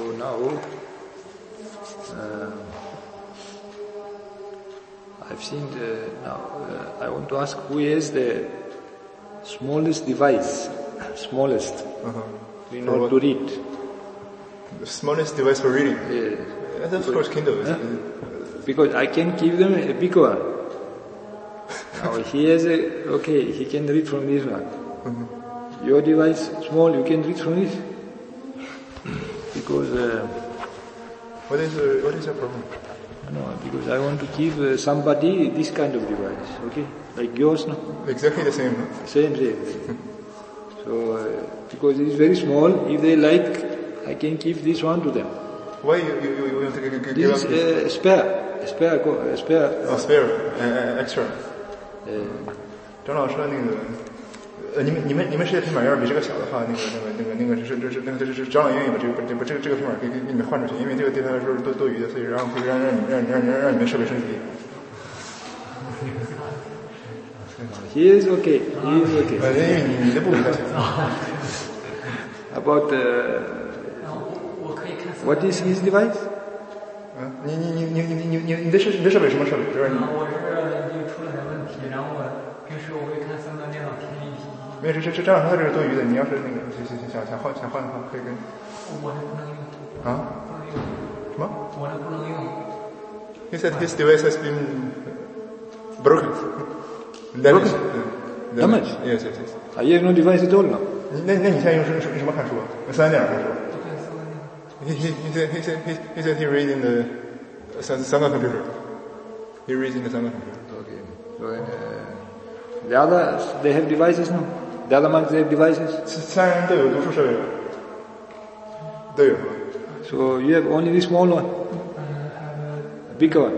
now, I've seen I want to ask who is the smallest device, smallest, in order to read. The smallest device for reading? Yes. Of course Kindle is. Because I can give them a big one. Now he has he can read from this one. Your device small, you can read from this. Because what is your problem? No, because I want to give somebody this kind of device, okay? Like yours, no? Exactly the same, no? Same. So, because it is very small, if they like, I can give this one to them. Why you want to give this is spare. Spare, extra. 张老师说你们世界平板要是比这个小的话，这是长老愿意把这个平板给你们换出去，因为这个对他来说是多余的，所以让你们设备升级。 He is okay. 因为你的部比较小。 About what is his device? 你的设备什么设备？ 我是就出了点问题，然后平时我会看3段电脑听一听。 没有，这样他这是多余的。你要是想换的话，可以跟。 我的不能用。不能用。 什么？ 我的不能用。 He said his device has been broken. Damaged? Yes. I have no device at all now. 那你现在用什么看书？3点看书。He said he reads in the 三个 computer. He reads in the 3个 computer. Okay. So the others, they have devices now? The other ones, they have devices? 3人都有读书设备吧？都有。 So you have only this small one? A bigger one?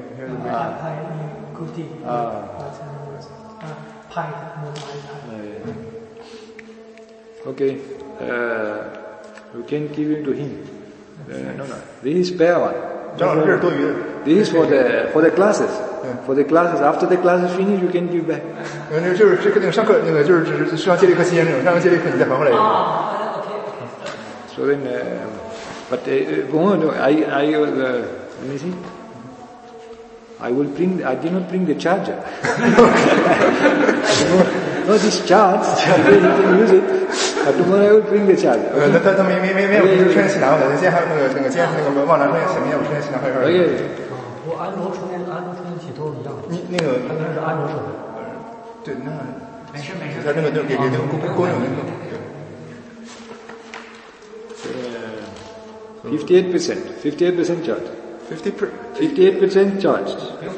Okay. You can give it to him. No. This is spare one. 张老师这是多余的。 This is for the classes. For the classes, after the class is finished, you can give back. 就是那个上课那个就是只是上接力课期间那种，上完接力课你再还回来。 So then, but no, let me see. I did not bring the charger. No, this charge, today you can use it, but tomorrow I will bring the charger. 他没有充电器拿过来，今天还有今天那个忘拿充电器，明天我充电器拿回来。 我安卓充电器都一样。 你那个他那是安卓设备。 对，那没事。 他那个给那个公用那个。 58% charged. 58% charged.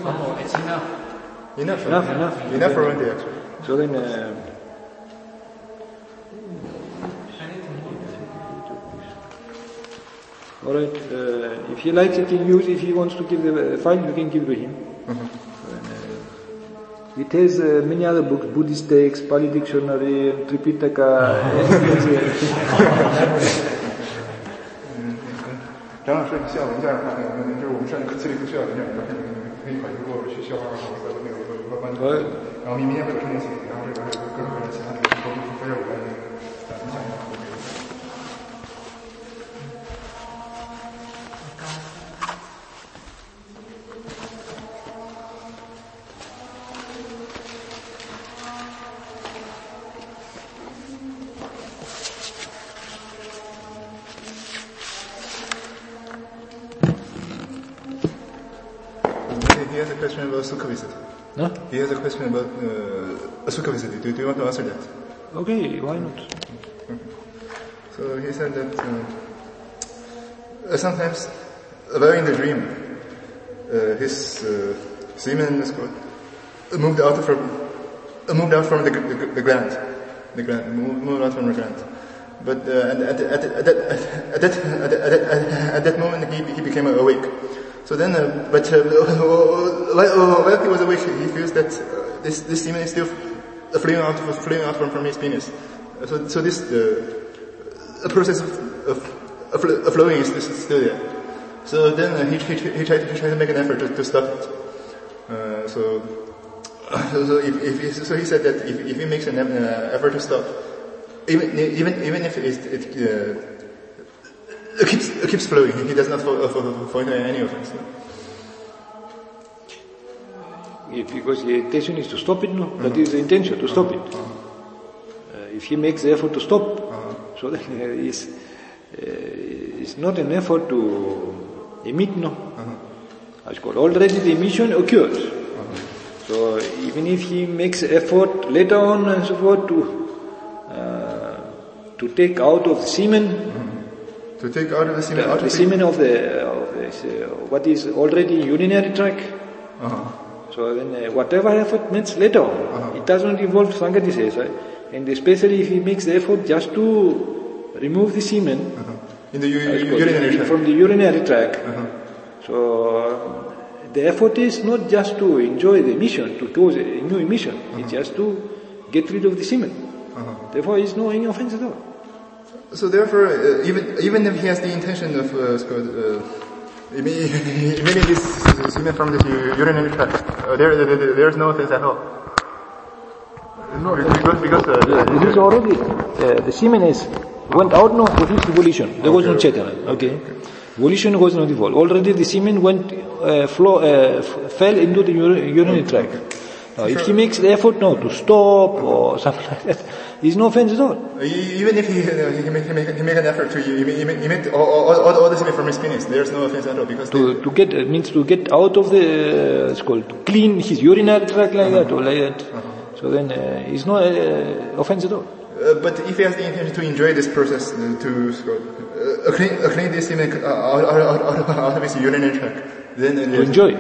Enough for one day actually. So then, all right. If he likes, he can use. If he wants to give the file, you can give to him. It has many other books: Buddhist texts, Pali Dictionary, Tripitaka. 张老师，你需要文件的话，就是我们上课接力课需要文件，你可以考虑如果去校号和那个有关的，然后明天会有充电器，然后这个还有各种各样的其他的和非有关的影响。He has a question about Sukhavicity. No? He has a question about Sukhavicity. Do you want to answer that? Okay, why not? So he said that sometimes, while in the dream, his semen moved out from the gland. Moved out from the gland. But at that moment he became awake. So then, while he was awake, he feels that this semen is still flowing out from his penis. So this process of flowing is still there. So then he tried to make an effort to stop it. So he said that if he makes an effort to stop, even if keeps flowing. He does not fall into any offense. Because the intention is to stop it, no? That is the intention, to stop it. If he makes the effort to stop, so then it's not an effort to emit, no? It's called already the emission occurs. So even if he makes effort later on and so forth to take out of the semen, to take out of the semen, the semen of what is already urinary tract. So then whatever effort makes later on, it does not involve Sangati says, right? And especially if he makes the effort just to remove the semen in the urinary tract. From the urinary tract. So the effort is not just to enjoy the emission, to cause a new emission. It's just to get rid of the semen. Therefore, it's no any offense at all. So therefore, even if he has the intention of emitting this semen from the urinary tract, there's no offense at all. No, because this is already the semen went out now for his volition. There was no chetana. Okay, volition was not involved. Already the semen fell into the urinary tract. Now, if he makes the effort now to stop or something like that, there's no offense at all. Even if he make an effort to emit all the semen from his penis, there's no offense at all because to get out of the it's called to clean his urinary tract like that or like that. So then it's no offense at all. But if he has the intention to enjoy this process, to clean this semen out of his urinary tract, then to enjoy.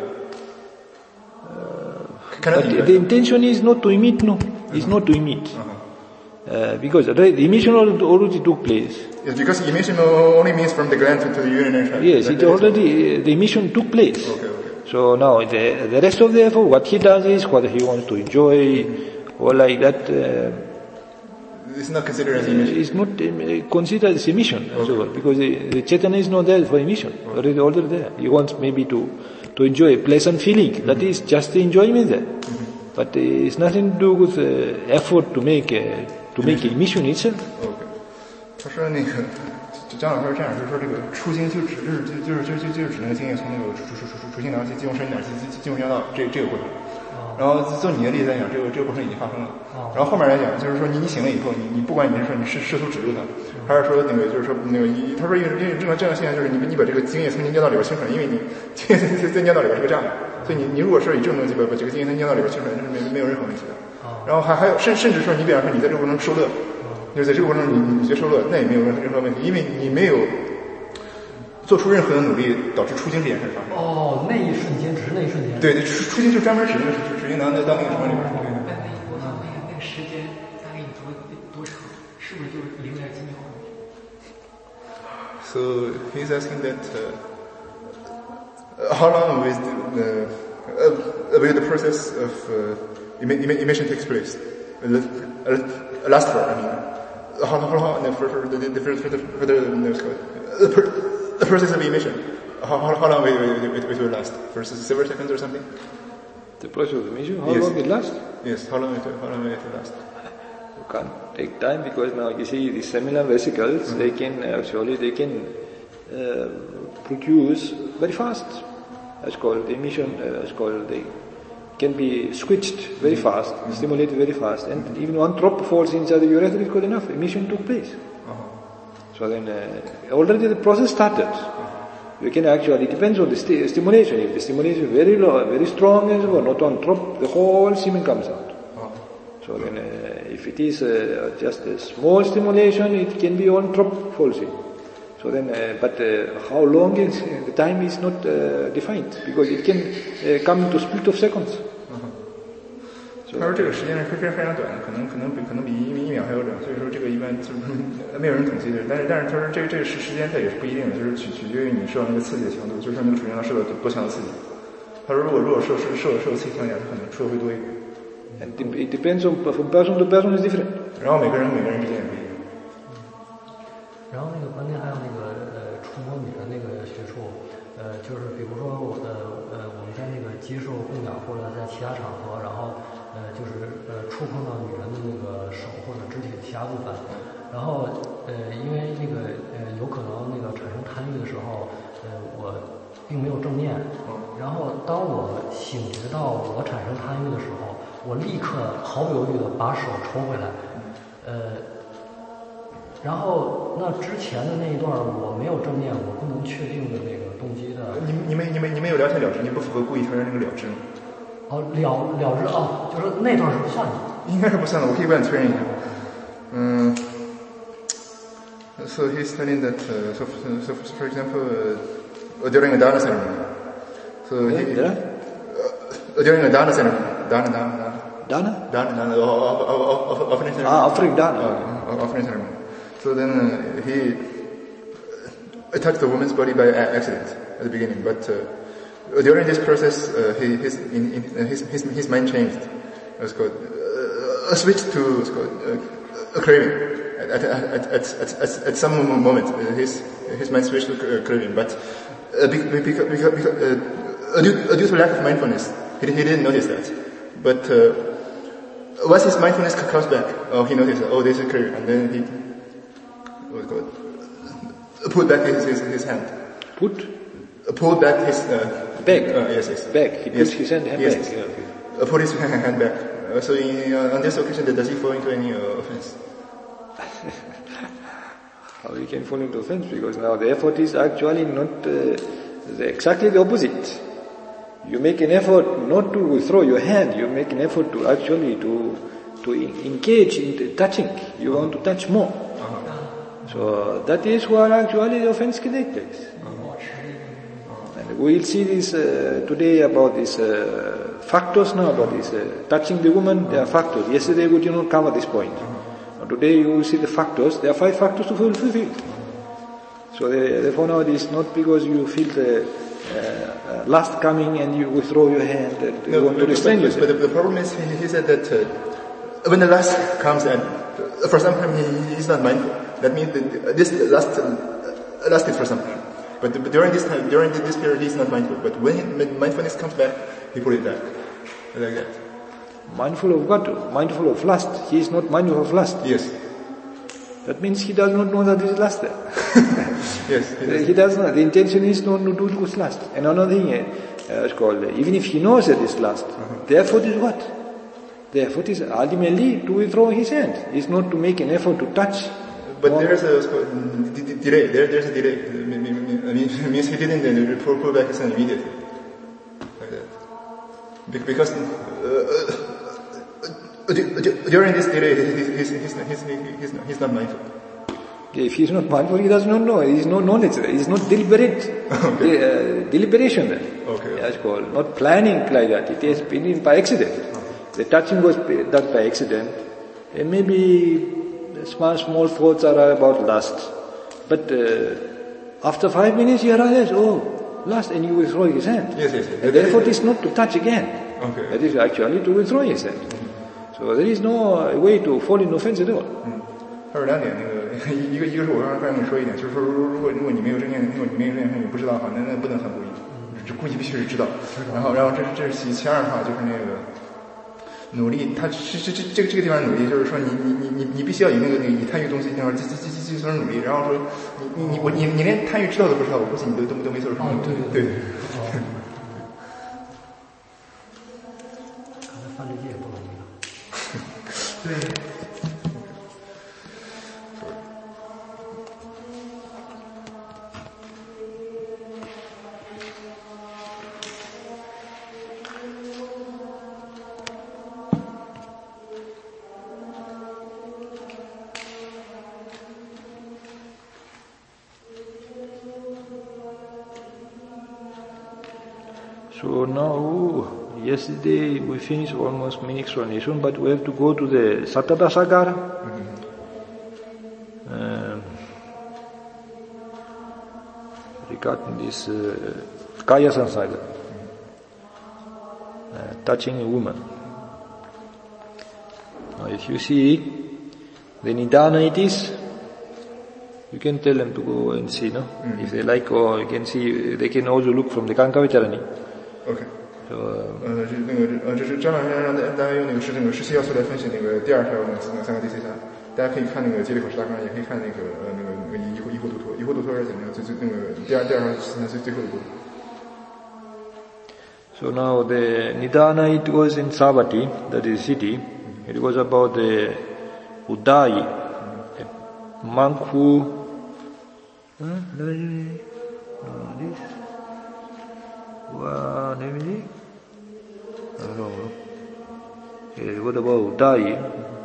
But the intention is not to emit, no. It's not to emit. Because the emission already took place. Yes, because emission only means from the gland to the urinary tract. Yes, it already, the emission took place. Okay. So now the rest of the effort, what he does is whether he wants to enjoy or like that. It's not considered as emission. It's not considered as emission, because the chetana is not there for emission. Already there. He wants maybe to enjoy a pleasant feeling. That is just the enjoyment there. But it's nothing to do with effort to make emission itself. Okay. 他说那个张老师这样，就是说这个出经就只能经验从那个出心梁进入身体哪进入尿道这个过程。然后就你的例子来讲，这个过程已经发生了。然后后面来讲，就是说你醒了以后，你不管你是说你试图止住它，还是说那个就是说那个他说因为这样现象就是你把这个精液从你尿道里边清出来，因为你精液在尿道里边是个障碍，所以你如果说以这种东西把这个精液从尿道里边清出来，那是没有任何问题的。然后还有甚至说你比方说你在这个过程中受乐，就是在这个过程中你觉得受乐，那也没有任何问题，因为你没有做出任何的努力导致出精这件事发生。 那一瞬间，只是那一瞬间。 对，出精就专门指令到那个什么里边。 我想那个时间大概多长？是不是就是0.几秒 ？So he's asking that how long will the process of emission takes place? Last for, I mean, how long for the process of emission? How long will it last? For several seconds or something? The process of emission? How long it lasts? Yes, how long will it last? You can't take time because now you see the seminal vesicles, they can produce very fast. That's called emission, they can be switched very fast, stimulated very fast, and even one drop falls inside the urethra is good enough. Emission took place. So then already the process started. You can actually, it depends on the stimulation. If the stimulation is very low, very strong, and so on, not one drop, the whole semen comes out. So then if it is just a small stimulation, it can be one drop falls in. So then, but how long is the time is not defined because it can come into split of seconds. 他说这个时间是非常短的，可能比1秒还要短，所以说这个一般就是没有人统计的。但是他说这个时间它也是不一定的，就是取决于你受到那个刺激的强度，就是说那个水量受到多强的刺激。他说如果受刺激强点，可能出的会多一点。 And it depends on from person to person is different. 然后每个人之间也不一样。 然后那个关键还有那个触摸女人那个学处，就是比如说我们在那个接受供养或者在其他场合，然后触碰到女人的那个手或者肢体的其他部分，然后因为那个有可能那个产生贪欲的时候，我并没有正念，然后当我醒觉到我产生贪欲的时候，我立刻毫不犹豫的把手抽回来，然后那之前的那一段我没有正念，我不能确定的那个动机的。 你没有了天了知，你不符合故意调然那个了知吗？ 哦，了知哦，就是那段是不算的。 应该是不算的，我可以帮你确认一下。So he's telling that, so for example, during a dana ceremony. So during a dana ceremony. Dana? Offering ceremony. Offering dana. Offering ceremony. So then he attacked the woman's body by accident at the beginning, but during this process, his mind changed. It's called a switch to a craving. At some moment, his mind switched to craving, but due to lack of mindfulness, he didn't notice that. But once his mindfulness comes back, he noticed, there's a craving, and then he pulled back his hand. Pulled back his back. Yes. Back. He puts his hand back. Yes. Put his hand back. So on this occasion, does he fall into any offense? How he can fall into offense? Because now the effort is actually not exactly the opposite. You make an effort not to withdraw your hand. You make an effort to actually to engage in the touching. You want to touch more. So that is where actually the offense can take place. And we'll see this today about these factors now, about this touching the woman. There are factors. Yesterday we did not cover this point. Today you will see the factors. There are 5 factors to fulfill. So therefore now it is not because you feel the lust coming and you withdraw your hand and you want to restrain yourself. But the problem is he said that when the lust comes and for some time he is not mindful. That means that this lust lasted for some time. But during this period he is not mindful. But when mindfulness comes back, he put it back. Like that. Mindful of what? Mindful of lust. He is not mindful of lust. Yes. That means he does not know that there is lust there. Yes. He does not. The intention is not to do it with lust. And another thing is called, even if he knows that it's lust, the effort is what? The effort is ultimately to withdraw his hand. It's not to make an effort to touch. But there's a delay. There's a delay. It means he didn't pull back his hand immediately. Like that. Because during this delay, he's not mindful. If he's not mindful, he does not know. He is no knowledge there. He is not deliberate. Deliberation there. Okay. That's called not planning like that. It has been by accident. The touching was done by accident. And maybe small thoughts are about lust. But after 5 minutes, you realize, lust, and you withdraw his hand. Yes. And the effort is not to touch again. Okay. That is actually to withdraw his hand. So there is no way to fall in offense at all. 还有2点，一个是我刚才跟你说一点，就是说如果你没有正念，你不知道的话，那不能很故意，这故意必须是知道。然后这是其2的话，就是那个努力，他这个地方努力，就是说你必须要以以贪欲动机，那继续努力，然后说你连贪欲知道都不知道，我估计你都没做出什么努力。对。 看来范志杰也不容易啊。 对。 So now, yesterday we finished almost mini explanation, but we have to go to the Satadasagara. Regarding this Kaya Samsara, touching a woman. Now if you see the Nidana it is, you can tell them to go and see, no? If they like, or you can see, they can also look from the Kankavicharani. OK， 这是张老师让大家用那个17要素来分析那个第2条那个3个 DC3。 大家可以看那个《接力考试大纲》，也可以看那个疑惑度脱。疑惑度脱是怎么样？最那个第二条是最后一步。 So now the Nidana, it was in Savatthi, that is city. It was about the Udayi, a monk who what about Udayi,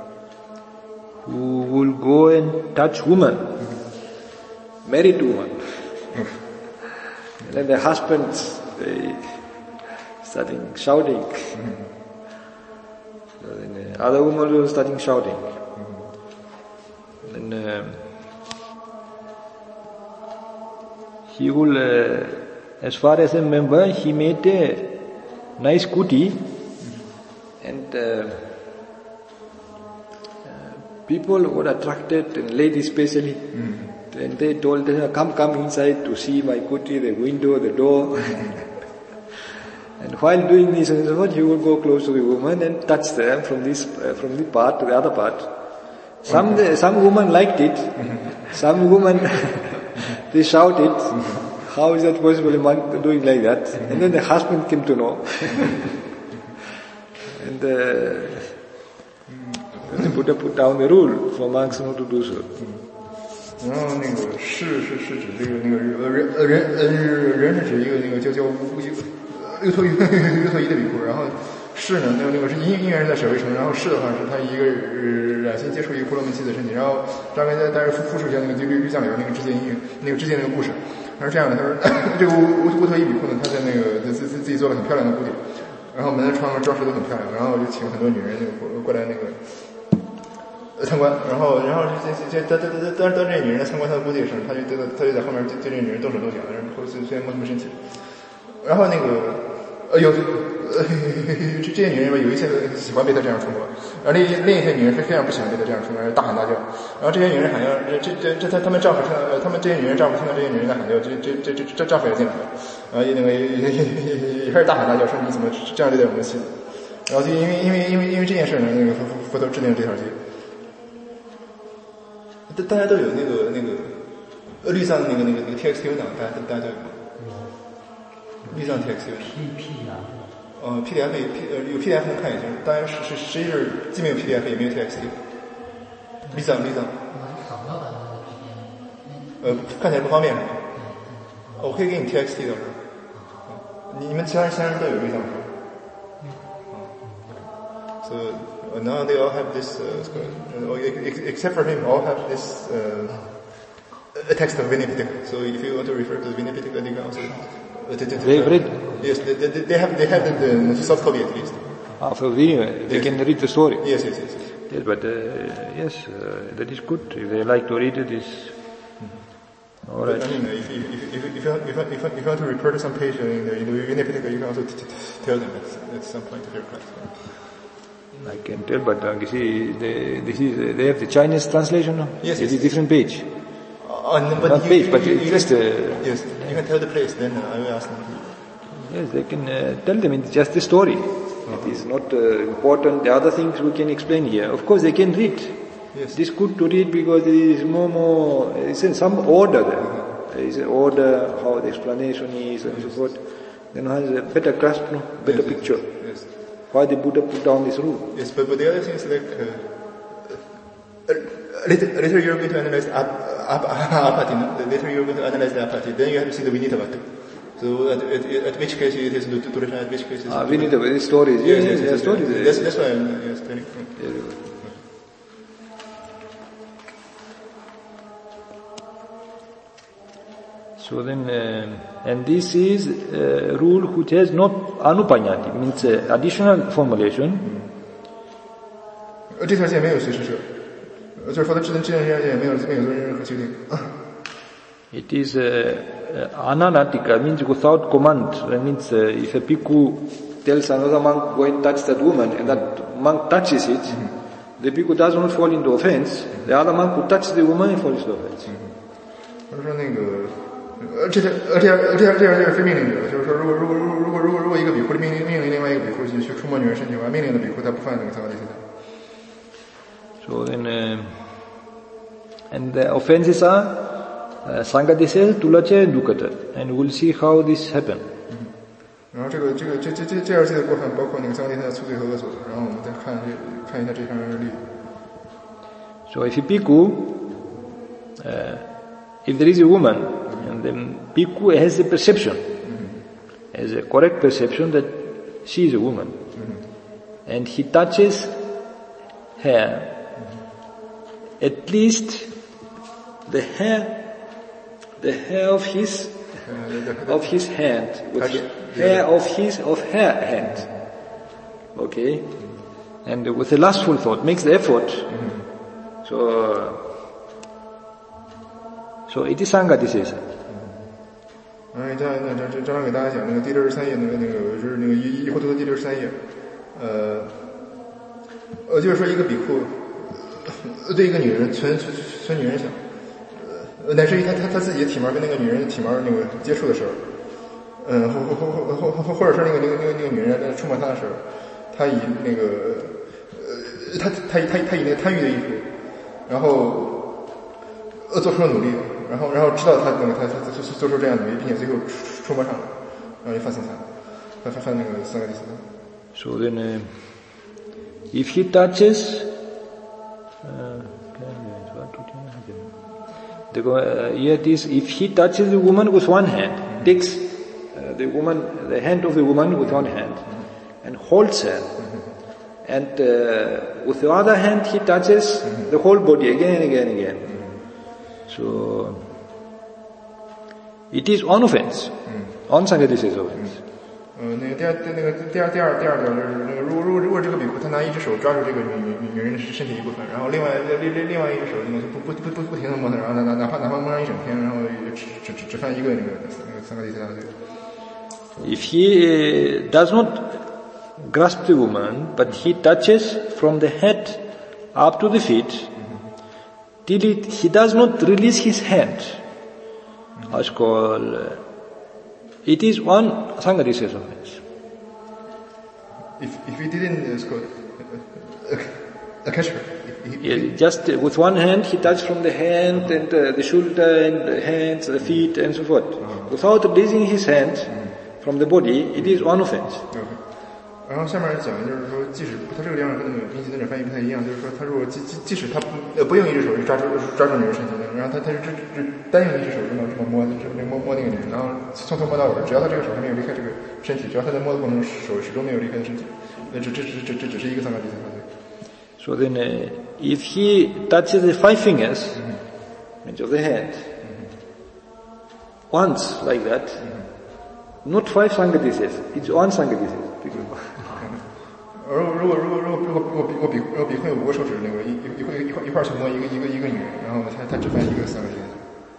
who will go and touch woman, married woman. And then the husbands, they starting shouting. So then the other woman was starting shouting. Then he will, as far as I remember, he made a nice kuti, and people were attracted, and ladies especially. And they told her, come inside to see my kuti, the window, the door. And while doing this and so forth, he would go close to the woman and touch them from the part to the other part. Some women liked it. Some women, they shouted, how is that possible, a monk doing like that? And then the husband came to know. And the Buddha put down the rule for monks not to do so. 然后那个士是指这个那个人是指一个那个叫又脱衣的比库，然后士呢那个是因缘是在舍卫城，然后士的话是他一个染心接触一个婆罗门妻的身体，然后大概是复述一下那个律藏里边那个支见那个故事。他是这样的，他说这个乌脱衣比库呢，他在那个自己做了很漂亮的屋顶，然后门的窗装饰都很漂亮，然后就请很多女人那个过来那个参观，然后当这女人来参观他的屋顶的时候，他就在后面对这女人动手动脚，然后虽然摸他们身体，然后那个这些女人有一些喜欢被他这样触摸，然后另一些女人非常不喜欢被他这样触摸，大喊大叫，然后这些女人喊叫，他们丈夫听到，他们这些女人丈夫听到这些女人在喊叫，这丈夫也进来了，然后那个也开始大喊大叫，说你怎么这样对待我们的妻子？然后就因为这件事呢，那个佛陀制定了这条戒。大家都有那个绿藏那个 TXT 档，大家都有。绿藏 TXT。PDF 有 PDF 能看也行，当然实际是既没有 PDF 也没有 TXT。绿藏。看起来不方便是吧？我可以给你 TXT 的。你们其他人都有绿藏是吧？So now they all have this, except for him, all have this a text of Vinayapitaka. So if you want to refer to Vinayapitaka, you can also. They've read. Yes, they have the soft copy at least. For Vinaya, they can read the story. Yes. Yes, but yes, that is good. If they like to read it, is all right. But, I mean, if you want to refer to some page in the Vinayapitaka, you can also tell them at some point of your class. I can tell, but you see, they have the Chinese translation. No? Yes. It's a different page. Not page, but just. Yes, you can tell the place. Then I will ask them. Yes, they can tell them it's just a story. It is not important. The other things we can explain here. Of course, they can read. Yes. It is good to read because there is more. It's in some order there. There is an order how the explanation is and so forth. Then has a better grasp, no? Better picture. Yes. Why the Buddha put down this rule? Yes, but the other thing is like later you're going to analyze apathy. No? Later you're going to analyze the apathy. Then you have to see the Vinitavata. So at which case it is Duration, at which case it is Vinitavata, the stories. Yes, stories. That's why I'm explaining. So then, and this is a rule which has not anupanyati, means additional formulation. 这条线没有随时设，就是说它制定这条线也没有做任何修订。 It is ananatika, means without command. That means if a bhikkhu tells another monk go and touch that woman, and that monk touches it, the bhikkhu does not fall into offense. The other monk who touches the woman falls into offense. 就是说那个。这条是非命令者，就是说，如果一个比库命令另外一个比库去触摸女人身体的话，命令的比库他不犯那个三法第四条。 So then, And the offenses are Sangadise, Tulacha and Dukkata. And we'll see how this happen. 然后这二季的过犯包括那个三个地下粗罪和恶所，然后我们再看一下这方面的例子。 So if a bhikkhu, if there is a woman, and then bhikkhu has a perception, has a correct perception that she is a woman, and he touches her, at least the hair of his hand, with hair of her hand, okay, and with a lustful thought, makes the effort. So it is Sangadisesa. 张老给大家讲那个第63页，就是那个一或多第63页，就是说一个比库对一个女人存女人想，乃至于他自己的体毛跟那个女人的体毛那个接触的时候，或者说那个女人在触摸他的时候，他以那个他以那个贪欲的意图，然后做出了努力，然后知道他做出这样的努力，并且最后触摸上了，然后就犯三那个三个第四。 So then, if he touches, here it is, if he touches the woman with one hand, takes the hand of the woman with one hand, and holds her, and with the other hand he touches the whole body again and again. So, it is one offense. On Sangadisesa offense. 那个第二条就是那个如果这个比库他拿一只手抓住这个女人的身体一部分，然后另外一只手那个不停的摸她，然后哪怕摸上一整天，然后只犯一个那个三个第四大罪。 If he does not grasp the woman, but he touches from the head up to the feet, till he does not release his hand, that's called, it is one Sangadisesa offense. If he didn't catch her, just with one hand he touched from the hand and the shoulder and the hands, the feet and so forth. Without releasing his hand from the body, it is one offense. 然后下面讲的就是说，即使他这个地方跟那个宾夕尊者翻译不太一样，就是说他如果即使他不用一只手去抓住女人身体，然后他是只单用一只手这么摸那个女人，然后从头摸到尾，只要他这个手还没有离开这个身体，只要他在摸的过程中手始终没有离开的身体，那这只是一个三个第四大罪。 So then, if he touches the 5 fingers, of the hand, once like that, not 5 Sangadisesa, it's one Sangadisesa. 如果比会有5个手指那个一块去摸一个女人，然后他只犯一个三个第四。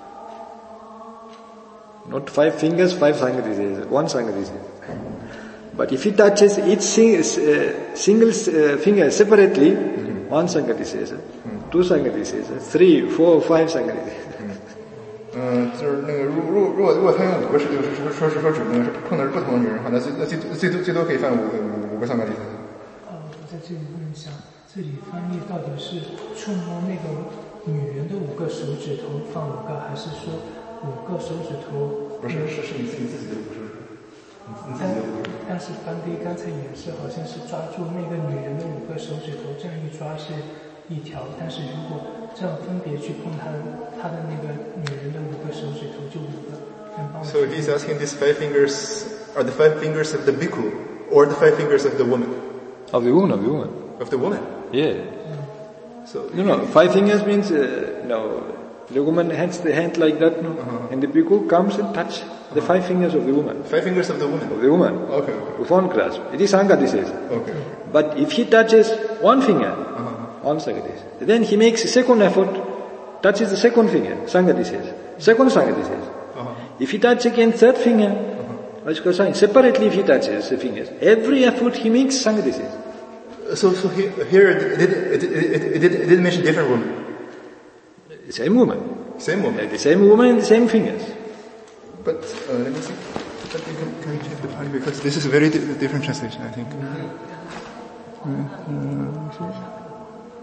Not 5 fingers, 5 Sangadisesa, one Sangadisesa. But if he touches each single finger separately, 1 Sangadisesa, 2 Sangadisesa, 3, 4, 5 Sangadisesa. 就是那个如果他用5个手指那个是碰的是不同的女人的话，那最多可以犯5个三个第四。 我在这里问一下，这里翻译到底是触摸那个女人的5个手指头放5个，还是说5个手指头？ 不是，是你自己的5个手指。 但是班迪刚才演示好像是抓住那个女人的5个手指头，这样一抓是一条，但是如果这样分别去碰她的那个女人的5个手指头就5个。 So he's asking these 5 fingers are the 5 fingers of the bhikkhu or the 5 fingers of the woman? Of the woman. Of the woman? Yeah. So 5 fingers means the woman hands the hand like that, and the bhikkhu comes and touch the 5 fingers of the woman. 5 fingers of the woman? Of the woman. Okay. With one grasp. It is Sangadisesa. Okay. But if he touches one finger, one Sangadisesa, then he makes a second effort, touches the second finger, Sangadisesa. Second Sangadisesa. If he touches again 3rd finger, separately if he touches the fingers, every effort he makes Sangadisesa. So here it didn't mention different women. The same woman. Same woman. The same woman and the same fingers. But let me see. Can you check the Pali, because this is a very different translation, I think.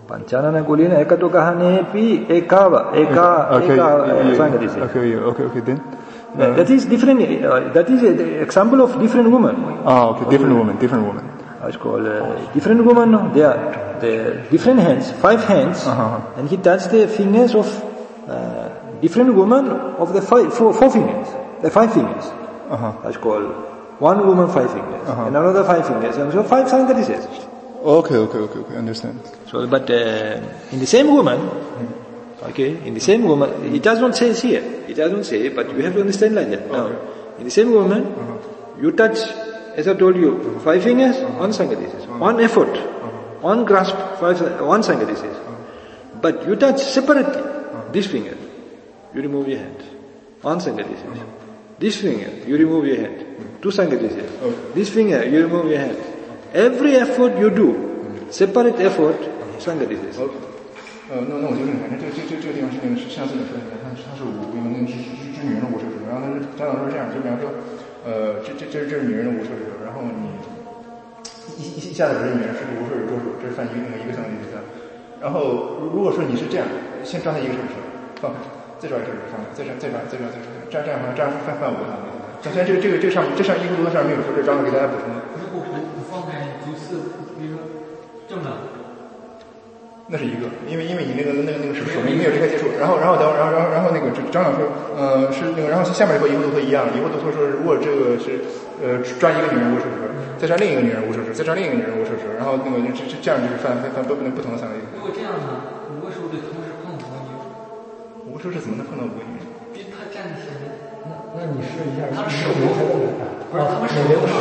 Panchanana kulina ekato kahanepi ekava sangadise. Okay, then. That is different. That is an example of different women. Okay, different woman. It's called different woman. They are different hands, 5 hands, and he touched the fingers of different women of the 4 fingers, the 5 fingers. That's called one woman 5 fingers, and another 5 fingers, and so 5 sangadises. Okay, understand. So, but in the same woman, in the same woman, it does not say here. It doesn't say, but you have to understand like that. Now, in the same woman, you touch, as I told you, 5 fingers, 1 sangadises, 1 effort, 1 grasp, 1 sangadises. But you touch separately this finger, you remove your hand, 1 sangadises. This finger, you remove your hand, 2 sangadises. This finger, you remove your hand. Every effort you do, separate effort, sangadises. 那我纠正一下，这个地方是那个上次你说的，它是5个那个是女人的无手指头，然后张老师是这样，就比方说，这是女人的无手指头，然后你一下子这是女人是无手指多数，这是犯一个相当于3，然后如果说你是这样，先抓它一个手指头，放开，再抓一个手指头放开，再抓，这样犯5个。首先这上一个动作上没有说，这张老师给大家补充的。 如果不放开，就是比如说正的。 那是一个，因为你那个手没有这个接触，然后那个张老师是那个，然后下面一个动作一样，一个动作说如果这个是抓一个女人无手指，再抓另一个女人无手指，再抓另一个女人无手指，然后那个这样就是犯不同的3个。 如果这样呢，5个手指同时碰5个女人 ，5个手指怎么能碰到5个女人？ 比他站起来， 那你试一下， 他手不是他们手没有手，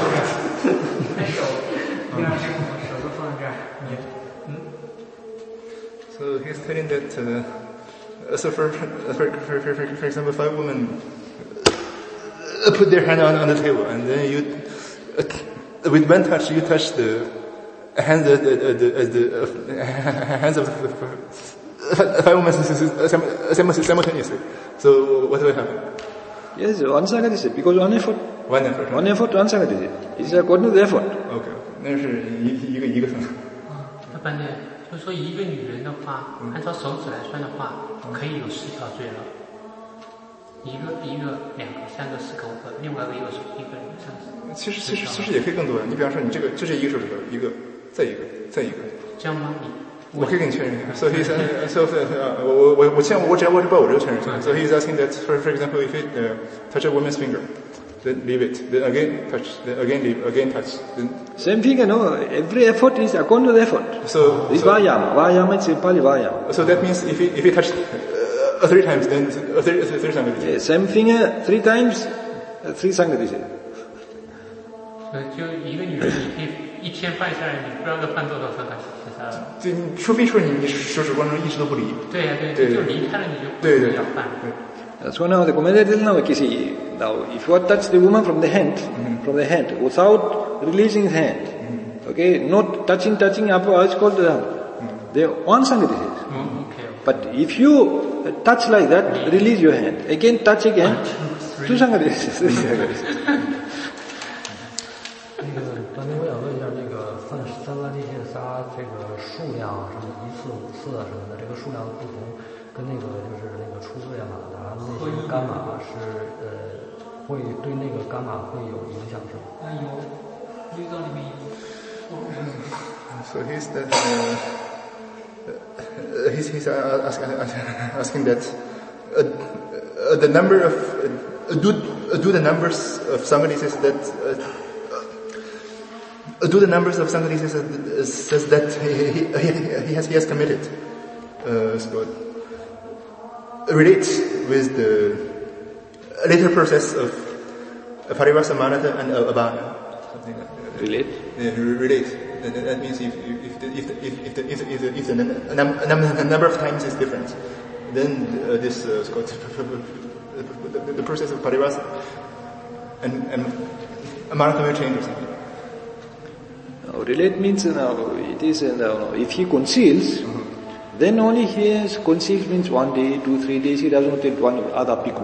手都放在这儿， So he's telling that, so for example, 5 women put their hand on the table, and then you, with one touch, you touch the hands of the 5 women simultaneously. So what will happen? Yes, 1 sangadise, because 1 effort. 1 effort, 1 sangadise. It's according to the effort. Okay, 那是一个层。 那半天就是说，一个女人的话，按照手指来算的话，可以有10条罪了。一个、2个、3个、4个、5个，另外一个手，一个、3个。 其实也可以更多的。你比方说，你这个就是一个手指头，一个，再一个。 这样吗？ 我可以给你确认一下。So he's我只要我这个确认。So he's asking that, for example, if you touch a woman's finger, then leave it, then again touch, then again leave, again touch. Then same thing, every effort is according to the effort. So this vayama is Pali vayama. So that means if you touch 3 times, then 3 sangadise. Yeah, same finger 3 times, 3 sangadise. 就一个女人，你可以一天犯下来，你不知道她犯多少次对，除非说你手指关中一直都不离。 对，就离开了你就不要犯。 So now the commentator now if you touch the woman from the hand, without releasing the hand, not touching upper, it's called the 1 sangadise. But if you touch like that, release your hand. Again touch again, 2 sangadises. 当年我想问一下，这个三个地线撒这个数量什么1次、5次啊什么的，这个数量的不同，跟那个就是那个出对啊马达那些伽马是会对那个伽马会有影响是吗？ 有，律藏里面有。 So he's asking that the number of do the numbers of sangadises that says that he has committed relates with the later process of parivasa, manata, and abana. Something like that. Relate. Relate. That means if the number of times is different, then this is called the process of parivasa and manata will change or something. Relate means it is if he conceals, then only he has concealed means 1 day, 2, 3 days. He does not take one other bhikkhu,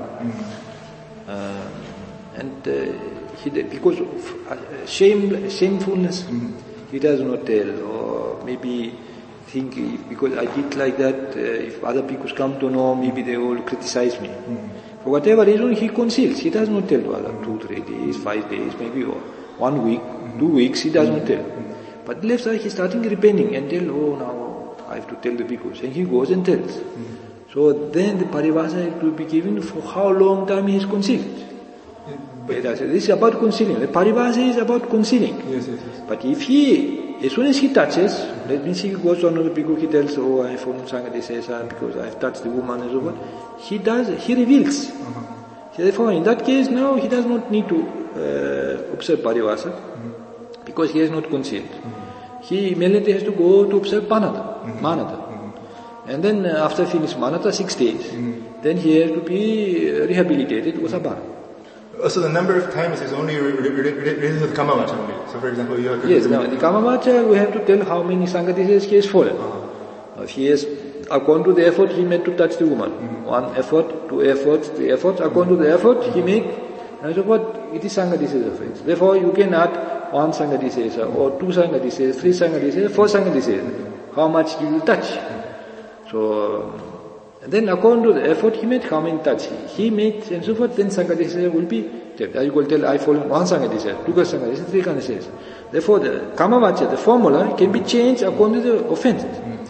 because of shamefulness, he does not tell, or maybe think because I did like that, if other people come to know, maybe they will criticize me. For whatever reason, he conceals. He does not tell to other 2, 3 days, 5 days, maybe, or 1 week, 2 weeks, he does not tell. But left side, he's starting repenting and tell, now I have to tell the bhikkhus. And he goes and tells. So then the paribhasa will be given for how long time he has concealed. This is about concealing. The paribhasa is about concealing. Yes. But if he, as soon as he touches, let me see, he goes to another bhikkhu, he tells, I have fallen Sanghadisesa because I have touched the woman and so forth. He reveals. Therefore, in that case, now he does not need to observe paribhasa because he has not concealed. He immediately has to go to observe manada. And then after finish manada, 6 days, then he has to be rehabilitated with abhara. So the number of times is only related to the Kamavacha only. So for example, you have... Yes, now in the Kamavacha we have to tell how many Sanghadisas he has fallen. If he has, according to the effort, he made to touch the woman. 1 effort, 2 efforts, 3 efforts. According to the effort, he made, and so what, it is Sanghadisas offense. Therefore, you can add 1 Sanghadisesa, or 2 Sanghadisesa, 3 Sanghadisesa, 4 Sanghadisesa. How much you will touch. So, then according to the effort he made, how many touch he made, and so forth, then Sanghadisesa will be, you will tell, I fall in 1 Sanghadisesa, 2 Sanghadisesa, 3 Sanghadisesa. Therefore, the Kamavacha, the formula, can be changed according to the offense.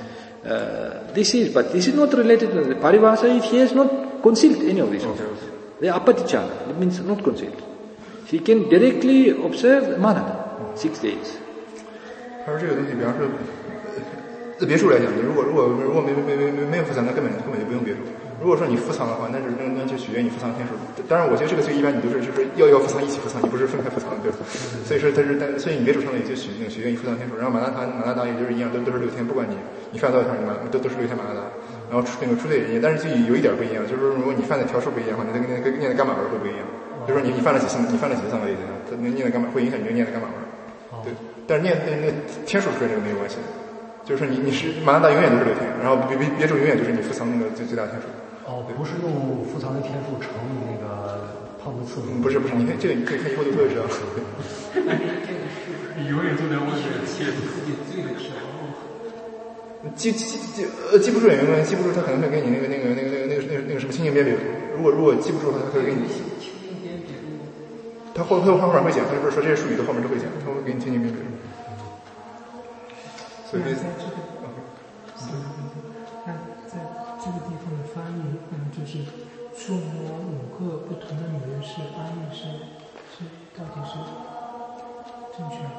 This is not related to the paribhasa if he has not concealed any of these offenses. They are apatichana, it means not concealed. He can directly observe manada, 6 days. 他说这个东西，比方说，别墅来讲，你如果没有覆藏，那根本就不用别墅。如果说你覆藏的话，那就取决于你覆藏天数。当然，我觉得这个最一般，你都是就是要覆藏一起覆藏，你不是分开覆藏，对吧？所以说所以你别墅上面也就取决于覆藏天数。然后马达达也就是一样，都是6天，不管你犯多少条，都是6天马达达。然后那个出队也一样，但是就有一点不一样，就是说如果你犯的条数不一样的话，你那个念的伽马文会不一样。就是说你犯了几次桑格利呢？它念的伽马会影响你念的伽马文。对，但是念那个天数跟这个没有关系。就是你是马达达永远都是6天，然后别墅永远就是你覆藏那个最大天数。 不是用覆藏的天数乘以那个泡的次数。 不是，你看这个你可以看以后就会知道。 永远都在忘记切自己罪的时候。 记不住也没关系，记不住他可能会给你那个什么清净边别。如果记不住的话，他会给你。他后面会讲，他不是说这些术语的后面都会讲，他会给你清净边别。所以在这个地方的翻译，就是触摸5个不同的女人是翻译是到底是正确的？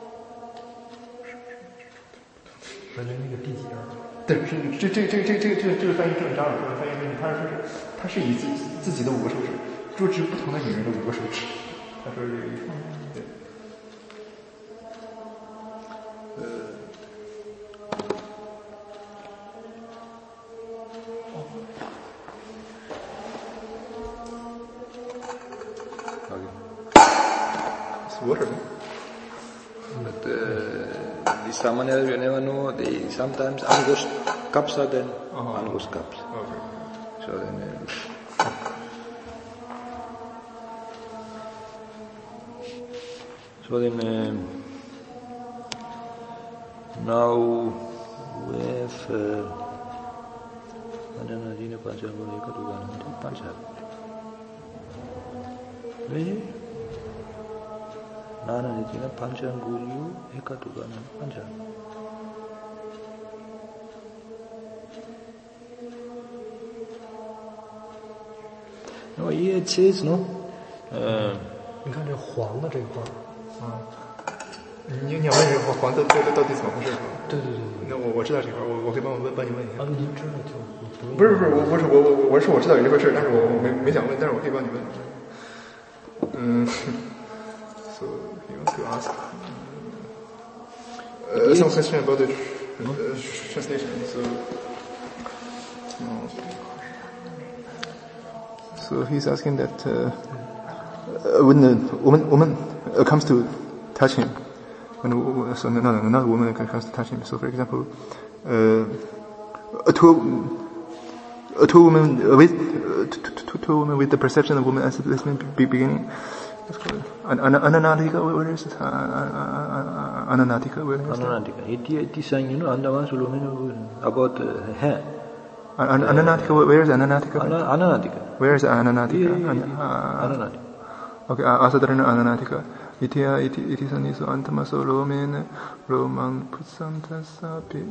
反正那个第几页？ 对，是这个翻译正张老师的翻译问题，他是以自己的5个手指捉执不同的女人的5个手指，他说这个意思。对。Water. But the Samanera, you never know, they sometimes Angust cups are then Angust cups. Okay. So then now we have Adana Panchayam Ekatugan Panchayam. Really? Nana Nitina Panchayam Guru Ekatugan Panchayam. No, here it says, no? 你看这黄的这一块你要问这个黄的这个到底怎么回事？ 对。 那我知道这块，我可以帮你问一下。 您知道就不是，我说我知道有这回事，但是我没想问，但是我可以帮你问。So you want to ask some question about the translation. So he's asking that when the woman comes to touch him, so not a woman comes to touch him. So for example, two women with the perception of woman as the beginning. Ananadika, where is it? Ananatika, where is that? Ananatika. It is saying, Andava Sulomena about hair. Ananatika, where is Ananatika? Ananatika. Where is Ananatika? Ananatika. Okay, Asadarana Ananatika. Itya iti saniso antama solomena roman pusanta sapi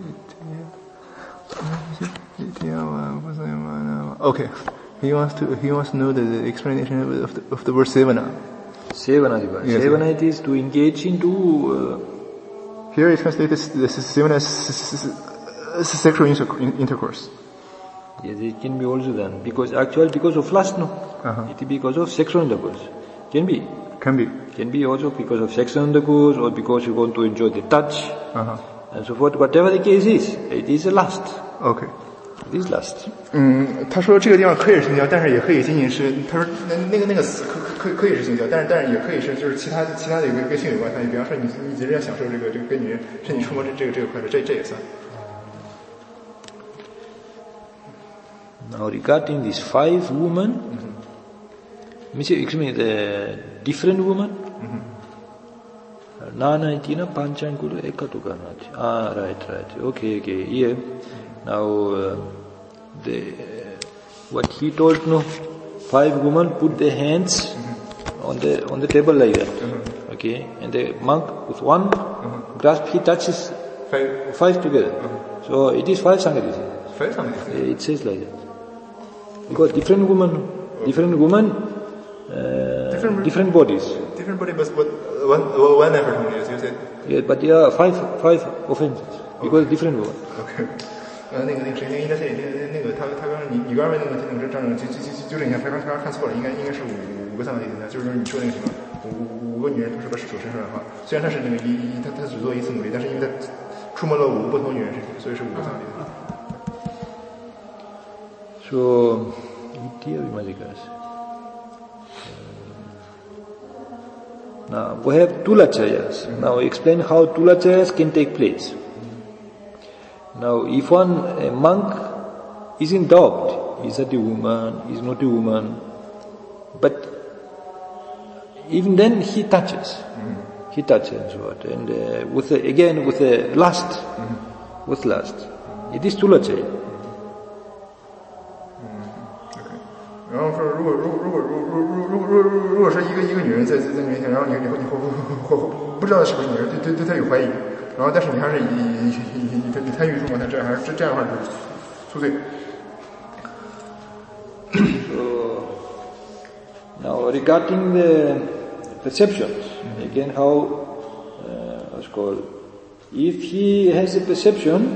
itya. Okay, he wants to know the explanation of the word sevana. Sevana. Yes, Sevana it is to engage into. Here it translates this sevana as sexual intercourse. Yes, it can be also done because of lust, no. It is because of sexual intercourse. Can be. Can be also because of sexual intercourse or because you want to enjoy the touch and so forth. Whatever the case is, it is a lust. Okay. It is lust. 他说这个地方可以是性交，但是也可以仅仅是他说那个词可以是性交，但是也可以是就是其他的一个跟性有关系，比方说你只是享受这个跟女人身体触摸这个快乐，这也算。 Now regarding these 5 women, excuse me, the different women. Nana itina panchankula ekatukanati. Right. Okay. Yeah. Now what he told, 5 women put their hands on the table like that. Okay, and the monk with one grasp he touches 5 together. So it is 5 sangatis. 5 sangatis. It says like that. Because different women, different bodies. Different body, but one effort only, as you said. Yeah, but there are 5 offenses because different women. Okay. 那个谁应该是那个他刚你刚才那个张总纠正一下，他刚看错了，应该是5个三个地方，就是你说那个什么5个女人同时把手伸出来的话，虽然他是那个他只做一次努力，但是因为他触摸了5个不同女人身体，所以是5个三个地方。 So, Itya Vimajikas. Now we have tulachayas. Now explain how tulachayas can take place. Now if a monk is in doubt, is that a woman, is not a woman, but even then he touches. He touches and with the lust, with lust. It is tulachaya. 然后说，如果说一个女人在你面前，然后你不知道是不是女人，对她有怀疑，然后但是你还是以贪欲触摸她，这样的话就是粗罪。 So now regarding the perceptions, again how what's called, if he has a perception,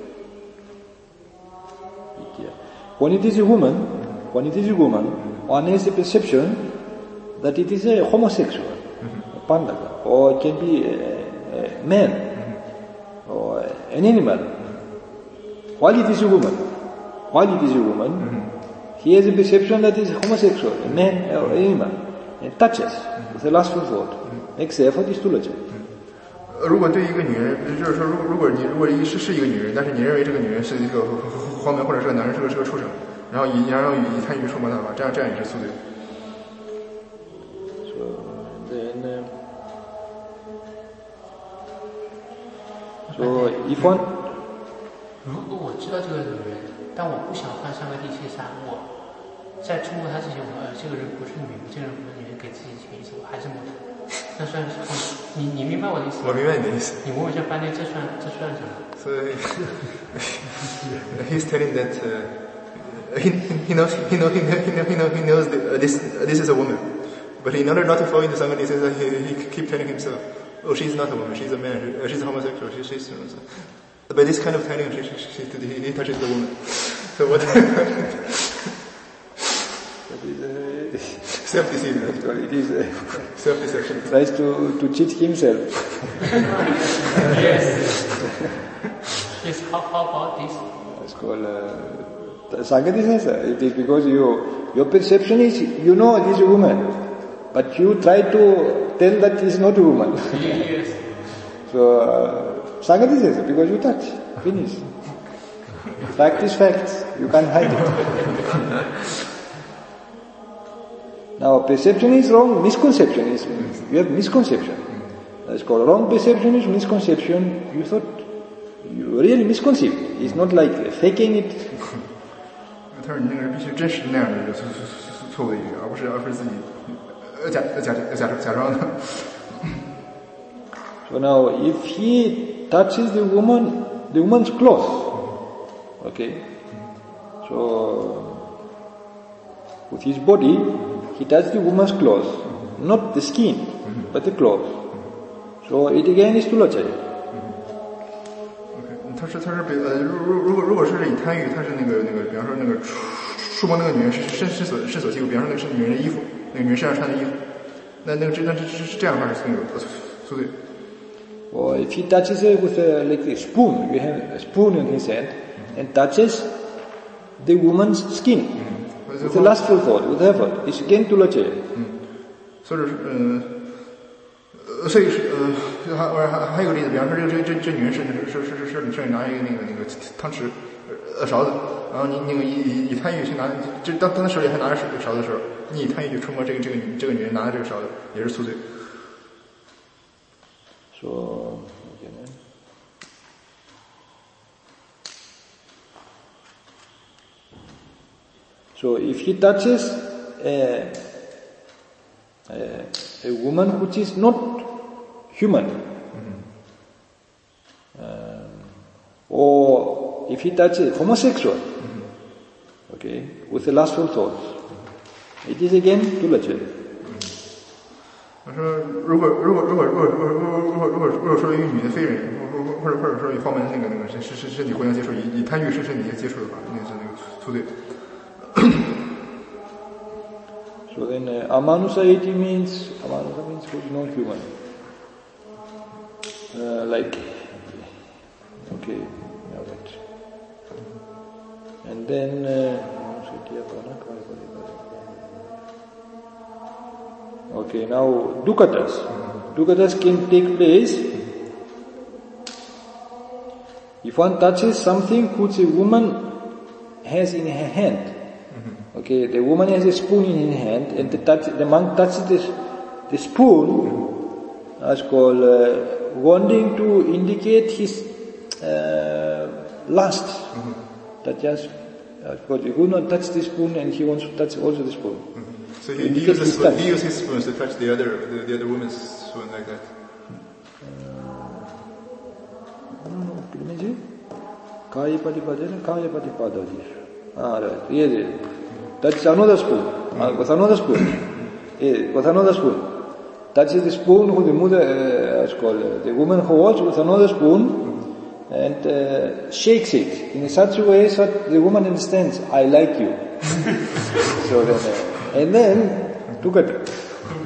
when it is a woman, one has a perception that it is a homosexual, a pandaka, or it can be a man, or an animal. While it is a woman, he has a perception that it is homosexual, a man or an animal, and touches with a lustful thought, makes the effort is tulachaya. 如果对一个女人，就是说，如果是一个女人，但是你认为这个女人是一个黄门，或者是个男人是个畜生。然后以贪欲触摸他的话，这样也是粗罪。 So if one， 如果我知道这个女人，但我不想犯三个地切杀，我在触摸她之前，这个人不是女人，这个人不是女人，给自己潜意识，我还是摸她，那算是你明白我的意思吗？ 我明白你的意思。 你问我一下班内，这算什么？ So he's telling that. He knows that this is a woman, but in order not to fall into somebody, he keep telling himself, "Oh, she's not a woman. She's a man. She's a homosexual. She's." By this kind of telling, he touches the woman. So what? Self-deceiving. It is self-deception. Tries to cheat himself. Yes. How about this? It's called. Sangati says it is because your perception is, you know it is a woman, but you try to tell that it is not a woman. Yes. So Sangati says because you touch. Finish. Fact is fact. You can't hide it. Now perception is wrong, misconception is, you have misconception. It's called wrong perception is misconception. You thought you really misconceived. It's not like faking it. 他说你那个必须真实那样的一个错误的一个，而不是自己假装的。 So now, if he touches the woman's clothes, okay. So with his body, he touches the woman's clothes, not the skin, but the clothes. So it again is tulachaya. 他是如果是以贪欲，他是那个，比方说那个触摸那个女人是所欺负，比方说那个是女人的衣服，那个女人身上穿的衣服，那是这样的话是那个宿醉。 Or if he touches her with like a spoon, you have a spoon in his hand, and touches the woman's skin with a lustful thought, with effort, it's again tulachaya. 所以还有个例子，比方说这女人是你手里拿一个那个汤匙勺子，然后你那个以贪欲去拿，就当他手里还拿着勺子的时候，你以贪欲去触摸这个女人拿的这个勺子，也是宿醉。 So, so if he touches a woman which is not human, or if he touches homosexual, okay, with a lustful thought, it is again tulachaya. 我说，如果说与女的非人，或者说与方门那个身体互相接触，以贪欲是身体接触的话，那是那个宿醉。 So then amanusaiti means who is not human. Like, okay, now that. And then okay, now dukkhatas. Dukkhatas can take place if one touches something which a woman has in her hand. Okay, the woman has a spoon in her hand, and the monk touches the spoon, as called wanting to indicate his lust. That just, he will not touch the spoon, and he wants to touch also the spoon. So he uses his spoons to touch the other woman's spoon like that. No, Kaya Patipada. Right. Yes. Touch another spoon. With another spoon. With another spoon. Touches the spoon who the mother is called. The woman holds with another spoon and shakes it in such a way that the woman understands, I like you. So then, and then look at it.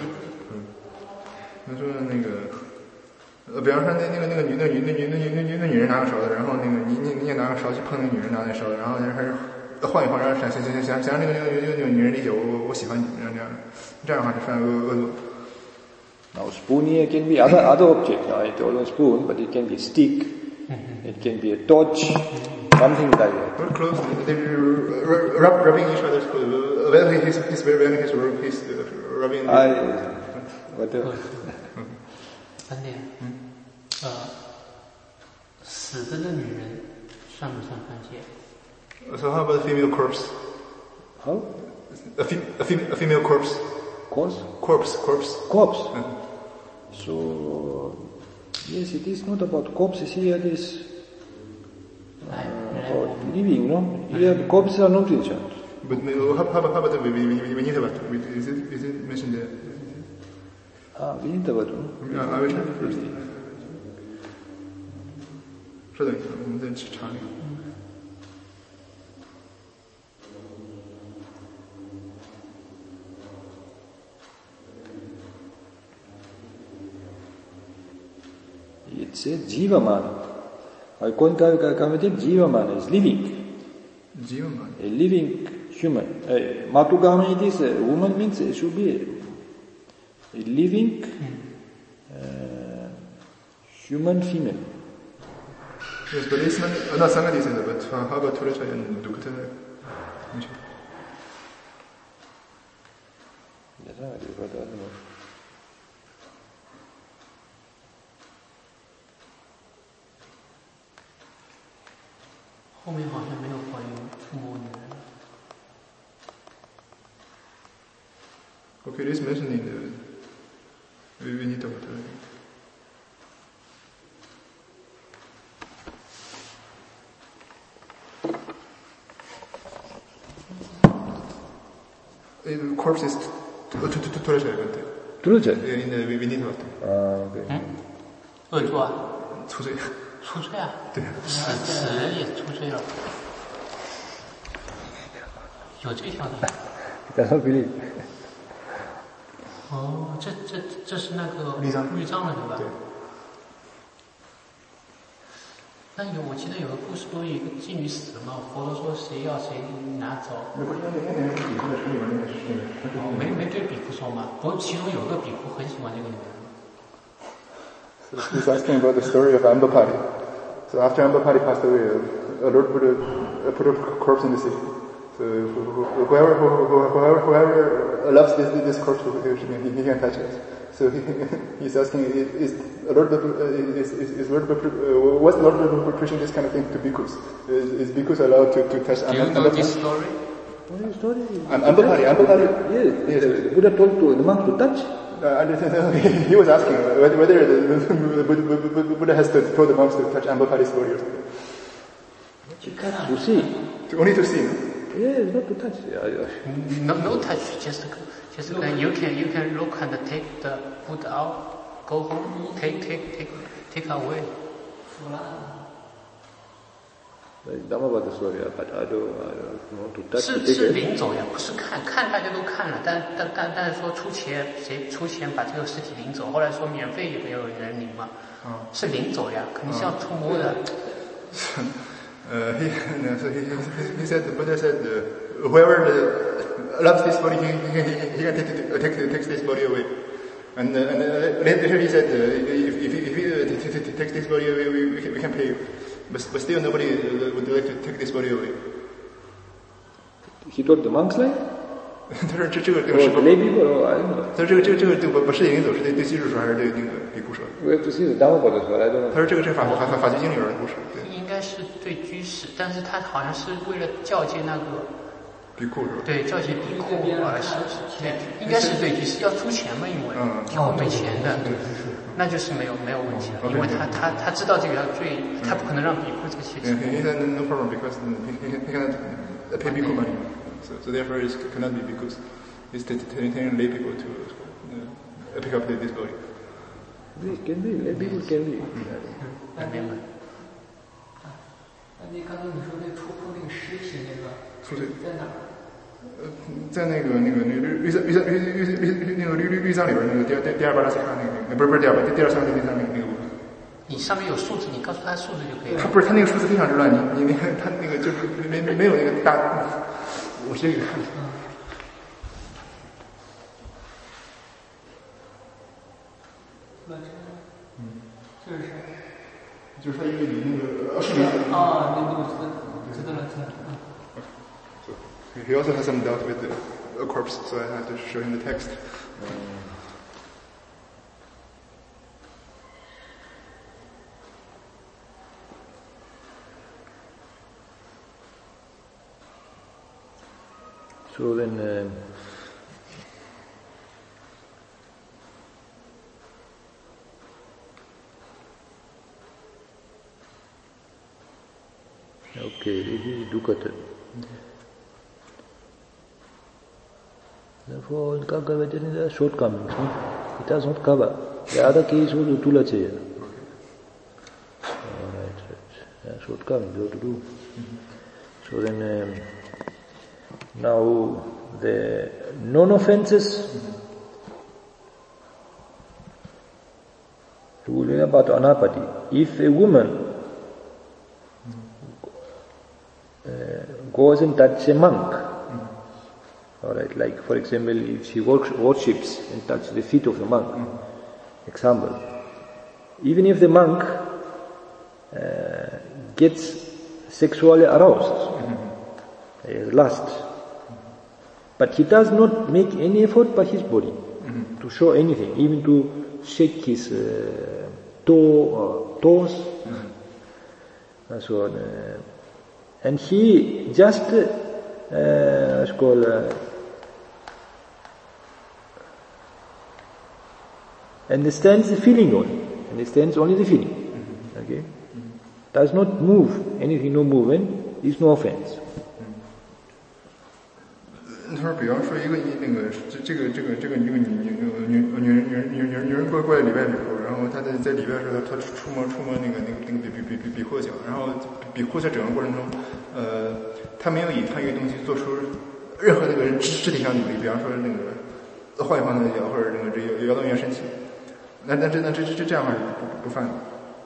他说那个，比方说那个女人拿个勺子，然后那个你也拿个勺去碰那个女人拿那勺子，然后还是晃一晃，然后想让那个女人理解我喜欢你，这样的话就犯恶作。 Now spoon here can be other object. It's all a spoon, but it can be a stick, it can be a torch, something like that. Or clothes, they're rubbing each other's clothes. When he's wearing his robe, he's rubbing. Whatever. 3点，死的的女人算不算犯戒？ So how about a female corpse? How? A female corpse. Corpse. So, yes, it is not about corpses here, it is about living, no? Here the corpses are not mentioned. But how about the Vinitavata? Is it mentioned there? Vinitavata. I will try first. 稍等一下，我们再查一下。 It says Jivamana. According to Kamadev, Jivamana is living. Jivamana. A living human. Matugama, it is a woman, means it should be a living human female. Yes, but it's not Sanghati said that, but how about Turachaya and Dukkata? 后面好像没有关于触摸女人。 Okay, it is mentioned in the Vinita Vata. Corpse is torture. Torture? In the Vinita Vata. Okay. 恶作啊？ 出罪。 出罪啊？ 对。 死人也出罪了。有这条的。 I don't believe. 哦，这是那个律章了，对吧？ 对。 那我记得有个故事，不是有一个妓女死了吗？佛陀说谁要谁拿走。没对比库说吗？不过其中有个比库很喜欢这个女人。 So he's asking about the story of Ambapati. So after Ambapati passed away, Lord put a corpse in the city. So whoever loves this corpse, he can touch it. So he's asking, what's Lord preaching this kind of thing to bhikkhus? Is bhikkhus allowed to touch? Do you know this story? What is the story? Ambapati. Yes. Buddha told to the monks to touch. He was asking whether the Buddha has told the monks to touch Ambapati's body or something. To see. Only to see. Yes, not to touch. No touch. Just you can look and take the food out, go home, take away. Dhammapada story, but I don't want to touch. 是领走呀，不是看大家都看了，但是说谁出钱把这个尸体领走，后来说免费也没有人领嘛，是领走呀，肯定是要触摸的。 He said, the Buddha said, whoever loves this body, he can take this body away. And later he said, if he takes this body away, we can pay you. But still nobody would like to take this body away. He told the monks like? 他说这个 lay people or I don't know. 他说这个不是领走，是对居士说还是对那个比库说？ We have to see the Dhammapada story, I don't know. 他说这个法集经里边的故事，对。 应该是对居士，但是他好像是为了教诫那个比库是吧？ 对，教诫比库而是对，应该是对居士要出钱嘛，因为后没钱的，那就是没有问题了，因为他知道这个要罪，他不可能让比库这个去出。 He said no problem because he cannot pay bhikkhu money, so therefore it cannot be bhikkhus. He's telling lay people to pick up this body. Can be, lay people can be. 明白。 那刚刚你说那触碰那个尸体那个， 出罪在哪儿？ 在那个律藏里边那个第二巴拉斯卡那个，不是第二三律藏那个部分。 你上面有数字，你告诉他数字就可以了。 他不是他那个数字非常之乱，你那个他那个就是没有那个大，我这个看。 这是谁？ 就是他因为你那个视频啊，那个知道了。 He also has some doubt with a corpse, so I had to show him the text. So then, okay, this is Dukkata. Therefore, in Kakavachan there are shortcomings. It does not cover. The other case was Utulacheya. Alright, there are shortcomings, what to do. So then, now the non-offenses, we learn about Anapati. If a woman goes and touches a monk, alright, like for example, if she worships and touches the feet of the monk, example, even if the monk gets sexually aroused, lust, but he does not make any effort by his body to show anything, even to shake his toes, and so on. And he just, what's called, understands the feeling only. Understands only the feeling. Okay? Does not move. Anything, no movement, is no offense. 他说，比方说一个那个这个女人过来礼拜比库，然后她在礼拜的时候，她触摸那个比库的脚，然后比库在整个过程中，她没有以参与东西做出任何那个肢体上努力，比方说那个晃一晃她的脚，或者那个摇动一下身体，那这样的话是不犯的。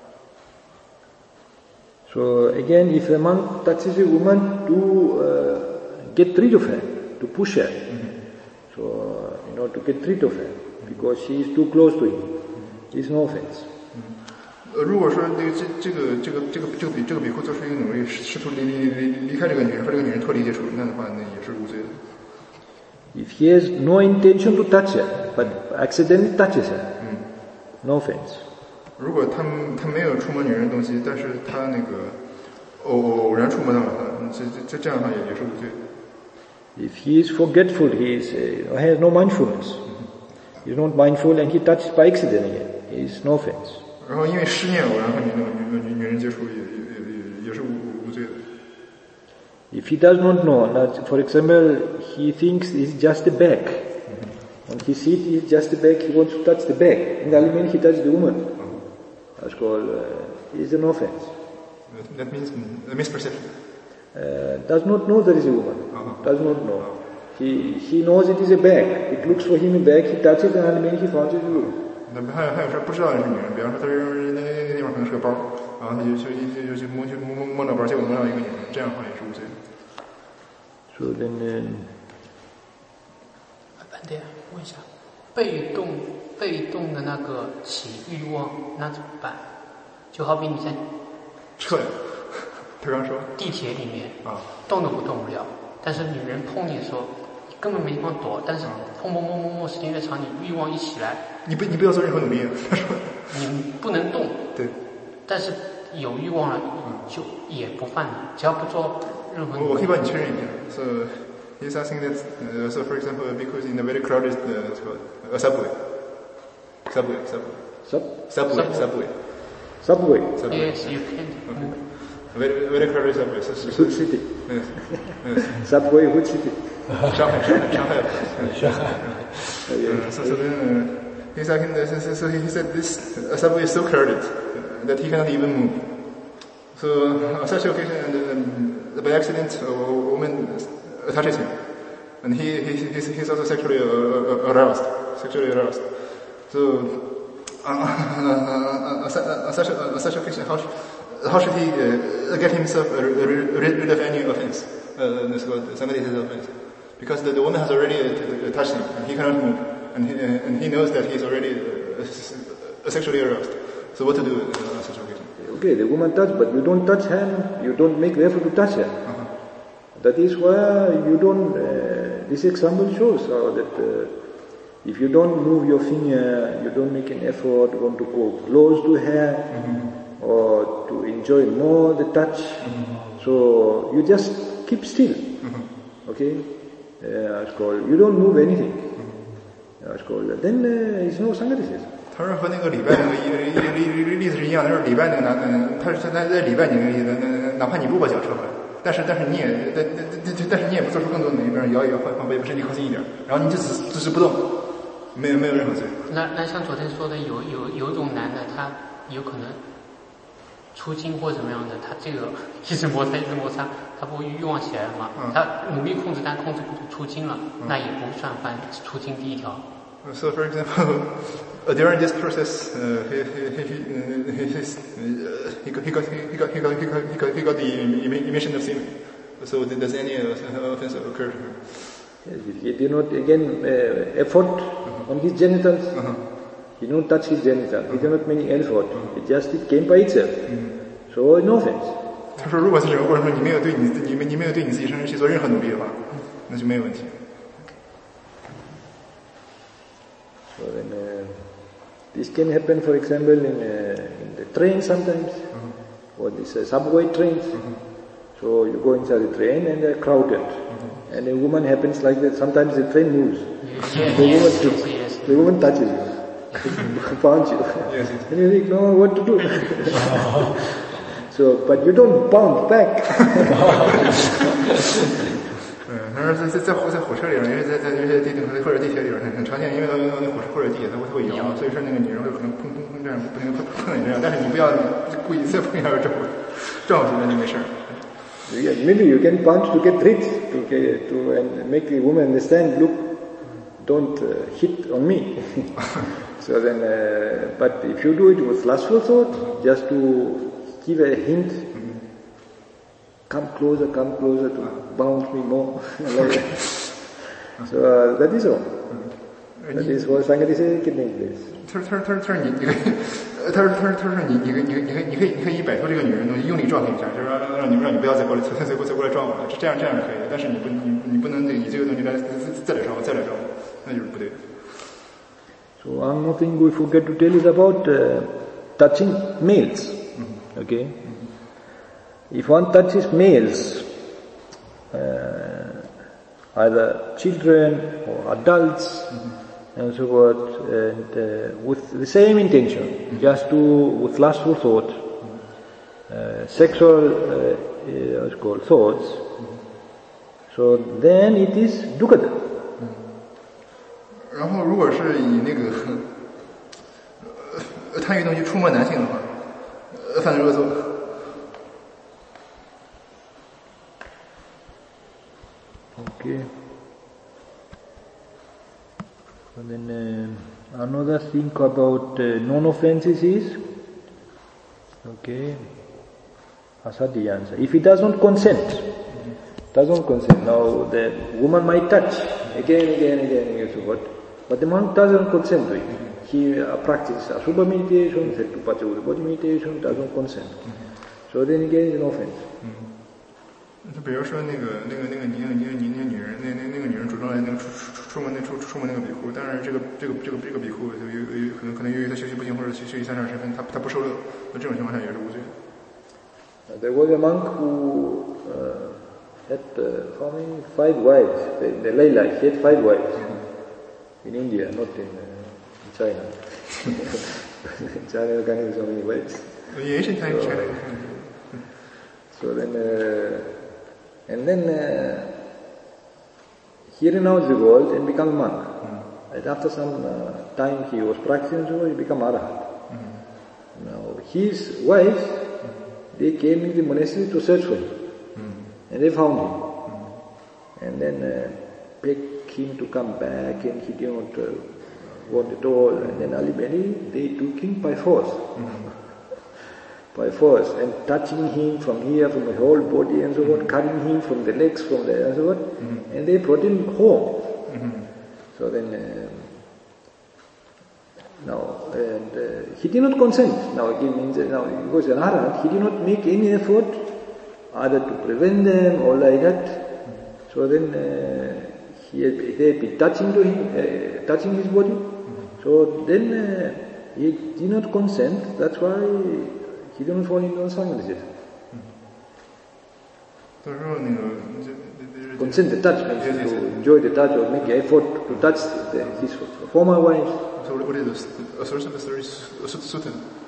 So again, if a monk touches a woman to get rid of her, to push her, so to get rid of her, because she is too close to him, is no offense. 如果说这个比库做出一个努力，试图离开这个女人和这个女人脱离接触，那的话那也是无罪的。 If he has no intention to touch her, but accidentally touches her, no offense. 如果他没有触摸女人的东西，但是他那个偶然触摸到了她，这样的话也是无罪的。 If he is forgetful, he has no mindfulness. He is not mindful and he touches by accident again. He is no offense. 然后因为失念偶然和女人接触也是无罪的。 If he does not know, for example, he thinks it's just the back. On his seat is just the back, he wants to touch the back. In the element he touches the woman. That's called, is an offense. That means a misperception. Does not know there is a woman. Does not know. He knows it is a bag. It looks for him a bag, he touches and element he finds it is a woman. 还有说不知道那是女人，比方说他认为那地方可能是个包，然后他就去摸到包，结果摸到一个女人，这样的话也是无罪的。 So then, 班爹，问一下，被动的那个起欲望，那怎么办？就好比你在撤呀，他刚说地铁里面动都动不了，但是女人碰你的时候，你根本没地方躲，但是碰时间越长，你欲望一起来， 你不要做任何努力，他说你不能动， 对， 但是有欲望了就也不犯，只要不做任何努力。 我可以帮你确认一下。So he's asking that, so for example, because in a very crowded subway. Yes, you can. Okay. Very crowded subway. Which city? Yes. Subway, which city? Shanghai. So then he's asking, so he said this subway is so crowded that he cannot even move. So on such occasion, by accident, a woman touches him, and he's also sexually aroused. So on such occasion, how should he get himself rid of any offense? Somebody's offense, because the woman has already touched him, and he cannot move, and he knows that he's already sexually aroused. So what to do on such occasion? Okay, the woman touched, but you don't touch her, you don't make the effort to touch her. That is why you don't, this example shows that if you don't move your finger, you don't make an effort, want to go close to her, or to enjoy more the touch, so you just keep still, okay? It's called, you don't move anything. It's called, then it's no sanghadism. 他说和那个礼拜那个例子是一样的，就是礼拜那个他在礼拜你那个意思，哪怕你不把脚撤回来，但是你也不做出更多的努力，比如摇一摇晃，把身体靠近一点，然后你就只是不动，没有任何罪。 那像昨天说的，有一种男的，他有可能出精或怎么样的，他这个一直摩擦，他不欲望起来了吗？他努力控制，但控制不住出精了，那也不算犯出精第一条。 So, for example, during this process, he got the emission of semen. So, does any offense occur to him? Yes, he did not again effort on his genitals. He did not touch his genitals. He did not make effort. It came by itself. So, no offense. 他说，如果在整个过程中你没有对你自己身体去做任何努力的话，那就没有问题。 So then, this can happen, for example, in the train sometimes, or these subway trains. So you go inside the train and they're crowded. And a woman happens like that. Sometimes the train moves. The woman touches you, bounce you. And you think, no, what to do? So, but you don't bounce back. 他说在火车里边，因为在这些地铁或者地铁里边很常见，因为那火车或者地铁它会摇，所以说那个女人会可能砰这样不停地碰你这样，但是你不要故意再碰一下撞出来就没事儿。 Yeah, maybe you can punch to get rich, to and make the woman understand. Look, don't hit on me. So then, but if you do it with lustful thought, just to give a hint, come closer to bounce me more. So that is all. That is what Sangha says can take place. 他说你可以摆脱这个女人东西，用力撞她一下，就是让你不要再过来撞我了，这样是可以的，但是你不能以这个东西再来撞我，那就是不对的。 So one more thing we forget to tell is about touching males. Okay, if one touches males, either children or adults. And so forth, and with the same intention, just with lustful thought, sexual, what's called thoughts. So then it is dukkha. 然后，如果是以那个贪欲东西触摸男性的话，犯了恶作。 Okay. And then another thing about non-offenses is, okay, asadiyansa. If he does not consent, now the woman might touch again, so what? But the monk doesn't consent to it. He practices Asubha meditation, Setupachya body meditation, doesn't consent. So then again is an offense. 就比如说那个女人，那个女人主动来那个出门那个比库，但是这个比库就有可能由于他修习不行或者修习三善身份，他不受乐，那这种情况下也是无罪的。 There was a monk who had how many? 5 wives. The Layla, he had 5 wives in India, not in China. China you can't have so many wives. Ancient times, China. So then. And then he renounced the world and became a monk. And after some time he was practicing, so he became Arahant. Now his wives, they came in the monastery to search for him. And they found him. And then begged him to come back, and he did not want at all. And then ultimately they took him by force. By force, and touching him from here, from the whole body and so on, cutting him from the legs, from the and so on, and they brought him home. So then, he did not consent. Now it means that now because an Arhat, he did not make any effort either to prevent them or like that. So then they had been touching his body. So then he did not consent. That's why. He didn't fall into Sangha. Consent the touch means to enjoy the touch or make effort to touch his former wives. So what is this? A source of the story is Sutta.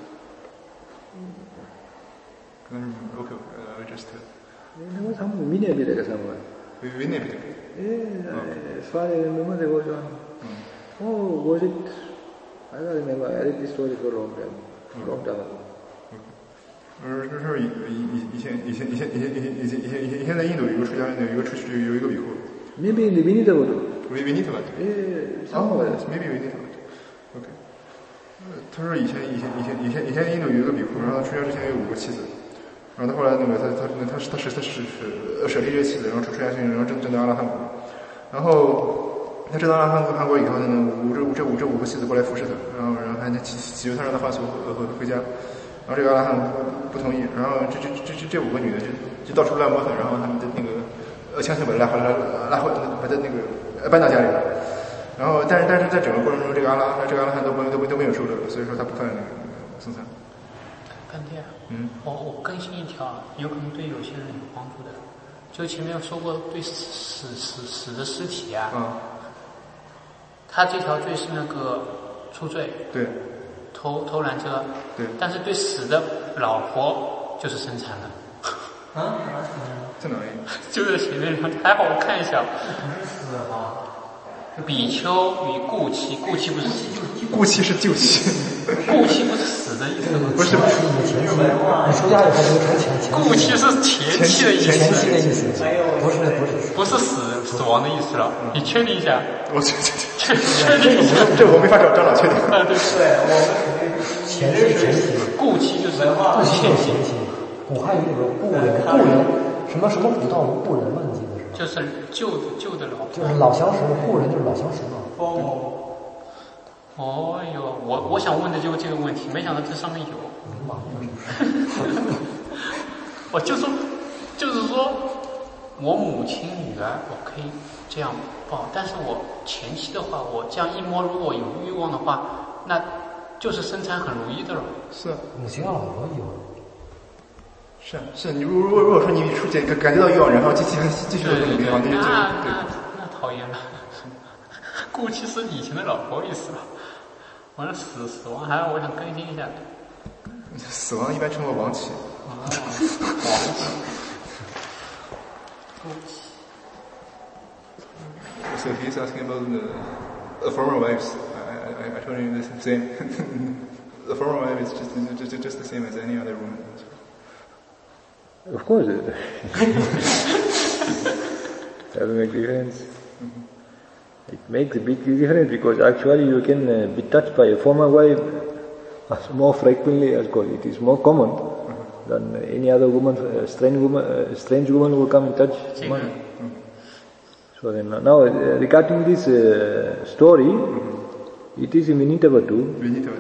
Okay, I just... There was some Vinaya somewhere. Vinaya? Yeah, as far as I remember there was one. Oh, was it? I don't remember. I read this story for a long time ago. 这是以前在印度有一个出家人，有一个比库。 Maybe in the Vinita Vadu. Vinita Vadu. Yeah, somewhere. Maybe Vinita Vadu. Okay. 他说以前印度有一个比库，然后出家之前有5个妻子，然后他后来那个他是舍离这些妻子，然后出家修行，然后证得阿拉汉果，然后他证得阿拉汉果以后呢，这5个妻子过来服侍他，然后还祈求他让他还俗回家。然后这个阿拉汉不同意，然后这5个女的就到处乱摸他，然后他们的那个强行把他拉回把他那个搬到家里，然后但是在整个过程中，这个阿拉汉都没有受乐，所以说他不犯那个僧残。 干爹，我更新一条，有可能对有些人有帮助的。就前面说过，对死的尸体啊，他这条罪是那个出罪， 对， 偷拦车， 对， 但是对死的老婆就是生产了。 在哪里？ 就在前面，还好我看一下。 不是死啊。 比丘与顾妻，顾妻不是顾妻是旧妻， 顾妻不是死的意思吗？ 不是你前妻，你出家以后就成前妻。 顾妻是前妻的意思。 前妻的意思，不是死亡的意思了。你确定一下？ 我确定一下。 这我没法找张老确定。 对， 我们前妻， 顾妻就是顾妻就是前妻。古汉语里边顾人，什么古道无顾人嘛？你记得是吧？ 就是旧的老婆， 就是老相识，顾人就是老相识嘛。 哦哟，我想问的就是这个问题，没想到这上面有。我就是说，我母亲女儿我可以这样抱，但是我前妻的话，我这样一摸，如果有欲望的话，那就是生产很如意的了。 是母亲和老婆有。 是，你如果说你感觉到欲望，然后继续做这种地方， 那讨厌了。顾妻是以前的老婆意思了。完了死亡，还有我想更新一下。 死亡一般称为亡妻。 亡妻。顾妻。 So he's asking about the former wives. I told him the same. The former wife is just the same as any other woman. Of course, it doesn't make difference. It makes a big difference because actually you can be touched by a former wife more frequently, of course. It is more common than any other woman, strange woman who will come and touch someone. So then now regarding this story, it is in Vinitavatu.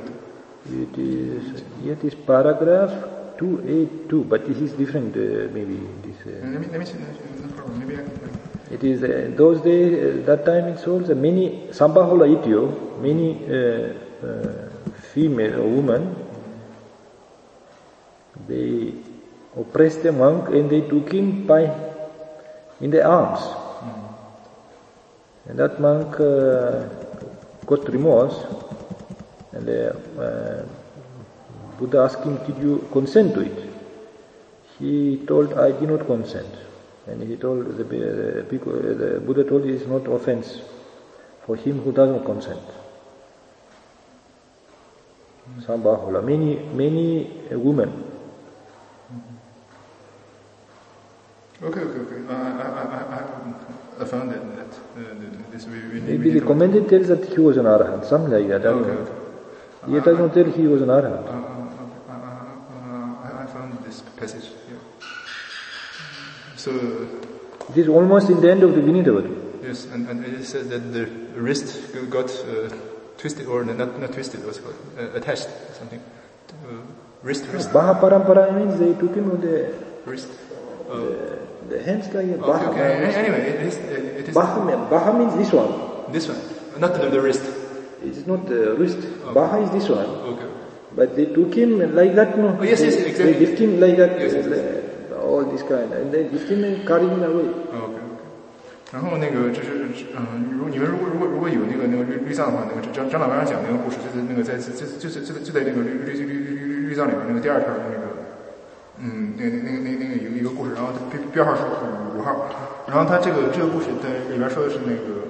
It is paragraph 282, but this is different, maybe. Let me see. No problem. Maybe I can tell you. It is those days, that time it's also many, Sambahola Itio, many female or women, they oppressed the monk and they took him in their arms. And that monk got remorse, and Buddha asked him, did you consent to it? He told, I did not consent. And he told, the Buddha told, it is not offense for him who does not consent. Sambahola, many women. Okay. I found that this Maybe the commentator tells that he was an arahant, something like that. Okay. He does not tell he was an arahant. I found this passage here. So it is almost in the end of the Vinitavatu. Yes, and it says that the wrist got twisted, or not twisted, what's it called? Attached or something. Wrist. Baha Parampara means they took him with the wrist. The hands like a Baha. Okay. Anyway, it is. Baha means this one. This one, not the wrist. It is not the wrist. Okay. Baha is this one. Okay. But they took him like that, no? Oh, yes, exactly. They lift him like that. Yes. All this kind, and they lift him and carry him away. Okay. 然后那个就是你们如果有那个律藏的话，那个张老刚讲那个故事，就是那个在那个律藏里面那个第二条那个那个一个故事，然后编号是5号，然后他这个故事在里边说的是那个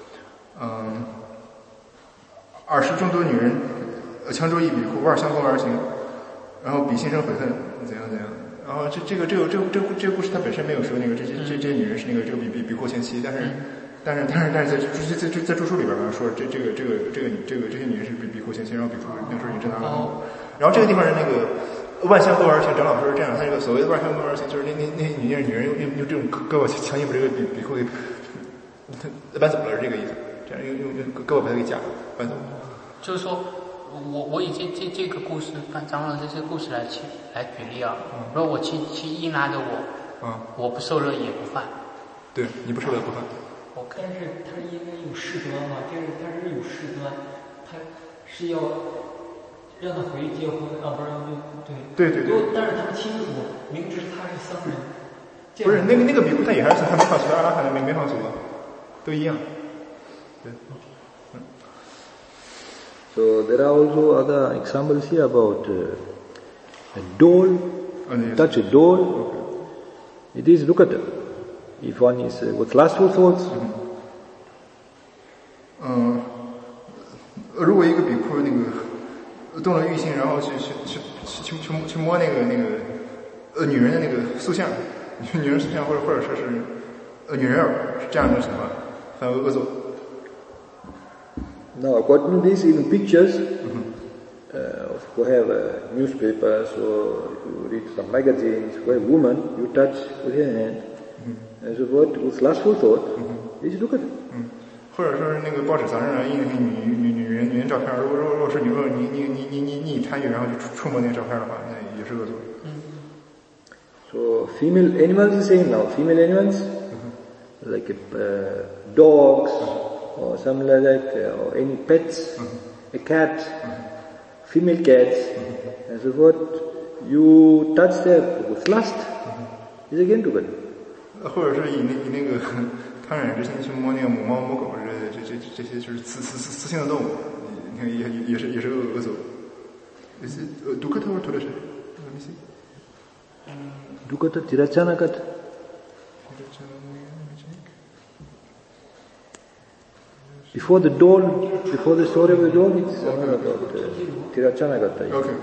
20众多女人强捉一比库，望相公而行，然后比心生悔恨，怎样。然后这个故事它本身没有说那个这些女人是那个这个比库前妻，但是在著书里边说这些女人是比库前妻，然后比库那时候已经拿了。然后这个地方的那个万相公而行，张老师是这样，他这个所谓的万相公而行，就是那些女人用这种胳膊强行把这个比库给他搬走了，是这个意思。这样用胳膊把它给夹搬走。 就是说。我以这个故事，张老师这个故事来举例啊。如果我妻硬拉着我不受热也不犯。 对，你不受热不犯。 但是他因为有事端嘛，就是他是有事端，他是要让他回结婚啊，不是对。 但是他们清楚，明知他是僧人。 不是那个比库他也还是他没放俗，阿拉罕没放俗，都一样。对。 So there are also other examples here about a doll. Touch a doll. It is look at if one is with lustful thoughts. 如果一个比库那个动了欲心，然后去摸那个女人的那个塑像，女人塑像或者说是女人偶，是这样的情况，犯恶作。 Now, according to this, even pictures, who have newspapers or you read some magazines, where a woman you touch with your hand, and so forth, with lustful thought, you should look at it. 或者说是那个报纸杂志上印那女人照片，如果是你参与然后就触摸那个照片的话，那也是恶作。 So female animals the same now. Female animals like dogs or something like that, or any pets, a cat, female cats, and so forth. You touch them with lust, is again too good. 或者是以那个贪婪之心去摸那个母猫母狗之类的，这些就是雌性的动物，你看也是恶作。Dukata or Turasha? Let me see. Dukata Tirachanakat. Before the story of the dog, it's about Tirachanagata. Okay.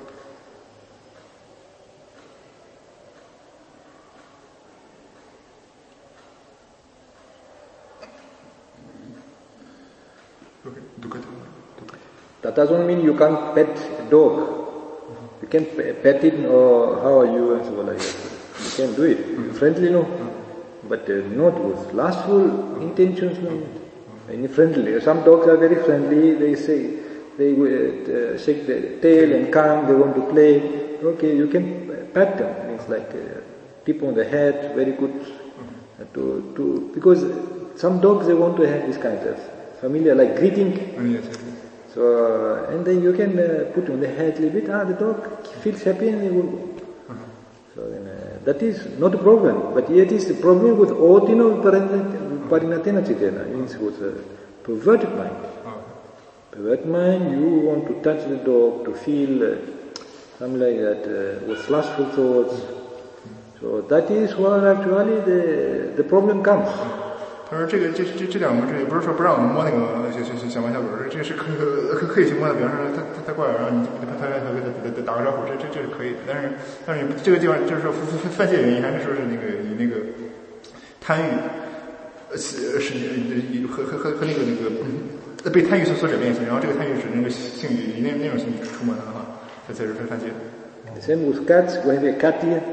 That doesn't mean you can't pet a dog. You can pet it or how are you and so like that. You can do it. Friendly, no. But not with lustful intentions, no. Any friendly. Some dogs are very friendly. They say, they shake their tail and come, they want to play. Okay, you can pat them. It's like tip on the head, very good. Because some dogs, they want to have this kind of familiar, like greeting. So, and then you can put on the head a little bit, the dog feels happy and he will go. So then, that is not a problem, but yet is the problem with ordinal parinatena chitena, means with a perverted mind. Perverted mind, you want to touch the dog, to feel something like that, with lustful thoughts. So that is where actually the problem comes. 他说这两个也不是说不让我们摸那个小猫小狗，这个是可以去摸的。比方说他过来，然后你他打个招呼，这是可以的。但是这个地方就是说犯戒原因，还是说是以那个贪欲是和那个被贪欲所转变性，然后这个贪欲是那个性欲，以那种性欲出门的话，它才是犯戒的。 Same with cats, we have a cat here.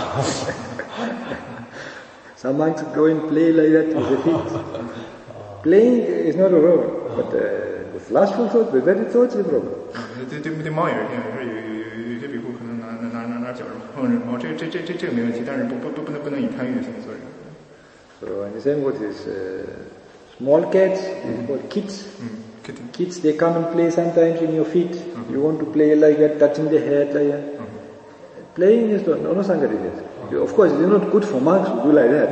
Some monks go and play like that with the feet. Playing is not a problem, but with lustful thoughts, with very thoughts is a problem. 对猫也是这样，有些比丘可能拿脚碰着猫，这个没问题，但是不能以贪欲的心做人。 So the same with this small cats, is called kids. Kids, they come and play sometimes in your feet. You want to play like that, touching the head like that. Playing is no sangadis. Of course, it is not good for monks to do like that.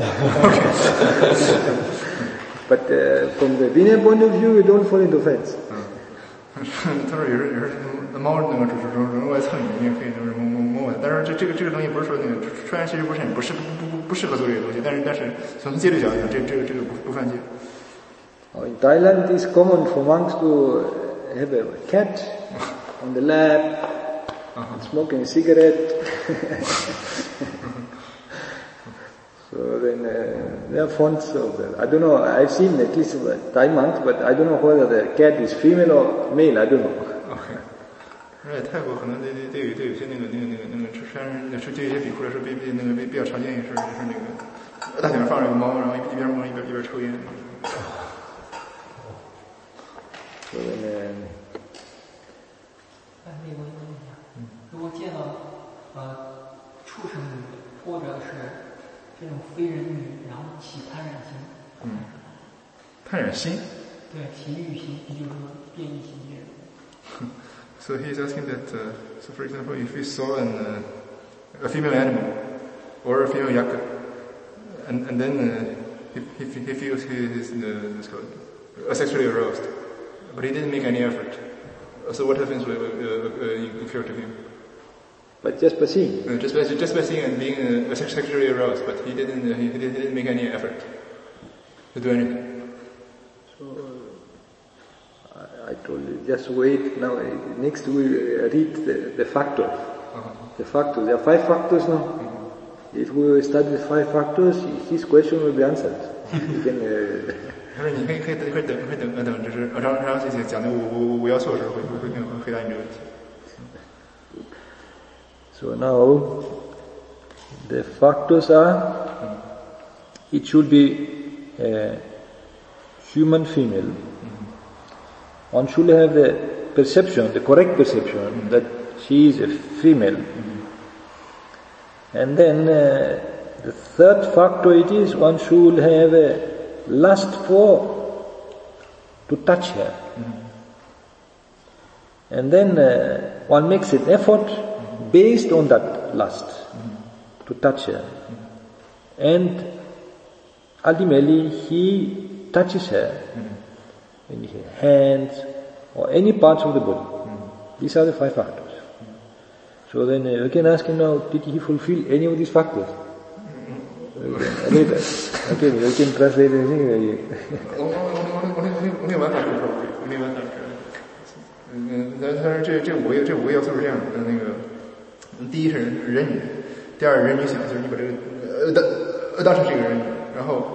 But from the Vinaya point of view, you don't fall into offense. 他说也是猫那个人过来蹭你，你也可以就是摸我。但是这个东西不是说那个穿然其实不适合做这个东西，但是从戒律角度讲，这个不犯戒。 In Thailand, it is common for monks to have a cat on the lap, smoking a cigarette. So then they are fond of that. I don't know, I've seen at least Thai monks, but I don't know whether the cat is female or male, I don't know. Okay. 而且泰国可能对有些那个山人是对一些比丘来说比较常见一事，就是那个大腿上放着一个猫，然后一边摸一边抽烟。 So then, 那个问一下，如果见到畜生女或者是这种非人女，然后起贪染心， 贪染心？ 对，起欲心，也就是说变异心这种。 So he's asking that, so for example, if we saw a female animal or a female yaka, and then he feels he's sexually aroused, but he didn't make any effort. So what happens when you compare to him? But just by seeing. Just by seeing and being sexually aroused, but he didn't make any effort to do anything. So I told you, just wait. Now next we read the factors. The factors. There are 5 factors now. If we study the 5 factors, his question will be answered. You can. 他说你可以等，就是让这些讲的五要素的时候会回答你这个问题。 So now the factors are: it should be a human female. One should have the perception, the correct perception that she is a female. And then the third factor it is one should have a lust to touch her. And then one makes an effort based on that lust to touch her. And ultimately he touches her in his hands or any parts of the body. These are the 5 factors. So then we can ask him now, did he fulfill any of these factors? Later. Okay, we can translate anything. only one factor probably. Only one factor. 他说这五个要素是这样的，那个第一是人女，第二人女想，就是你把这个当成这个人女，然后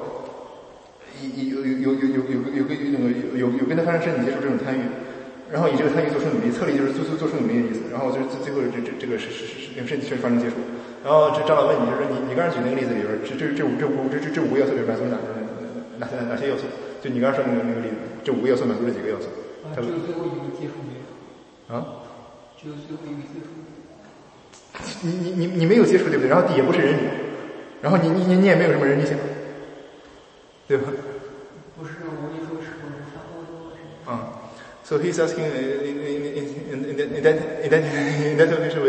有跟他发生身体接触这种贪欲，然后以这个贪欲做出努力，策力就是做出努力的意思，然后最后这个是跟身体确实发生接触。然后这张老问你，就是你刚才举那个例子里边，这五个要素里满足哪些要素？就你刚才说那个例子，这5个要素满足了几个要素？ 只有最后一个接触没有。只有最后一个接触。 你没有接触对不对？然后也不是人女，然后你也没有什么人女想，对吧？ 不是，我一说是不是差不多。 So he's asking in that condition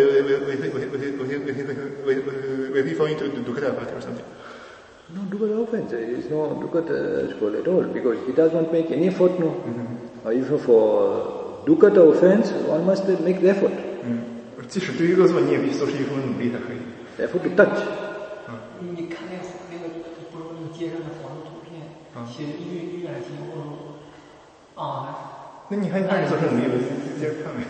will he fall into dukkha or something? No dukkha offense. There is no dukkha school at all because he does not make any effort. No. If for dukkha offense, one must make the effort. 即使对于恶作，你也必须做出一种努力才可以。 Effort to touch. 你看那个不是那街上的黄的图片，写着月亮星或者那你还开始做出努力了，接着看呗。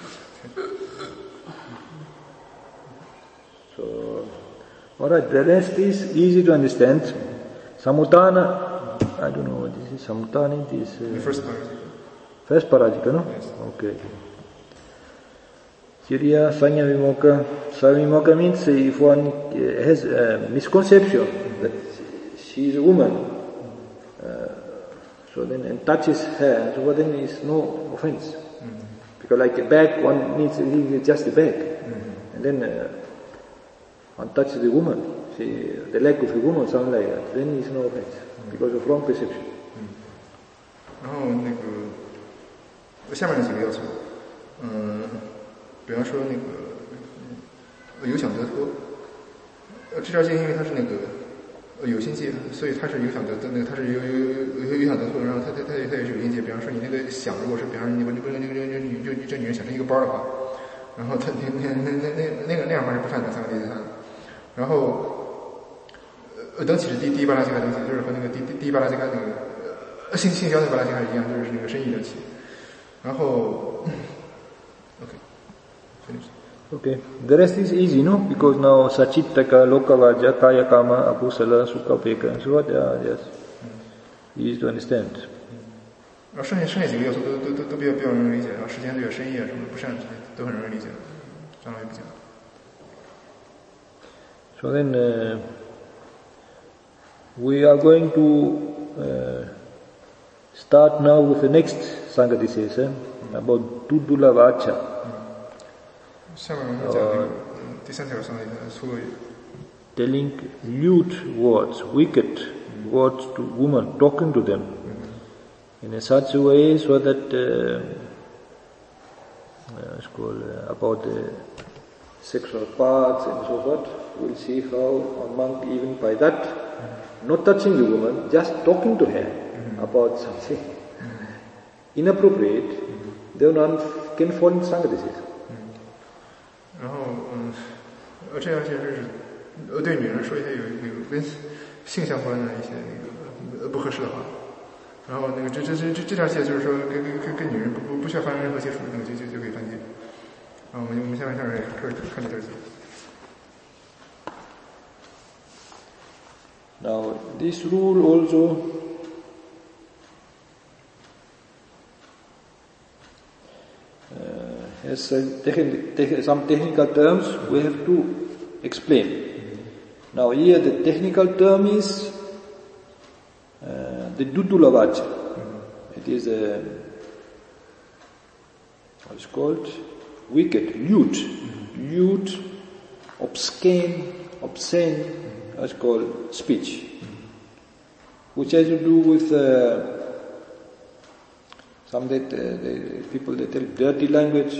So, alright, the rest is easy to understand. Samutana, I don't know what this is. Samutana is the first part. First parajika, no? Yes. Okay. Siriya Sanya Vimoka. Savimoka means if one has a misconception that she is a woman, so then and touches her, so then is no offense. Because like a bag, one needs just a bag. And then one touches the woman, the leg of a woman, something like that, then is no offense. Because of wrong perception. 然后那个下面的几个要素，比方说那个有想得脱，这条戒因为它是那个有心戒，所以它是有想得那个它是有想得脱，然后它也是有心戒。比方说你那个想，如果是比方说你不能这女人想成一个包的话，然后她那样的话是不犯的三个地戒的。然后等起是第一巴拉吉卡等起，就是和那个第一巴拉吉卡那个性交那巴拉吉卡一样，就是那个身意等起。然后 Okay, the rest is easy, no? Because now Sachittaka, Lokavaja, Kaya Kama, Akusala, Sukha-peka, and so on, yes. Easy to understand. 然后剩下几个要素都比较容易理解，然后时间对深夜什么不善都很容易理解，张老也不讲。 So then we are going to start now with the next Sangati session about Tudula Vacha. 下面我们讲那个第三条上的一个粗语。 Telling lewd words, wicked words to women, talking to them in a such a way so that it's called about the sexual parts and so forth. We'll see how a monk, even by that, not touching the woman, just talking to her about something inappropriate, then one can fall into Sangha-disease. 然后这样就是对女人说一些有跟性相关的一些那个不合适的话，然后那个这条戒就是说跟女人不需要发生任何接触，那个就可以犯戒。我们下面开始看这条戒。 Now this rule also has some technical terms we have to explain. Now here the technical term is the Dudula Vacha. It is what is called wicked, lewd, obscene, that's called speech, which has to do with some that the people they tell dirty language,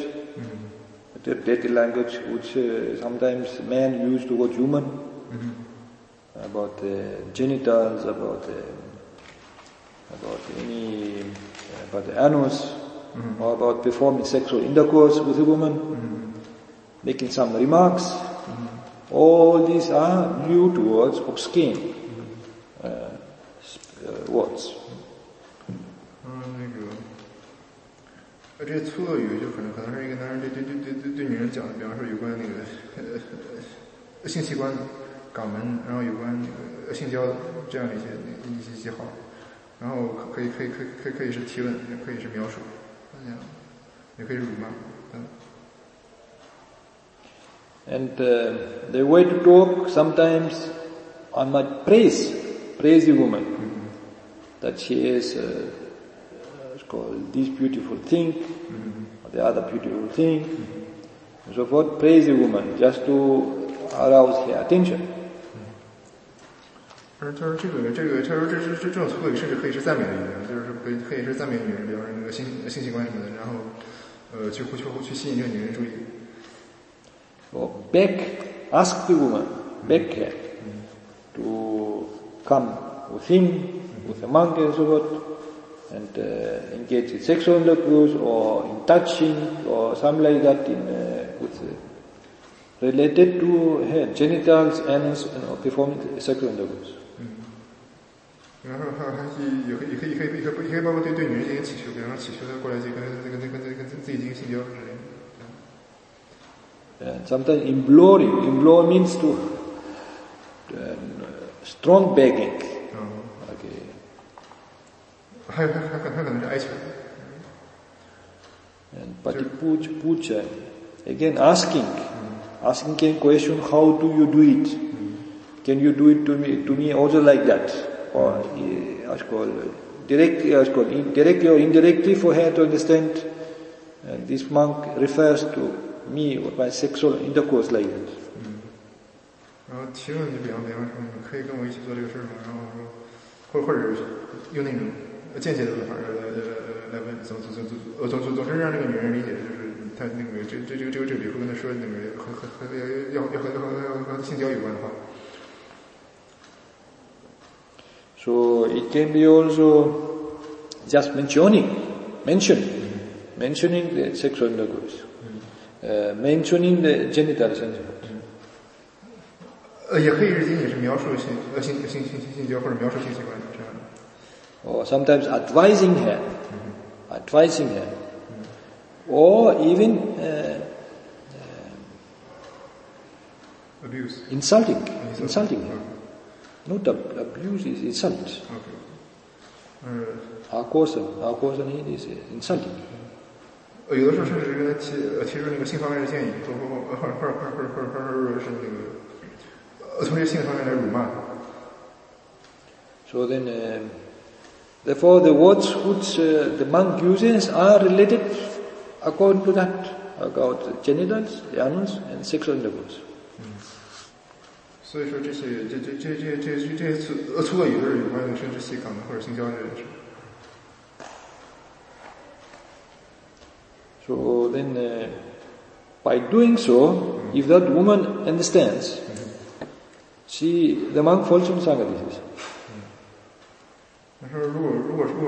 which sometimes men use the word human, about the genitals, about the anus, or about performing sexual intercourse with a woman, making some remarks. All these are lewd words, obscene words. 这些粗恶语就可能是一个男人对女人讲的，比方说有关那个性器官、肛门，然后有关那个性交这样的一些记号，然后可以是提问，也可以是描述，也可以是辱骂。 And the way to talk, sometimes I might praise the woman, that she is it's called this beautiful thing, or the other beautiful thing, and so forth. Praise the woman just to arouse her attention. 他说这种粗口语甚至可以是赞美的语言，就是可以是赞美女人，比方说那个性器官什么的，然后去吸引这个女人注意。 So ask the woman, beg her to come with him, with a monk and so forth, and engage in sexual intercourse or in touching or something like that related to her genitals, anus, and performing sexual intercourse. 然后还也可以包括对女人进行祈求，比方说祈求她过来去跟自己进行性交之类的。 Sometimes implore means to strong begging. Okay. 还可能是哀求。 And Patipuja, again asking a question, how do you do it? Can you do it to me also like that? Or directly or indirectly for her to understand this monk refers to me or my sexual intercourse like that. 然后提问就比方说你可以跟我一起做这个事吗？然后说或者是用那种间接的方法来问，总是让这个女人理解，就是他那个这个比夫跟他说那个要和性交有关的话。 So it can be also just mentioning the sexual intercourse, mentioning the genitals and so forth. 也可以仅仅是描述性交或者描述性器官这样的。 Or sometimes advising her, or even abuse, insulting her. Not abuse is insult. Akosan is insulting. 有的时候甚至是跟他提出那个性方面的建议，或者是那个从这性方面来辱骂。 So then, therefore, the words which the monk uses are related according to that, about the genitals, the anus, and sexual intercourse. 所以说这些粗恶语都是有关于生殖器、肛门或者性交这件事。 So then by doing so, if that woman understands, the monk falls from Sangha disease. 他说如果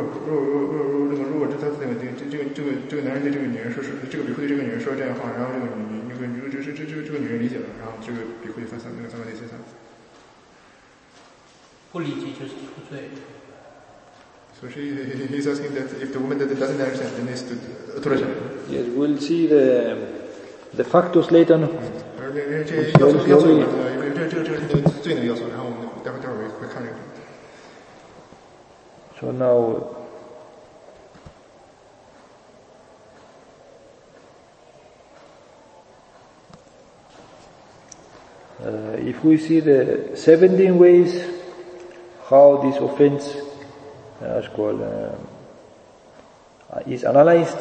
这个男人对这个女人说是这个比丘对这个女人说这样的话，然后这个女人理解了，然后这个比丘就犯三个第四三。 不理解就是出罪。 So he's asking that if the woman doesn't understand, then it's to Turaja. Yes, we'll see the factors later on. 而这要素这是最能要素，然后我们待会儿会看这个。 So now, if we see the 17 ways how this offense is analyzed,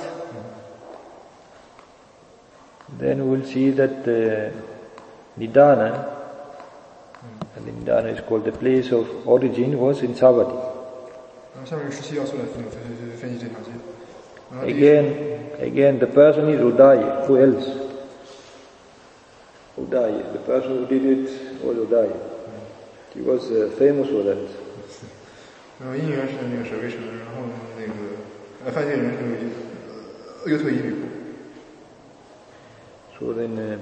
then we'll see that the Nidana, and the Nidana is called the place of origin, was in Savatthi. 下面17要素来分析这条线。 Again, the person is Udayi. Who else? Udayi. The person who did it was Udayi. He was famous for that. 然后因缘是那个舍卫城，然后那个犯戒人是右腿一比库。 So then,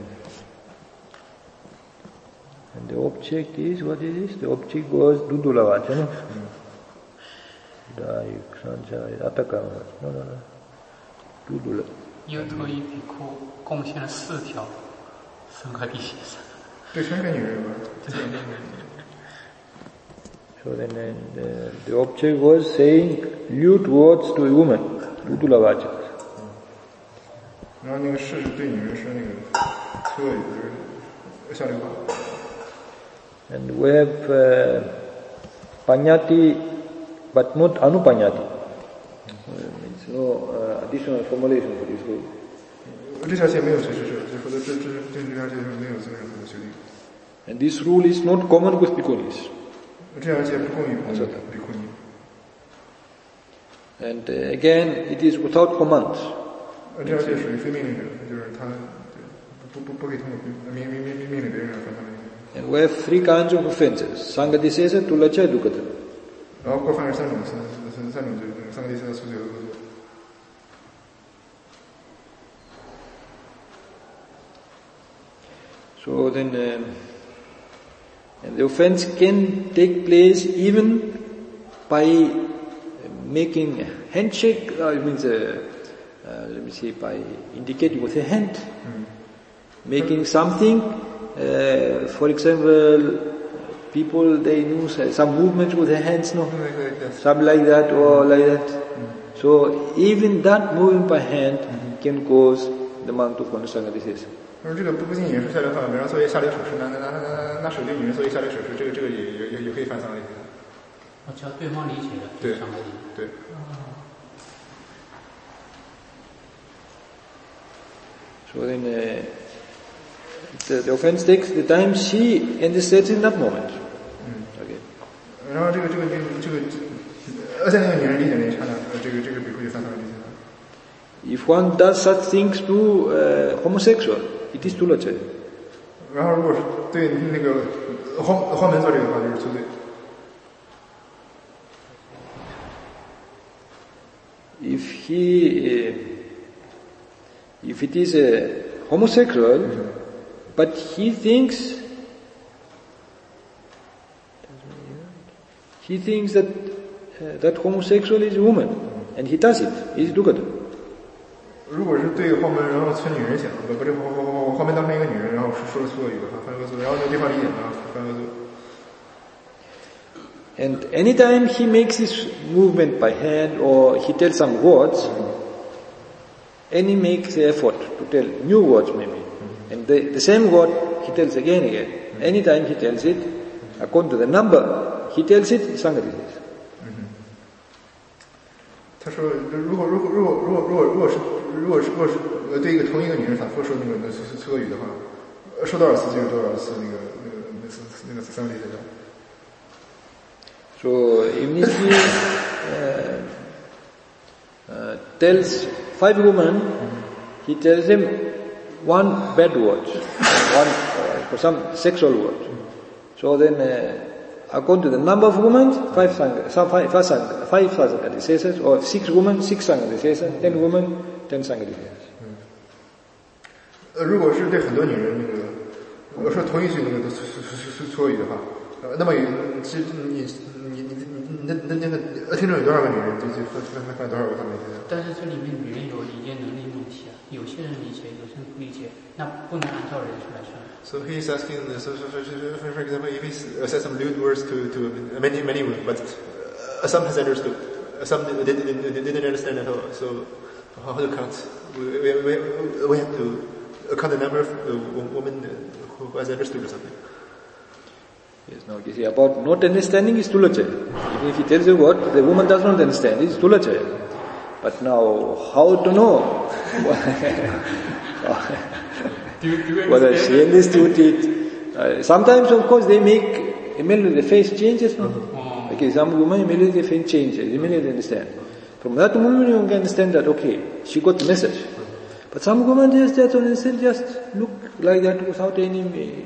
and the object is, what is this? The object was Dudulavacha, no? Udayi, Sanjaya, Atakama. No. Dudula. 右腿一比库贡献了4条生和地协善。 对，全是女人吧。 So then the object was saying lewd words to a woman, Dudulavacha. 然后那个事是对女人说那个侧语，就是下流话。 And we have Panyati, but not Anupanyati. It's no additional formulation for this rule. 这条线没有随时设，就说的这条线没有做任何的修订。 And this rule is not common with bhikkhunis. 这条线不供应比库尼。 And again, it is without command. 这条线属于非命令者，就是他不可以通过命令别人来犯他的。 And we have 3 kinds of offenses: Sangadisesa, Tulacha, Dukata. 然后过犯是3种罪，3个第四宿罪和恶作。 So then, and the offense can take place even by making a handshake, let me say, by indicating with a hand, making something, for example, people, they do some movements with their hands, no? Something like that or like that. So even that movement by hand can cause the monk to fall into Sangadisesa. 而这个不仅仅是下流范围，比方做一下流手势，拿手对女人做一下流手势，这个也可以犯丧礼。 只要对方理解了， 对上个礼。 对。 So then, the offense takes the time she understands in that moment. Okay. 然后这个在那个女人理解那一刹那，这个比会犯丧礼。 If one does such things to homosexual, it is tulacha. 然后如果是对那个荒门做这个的话，就是粗罪。 If it is a homosexual, but he thinks that homosexual is a woman, and he does it, is dukata. 如果是对荒门，然后存女人想，把这荒门当成一个女人，然后说了错语的话，犯恶作，然后对方理解了，犯恶作。 And anytime he makes this movement by hand or he tells some words, and he makes the effort to tell new words maybe, and the same word he tells again. Anytime he tells it, according to the number he tells it, Sangadisesa. 他说，如果是对一个同一个女人反复说那个侧语的话，说多少次就有多少次那个三个例子。 So even if he tells 5 women, he tells him one bad word, for some sexual word. So then, according to the number of women, 5,000 Sankadisesas, or 6 women, 6 Sangadisesas, 10 women, 10 Sangadisesas. 如果是对很多女人说同一句错语的话，那么其实你那听众有多少个女人，就分多少个他们？ 但是这里面女人有理解能力问题啊，有些人理解，有些人不理解，那不能按照人数来算。 So he's asking, for example, if he says some lewd words to many women, but some has understood, some didn't understand at all. So how to count? We have to count the number of women who has understood or something. Yes, no, you see, about not understanding is Tulachaya. Even if he tells you what the woman does not understand, it's Tulachaya. But now, how to know whether she understood it? Sometimes, of course, they make immediately the face changes. No? Okay, some women immediately the face changes, immediately understand. From that moment, you can understand that okay, she got the message. But some women just look like that without any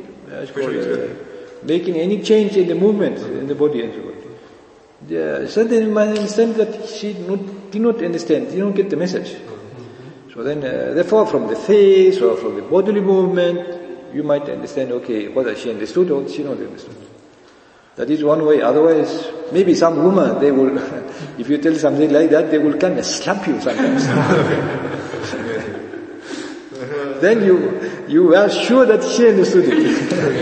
making any change in the movement in the body and so on. Certainly you might understand that she did not understand, did not get the message. So then, therefore, from the face or from the bodily movement, you might understand, okay, whether she understood or she not understood. That is one way. Otherwise, maybe some woman, they will, if you tell something like that, they will kind of slap you sometimes. Then you are sure that she understood it.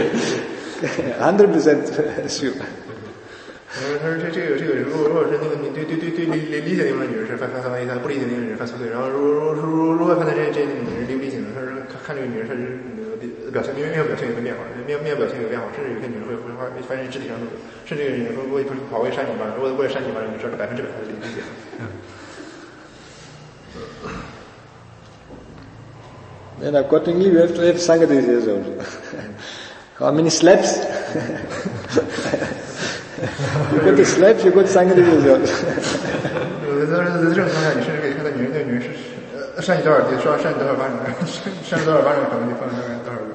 100% sure. 他说这个如果是那个你对理解那个女人是犯意，他不理解那个女人犯错罪，然后如果看到这女人理不理解呢？他说看这个女人她是表情面部表情也会变化，面部表情有变化，甚至有些女人会发现肢体上的，甚至有人说我也不是跑过去扇你巴掌，如果我也扇你巴掌，你知道100%的理解。 Then accordingly, you have to have Sangadisesas also. How many slaps? You got the slaps, you got Sangadisesas also. 在这种情况下，你甚至可以看到女人是扇你多少地，说扇你多少巴掌，扇多少巴掌可能就放多少个。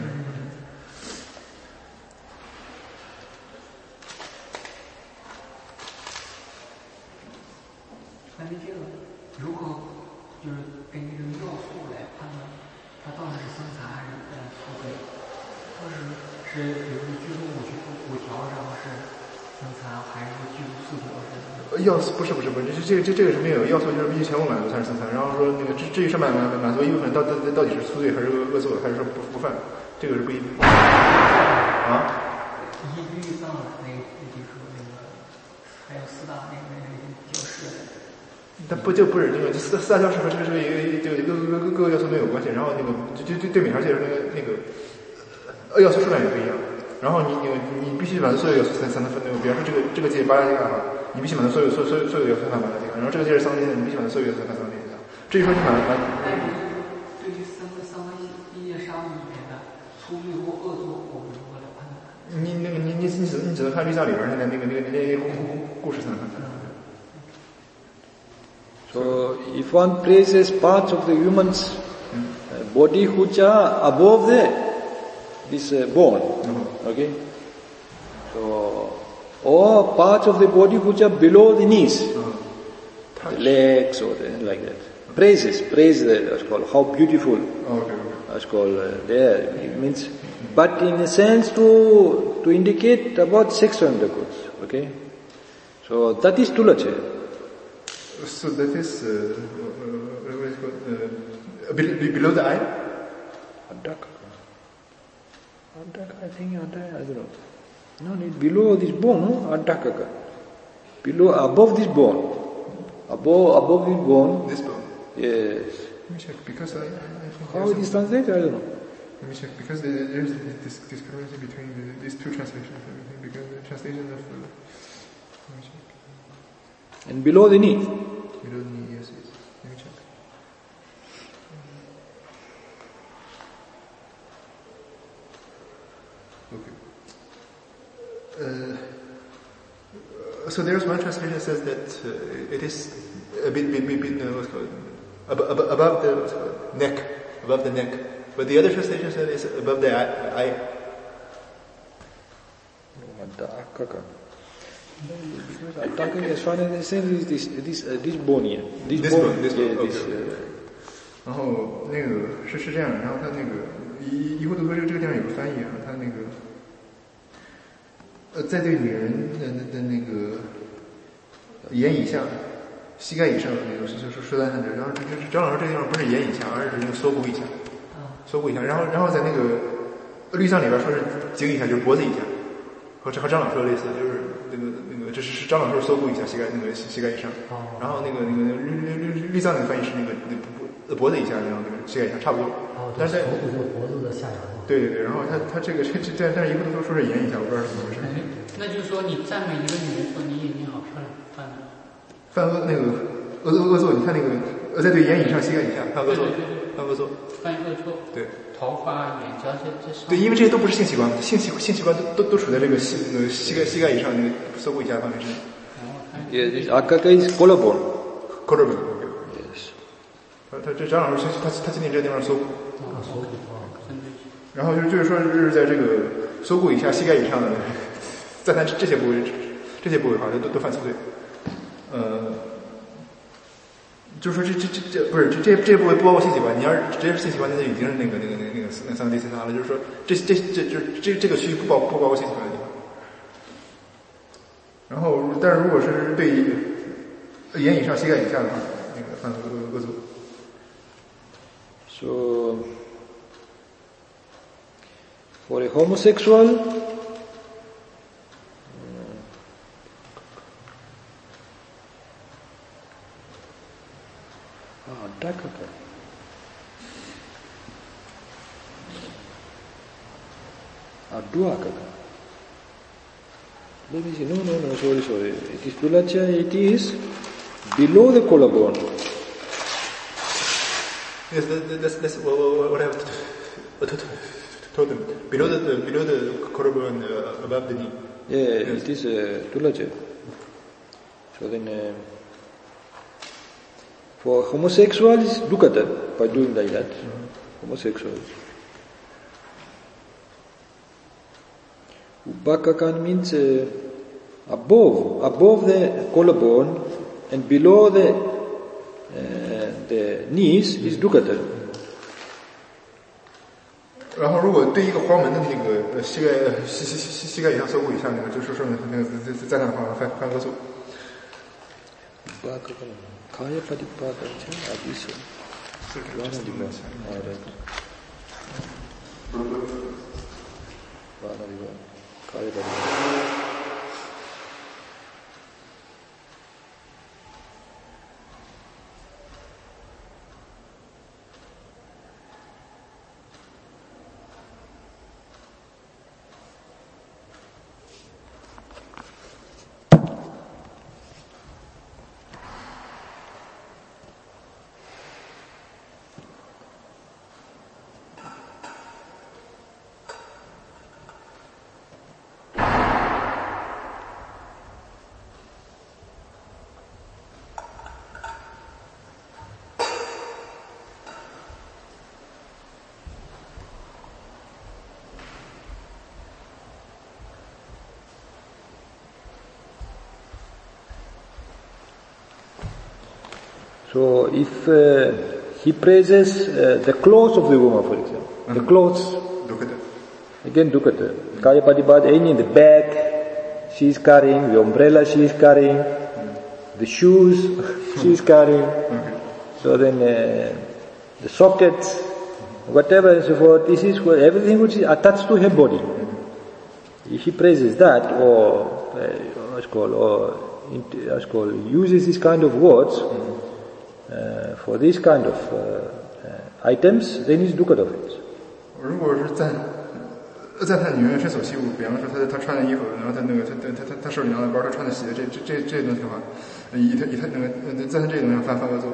那这个如何就是根据这个要素来判断，它到底是生残还是错对？或者是比如说拘束5条，然后是生残，还是拘束4条是？ 要素不是，这个是没有要素，就是必须全部满足才是生残。然后说那个至于是满足一部分到底是粗罪还是恶作，还是说不犯，这个是不一定。啊？ 一律上那个就是那个还有4大那个教室。 它不是那个4大教室和这个是一个各个要素没有关系，然后那个就对每条界那个要素数量也不一样，然后你必须满足所有要素才能分那个，比方说这个界8加这个的话，你必须满足所有要素才满足这个，然后这个界是3个界，你必须满足所有要素才满足这个。至于说你满对于三个一界杀戮里面的粗罪或恶作，我们如何来判断？ 你只能看律教里边那个故事才能看出来。 So, if one praises parts of the human's body which are above this bone, okay? So, or parts of the body which are below the knees, the legs or like that. Praise, that's called how beautiful. That's called there. It means, but in a sense to indicate about sexual intercourse, okay? So that is Tulachaya. So that is what is called below the eye. Adaka, I think I don't know. No, below this bone, no? Adaka. Below, above this bone. Above this bone. This bone. Yes. Let me check because I think how it is translated, I don't know. Let me check because there is this discrepancy between these two translations. Because the translation of. Let me check. And below the knee. Below the knee, yes. Let me check. Okay. So there's one translation that says that it is a bit what's called above the neck, but the other translation said it's above the eye. Attacking as far as I say is this bone here. This bone. Okay. 然后那个是这样，然后他那个以后读说这个地方有个翻译啊，他那个在对女人的那个眼以下、膝盖以上的那个说在然后张老师这个地方不是眼以下，而是那个锁骨以下，然后在那个律藏里边说是颈以下，就是脖子以下，和张老师类似，就是那个这是张老师锁骨以下，膝盖以上，然后那个律藏那个翻译是那个脖子以下，然后那个膝盖以上差不多。但是锁骨就是脖子的下沿。对， 然后他这个但是一部都说是眼以下，我不知道是怎么回事。 那就是说你赞美一个女人说你眼睛好漂亮， 犯那个恶作，你看那个在对眼以上膝盖以下犯恶作， 犯恶作，对，头发、眼角这是对，因为这些都不是性器官，性器官都处在这个膝盖以上那个锁骨以下范围之内。 Yes, Akaka is collarbone. Yes. 他这张老师他今天这个地方锁骨。然后就是说是在这个锁骨以下、膝盖以上的，在他这些部位好像都犯错罪。就是说这不是这部位不包括性器官，你要是直接是性器官，那就已经是那个三第四了。就是说这个区域不包括性器官的地方。然后，但是如果是对眼以上、膝盖以下的话，那个犯恶作。 So, for a homosexual, Dakaka. Duakaka. Let me see. No, sorry. It is Dulacha, it is below the collarbone. Yes, that's what I told them. Below the collarbone, above the knee. Yeah, yes. It is Dulacha. So then, for homosexuals, look at that by doing like that. Homosexuals. Upakakan means above the collarbone and below the knees is dukata. 然后，如果对一个黄门的那个膝盖以上、锁骨以下那个，就是说那个在那的话犯恶作。 Kaya padipada abisa. Wana di ba? Wana di ba? Kaya padipada. So if he praises the clothes of the woman, for example, the clothes, again dukata, kaya padibad, any in the bag she is carrying, the umbrella she is carrying, the shoes she is carrying, so then the sockets, whatever and so forth, this is everything which is attached to her body. If he praises that, or uses this kind of words, for this kind of items, then he's dukkat of it. 如果是赞他女人身所习物，比方说他穿的衣服，然后他手里拿的包，他穿的鞋，这东西的话，以他那个在他这种上犯恶作。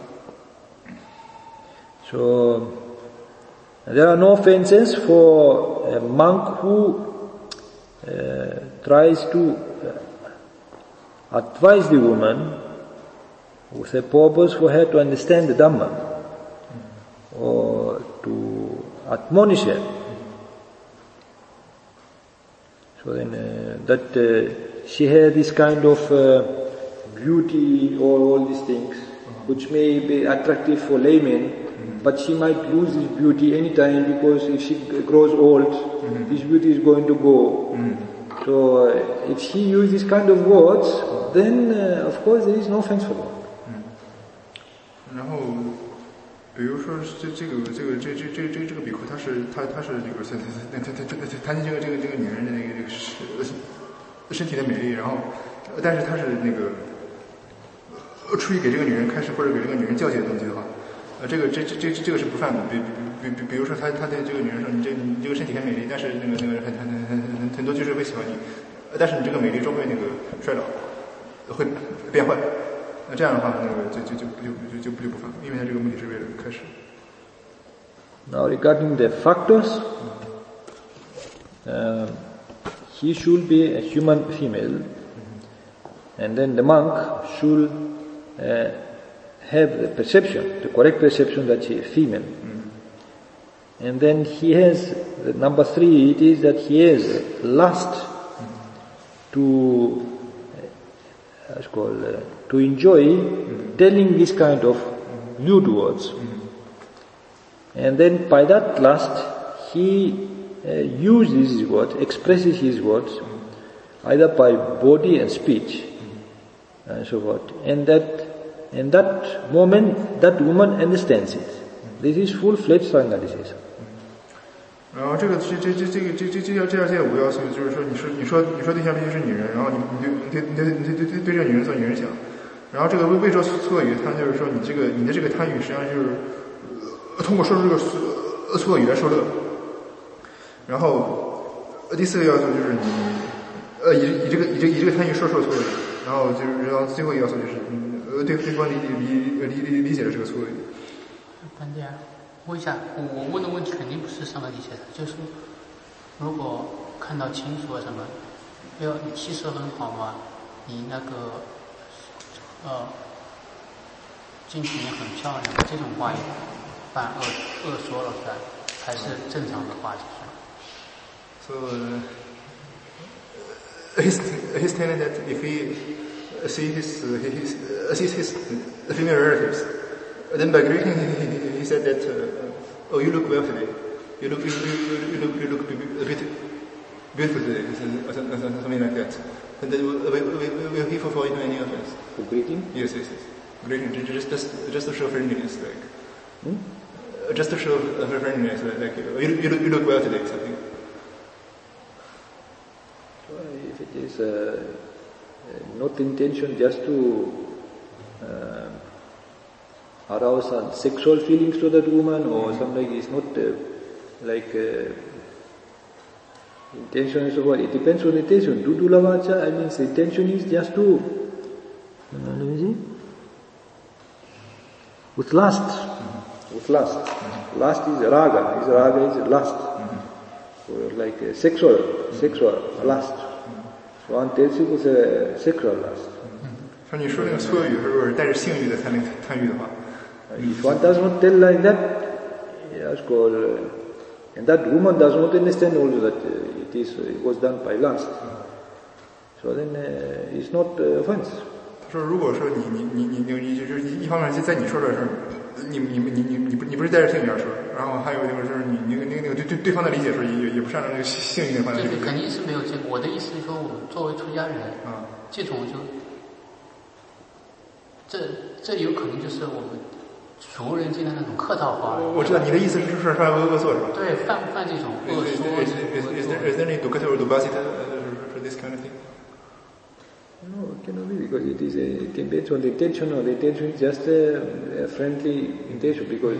So there are no offenses for a monk who tries to advise the woman with a purpose for her to understand the Dhamma, or to admonish her. So then that she had this kind of beauty or all these things, which may be attractive for laymen, but she might lose this beauty anytime, because if she grows old, this beauty is going to go. So if she uses this kind of words, then of course there is no offense for that. 然后，比如说这个比库，他是这个谈及这个女人的这个身体的美丽，然后，但是他是那个出于给这个女人开示或者给这个女人教诫的东西的话，这个是不犯的。比如说他对这个女人说，你这个身体很美丽，但是那个很多居士会喜欢你，但是你这个美丽终会那个衰老，会变坏。那这样的话，那个就不犯，因为他这个目的是为了开始。 Now regarding the factors, he should be a human female, and then the monk should have the perception, the correct perception that she is female. And then he has, number 3, it is that he has lust to enjoy telling this kind of lewd words. And then by that lust, he uses his words, expresses his words, either by body and speech, and so forth. And in that moment, that woman understands it. This is full-fledged Sangha decision. 然后这样5要素，就是说你说对象必须是女人，然后你对这个女人做女人想，然后这个未说错语，它就是说你的这个贪欲实际上就是通过说出这个错语来受乐。然后第4个要素就是你以这个贪欲说出了错语，然后最后一个要素就是对方理解了这个错语。 班家，问一下，我问的问题肯定不是上个理解的，就是说，如果看到亲属什么，你气色很好嘛，你那个镜子也很漂亮，这种话也犯恶说了算，还是正常的话就算。 So he's telling that if he sees his female relatives, then by greeting he said that, oh, you look well today. You look beautiful today, something like that. And then will he fall into any offense? For greeting? Yes. Greeting, just to show friendliness, like. Just to show her friendliness, like you look well today, something. If it is not intention just to arouse some sexual feelings to that woman, or something, it's not intention and so forth. It depends on the intention. Dudulavacha, I mean, the intention is just to, let me see, with lust. With lust. Lust is raga. Raga is lust. Or like sexual lust. So one tells you with a sexual lust. 说你说那个错语是不是带着性欲的贪欲的话？ If one does not tell like that, and that woman does not understand also that it was done by lust. So then it's not offense. 他说，如果说你就是一方面在你说的时候，你不是带着性欲而说，然后还有就是你那个对方的理解时候也不是按照那个性欲的方式。 这肯定是没有这个。我的意思是说，我们作为出家人，这种这有可能就是我们俗人间的那种客套话。 我知道你的意思是说犯恶作是吧？ 对，犯这种恶说。 Is there any dukkata or dubasita for this kind of thing? No, it cannot be, because it depends on the intention, or the intention is just a friendly intention, because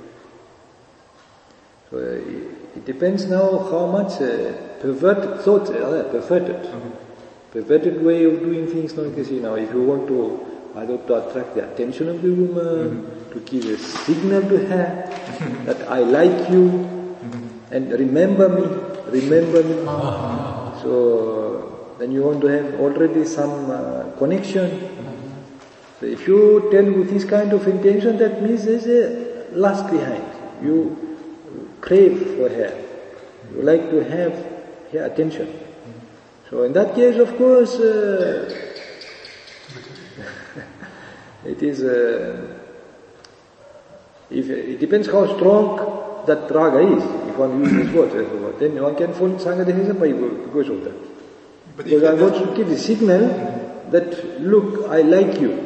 so it depends now how much perverted thoughts are perverted way of doing things. Like you see now, if you want to either to attract the attention of the woman, to give a signal to her that I like you, and remember me. So then you want to have already some connection. So if you tell with this kind of intention, that means there's a lust behind. You crave for her. You like to have her attention. So in that case, of course, it is. It depends how strong that raga is. If one uses this word, then one can fall Sangha because of that. Because I want to give the signal that, look, I like you.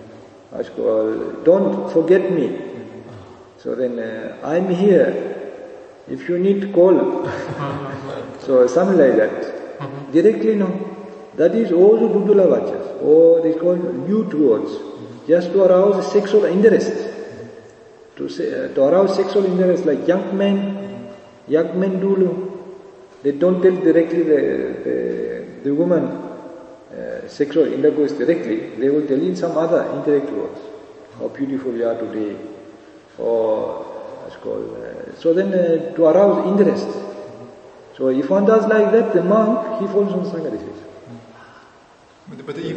Don't forget me. So then I'm here. If you need, call. So something like that. Directly, no. That is also Dudula Vachas, or they call lewd words, just to arouse sexual interest. To arouse sexual interest, like young men do. They don't tell directly the woman sexual intercourse directly. They will tell in some other indirect words. How beautiful you are today, or it's called. So then to arouse interest. So if one does like that, the monk, he falls on Sangha disease. But if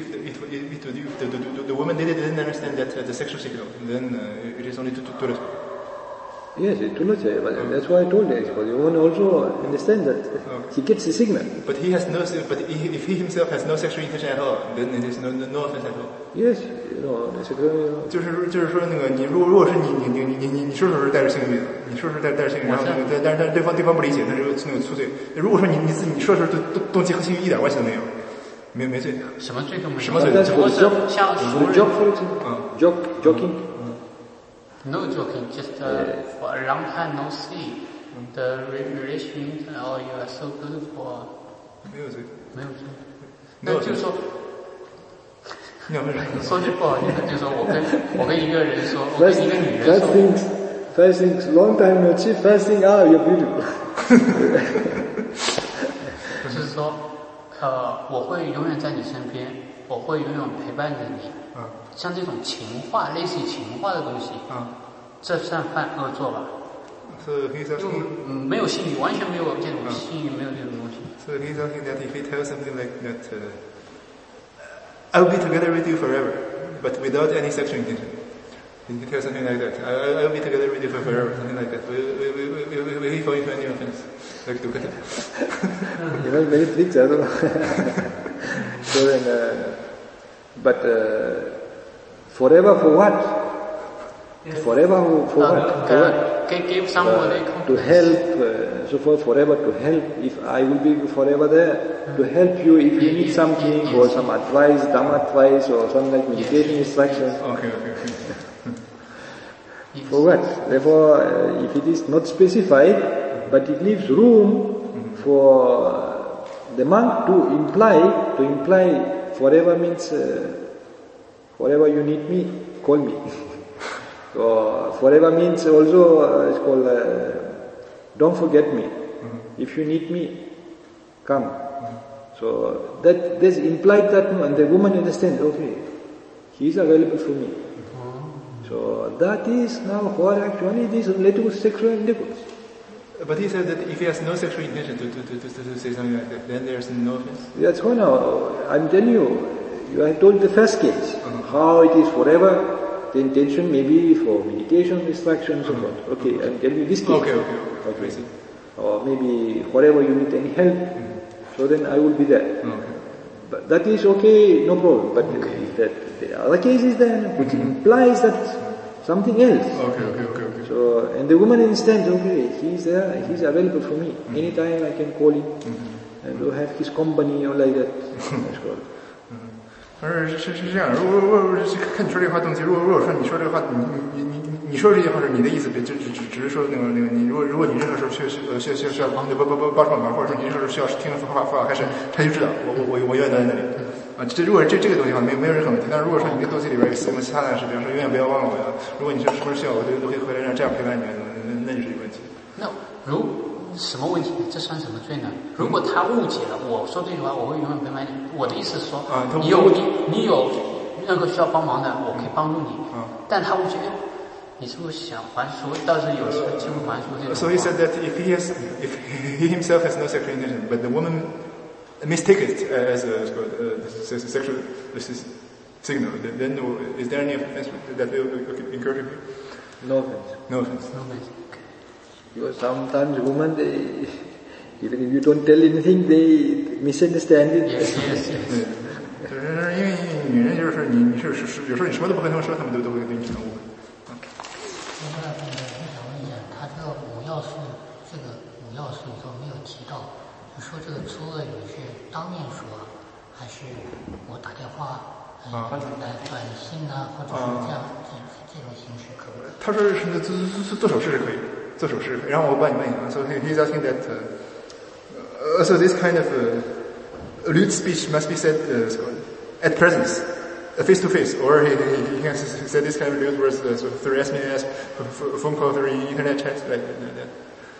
the woman didn't understand that the sexual signal, then it is only to Yes, but that's why I told you. The woman also understands that he gets the signal. But he has no. But if he himself has no sexual intention at all, then it is no offense at all. Yes, 就是说那个你如果是你说是带着性欲的，你说是带着性欲，然后但是对方不理解，那是那个粗罪。如果说你自己说是动机和性欲一点关系都没有。没罪， 什么罪都没有， 什么罪？ 只不过是像熟人 joking. No joking, just for a long time no see, the relation, oh you are so beautiful. 没有罪， 那就是说，说句不好听的，就是说我跟一个人说，我跟一个女人说。 First things, long time no see. First thing, you're beautiful. 不是说。我会永远在你身边，我会永远陪伴着你。像这种情话，类似于情话的东西，这算犯恶作吧？就没有性欲，完全没有这种性欲，没有这种东西。 So he's asking that if he tells something like that, I'll be together with you forever, but without any sexual intention. If he tells something like that, I'll be together with you forever, something like that. Will he fall into any offense? Like Dukata. Many things, I don't know. So then, but forever for what? Yes. Forever for what? Give somebody to help, so for forever to help. If I will be forever there, to help you if you need something, or some advice, Dhamma advice, or some like meditation instructions. Okay. For what? Therefore, if it is not specified, but it leaves room for the monk to imply forever means forever you need me, call me. So forever means also it's called don't forget me. If you need me, come. So that this implied that, and the woman understands, okay, he is available for me. So that is now what actually this is related to sexual intercourse. But he said that if he has no sexual intention to say something like that, then there's no offense. That's why now I'm telling you have told the first case, how it is forever. The intention may be for meditation, instruction, and so forth. Okay, I'm telling you this case. Okay. Or maybe wherever you need any help, so then I will be there. Okay. But that is okay, no problem. But the other case is then which implies that something else. Okay. So, and the woman understands, okay, he's there, he's available for me. Anytime I can call him and to have his company or like that. That's called. 是这样，如果看你说这话动机，如果说你说这个话，你说这句话是你的意思，只是说那个你如果你任何时候需要帮忙，或者说你任何时候需要听佛法开始，他就知道我愿意待在那里啊。如果这个东西的话，没有任何问题。但是如果说你的动机里边有什么其他的事，比方说永远不要忘了我呀，如果你是不是需要我都可以回来这样陪伴你，那就是有问题。 那什么问题？这算什么罪呢？如果他误解了我说这句话，我会永远陪伴你。我的意思是说，你有任何需要帮忙的，我可以帮助你。但他误解，你是不是想还俗？倒是有时候机会还俗这种。 So he said that if he himself has no sexual intention, but the woman mistake it as a signal, then is there any offense that will incur him? No offense. No offense. No offense. Because sometimes women, they, even if you don't tell anything, they misunderstand it. Yes, yes, yes. 就是因为女人就是你是有时候你什么都不跟他们说，他们都会对你产生误会。 另外一个我想问一下，他这个5要素，这个5要素里头没有提到，就说这个粗恶语是当面说，还是我打电话，短信啊，或者是这样这种形式可不可以？ 他说是做手势是可以，做手势。然后我帮你问一下 ，so he's asking that, so this kind of lewd speech must be said at presence, face to face, or he can say this kind of lewd words so through SMS, phone call, through internet chat, like that.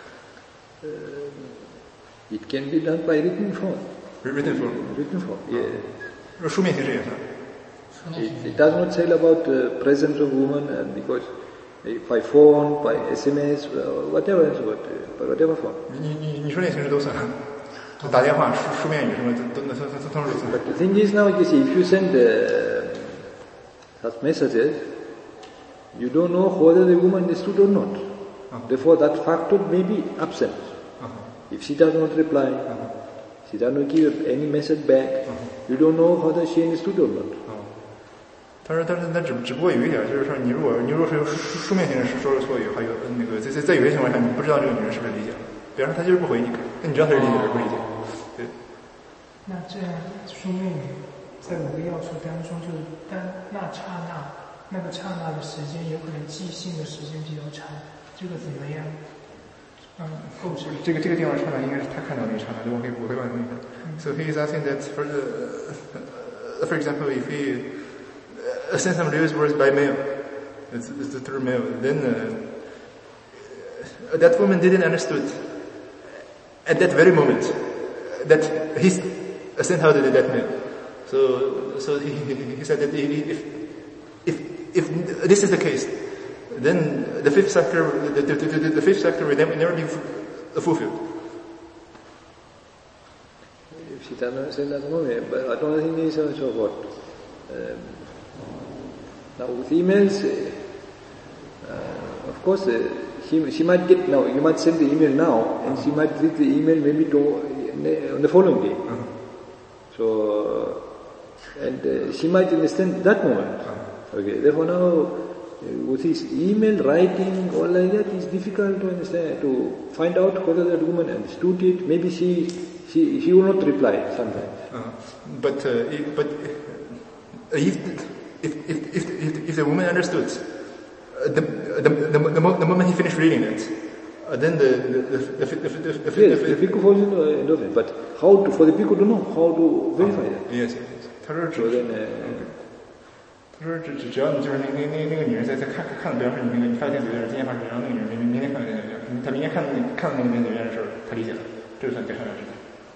It can be done by written form. Written form. Written form, yeah. 书面形式也算。 It does not say about the presence of woman because by phone, by SMS, whatever, whatever form. 你说那形式都算，打电话、书面语什么都算。 But the thing is now, you see, if you send such messages, you don't know whether the woman understood or not. Therefore, that factor may be absent. If she does not reply, she does not give any message back, you don't know whether she understood or not. 但是他只不过有一点，就是说你如果是书面形式说了错语，还有那个在有些情况下，你不知道这个女人是不是理解了。比方说她就是不回你，那你知道她是理解还是不理解？对。 那这样书面语在5个要素当中，就是那刹那个刹那的时间，有可能记性的时间比较长，这个怎么样？构成这个地方刹那应该是他看到那个刹那，我会帮你问一下。So he is asking that for example, if he send some news words by mail, it's through mail, then that woman didn't understood at that very moment that he sent out that mail. So he said that if this is the case, then the fifth factor will never be fulfilled. If she doesn't understand at the moment, but I don't think it's also what. Now with emails, of course, she might get now. You might send the email now, and she might read the email maybe on the following day. So, and she might understand that moment. Okay. Therefore, now with his email writing all like that, it's difficult to understand, to find out whether that woman understood it. Maybe she will not reply sometimes. But if the woman understood, the moment he finished reading it, then the bhikkhu falls into it. But how to, for the bhikkhu to know how to verify that? Yes. 他说只要你就是那个女人在看，比方说你发电子邮件，今天发出来，然后那个女人明天看电子邮件，她明天看到那个电子邮件的时候，她理解了，这就算改善了事情。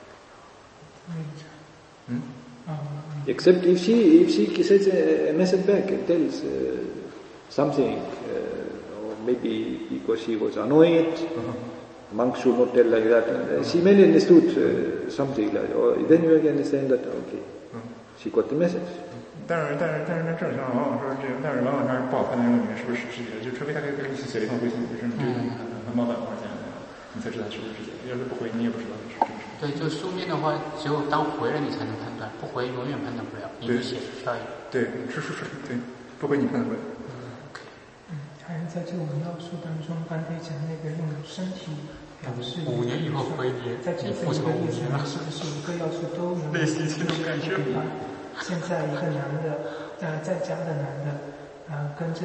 Except if she says a message back and tells something, or maybe because she was annoyed, monks should not tell like that. And she may understood something like that, or then you can understand that okay, she got the message. 但是这种情况往往说这种，但是往往还是不好判断这个女人是不是直接的，就除非她给你写了一封回信，就是你很冒犯或者怎样，你才知道她是不是直接。要是不回，你也不知道是不是。 对，就书面的话，只有当回了你才能判断，不回永远判断不了，你就写出效应。 对，是，对，不回你判断不了。 还是在这个5要素当中，刚才讲那个用身体表示 5年以后回你， 在这个例子呢，是不是5个要素都能类似这种感觉？ 现在一个男的，在家的男的，跟着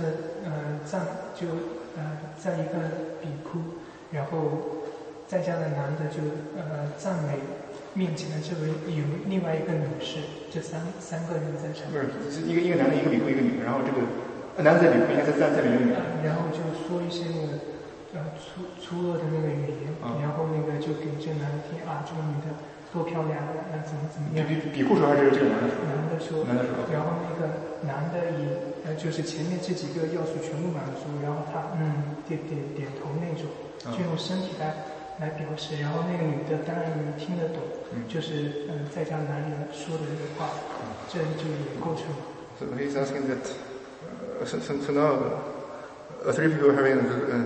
在一个比库，然后在家的男的就赞美面前的这位有另外一个女士，这三个人在场。 不是一个男的，一个比库，一个女的，然后这个男的在比库应该在美一个女的。 然后就说一些那个粗恶的那个语言，然后那个就给这个男的听啊，这个女的多漂亮啊，怎么样？ 比库说还是这个男的说？ 男的说。然后那个男的就是前面这几个要素全部满足，然后他点头那种，就用身体来表示。然后那个女的当然能听得懂，就是在家男人说的这个话，这就也构成了。 So he's asking that. So now, three people are having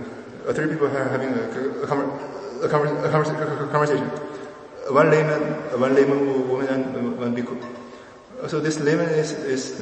a conversation. One layman woman, and one bhikkhu. So this layman is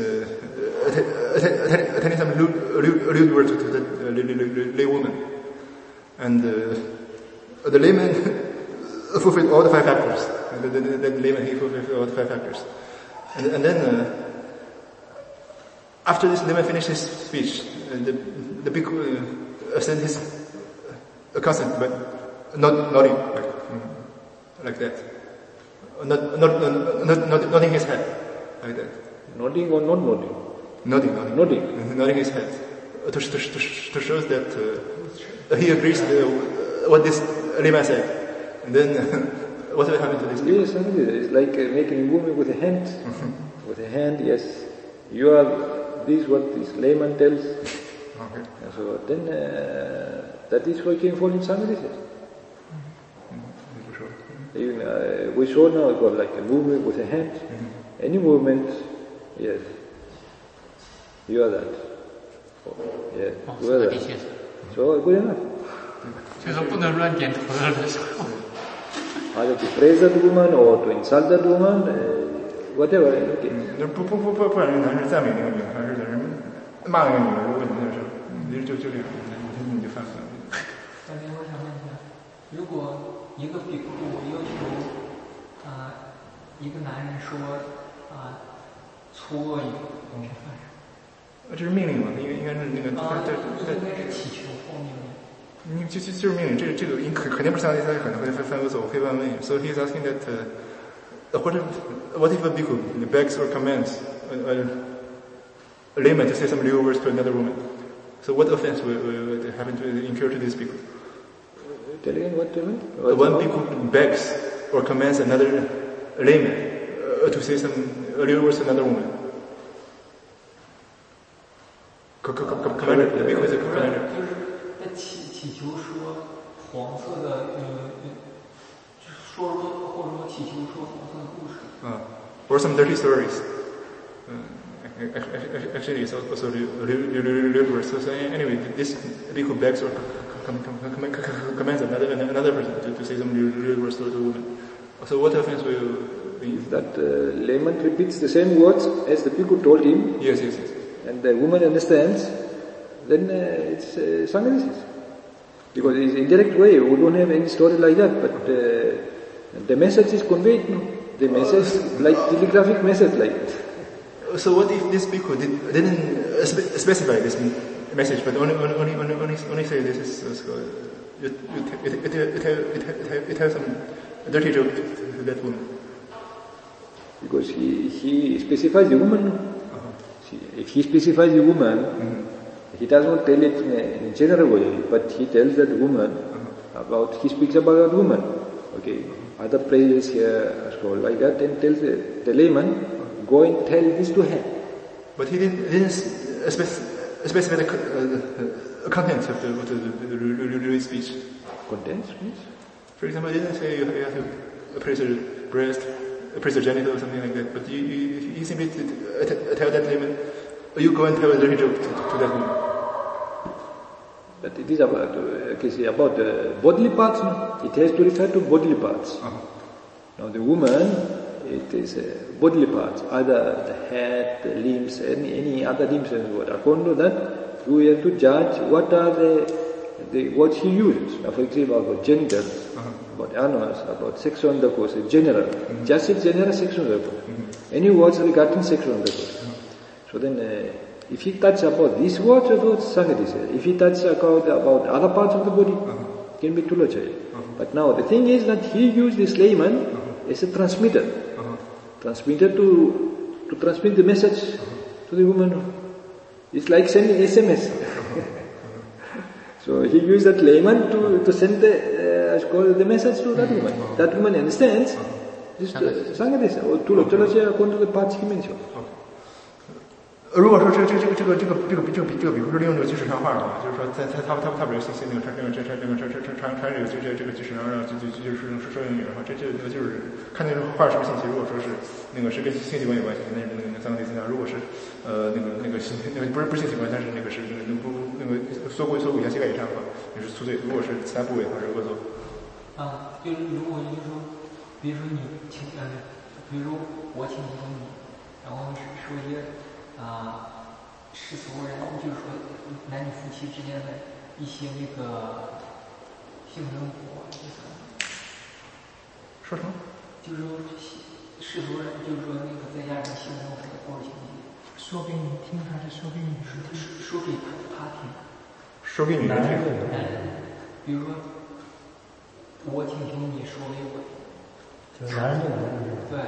attending some rude words to the lay woman, and the layman fulfilled all the 5 factors. The layman, he fulfilled all the 5 factors, and then after this layman finished his speech, the bhikkhu sent his consent, but not nodding like that, not nodding his head like that. Nodding or not nodding? Nodding his head to show that he agrees with what this layman said. And then what will happen to this? Yes, it's like making a movement with a hand. With a hand, yes. You are this what this layman tells. Okay. And so then that is why you can fall in Sangha. Even we saw now got like a movement with a hand. Any movement, yes. You are that. Yes, you are that. So good enough. 就说不能乱点头的时候。 Either to praise that woman or to insult that woman, whatever. Okay. 不然男人赞美那个女孩，还是人骂那个女人，如果你那时候，就这样，你就犯法。 大家我想问一下，如果一个比库要求一个男人说粗恶语，是犯什么？ 这是命令嘛？应该是那个应该是祈求或命令。 就是命令，这个肯定不是相当于他可能会犯恶作，会犯问。So he's asking that what if a bhikkhu begs or commands a layman to say some lewd words to another woman? So what offense would happen to incur to this bhikkhu? Tell again what you mean? One bhikkhu begs or commands another layman to say some lewd words to another woman. Commander, the bhikkhu is a commander. 祈求说黄色的或者说祈求说黄色的故事。 Or some dirty stories. Actually, it's also lewd words. So anyway, this bhikkhu begs or commands another person to say some lewd words to the woman. So what offense will be? That layman repeats the same words as the bhikkhu told him. Yes. And the woman understands. Then it's Sangha. Because it's indirect way, we don't have any story like that, but the message is conveyed, no? The message, like telegraphic message like that. So what if this bhikkhu didn't specify this message, but only say this is, it has some dirty joke to that woman? Because he specifies the woman, no? If he specifies the woman, he does not tell it in a general way, but he tells that woman he speaks about that woman. Okay, other places here so like that, and tells the layman, go and tell this to her. But he didn't specify the contents of the speech. Contents, please? For example, he didn't say you have to praise her breast, praise her genital or something like that, but he simply tell that layman, you go and tell a dirty joke to that woman. But it is about the bodily parts, no? It has to refer to bodily parts. Now the woman, it is bodily parts, either the head, the limbs, any other limbs and what. According to that, we have to judge what are what he uses. Now for example, about genitals, about anus, about sexual intercourse in general. Just in general sexual intercourse. Any words regarding sexual intercourse. So then, if he touches about these words, about Sangha. If he touches about other parts of the body, it can be Tulachaya. But now the thing is that he used this layman as a transmitter. Transmitter to transmit the message to the woman. It's like sending SMS. So he used that layman to send the message to that woman. That woman understands. This Sangha or Tulachaya according to the parts he mentioned. 如果说这个比库是利用这个即时传话的话，就是说他不是信息那个传这个这个即时，然后就是说英语的话，这个就是看那个话是不是信息。如果说是那个是跟性器官有关系，那是那个三个第三项。如果是那个不是性器官，但是那个是那个缩骨以下膝盖以上的话，那是粗罪。如果是其他部位的话是恶作。 就是如果就是说，比如说比如说我倾听你，然后说一些世俗人，就是说男女夫妻之间的一些那个性生活， 说什么？ 就是说世俗人，就是说那个在家里性生活的过程， 说给你听还是说给女人听？ 说给他听。 说给女人听。 比如说我倾听你说给我。 就是男人对男人对。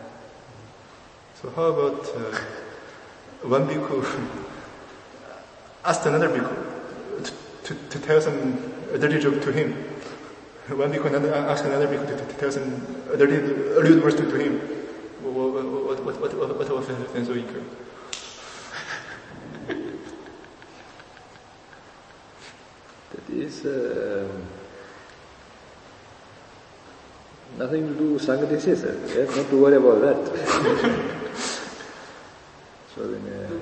So how about one bhikkhu asked another bhikkhu to tell some dirty joke to him. One bhikkhu asked another bhikkhu to tell some lewd words to him. What offense will incur? That is nothing to do with Sanghadisesa. You have not to worry about that. So then,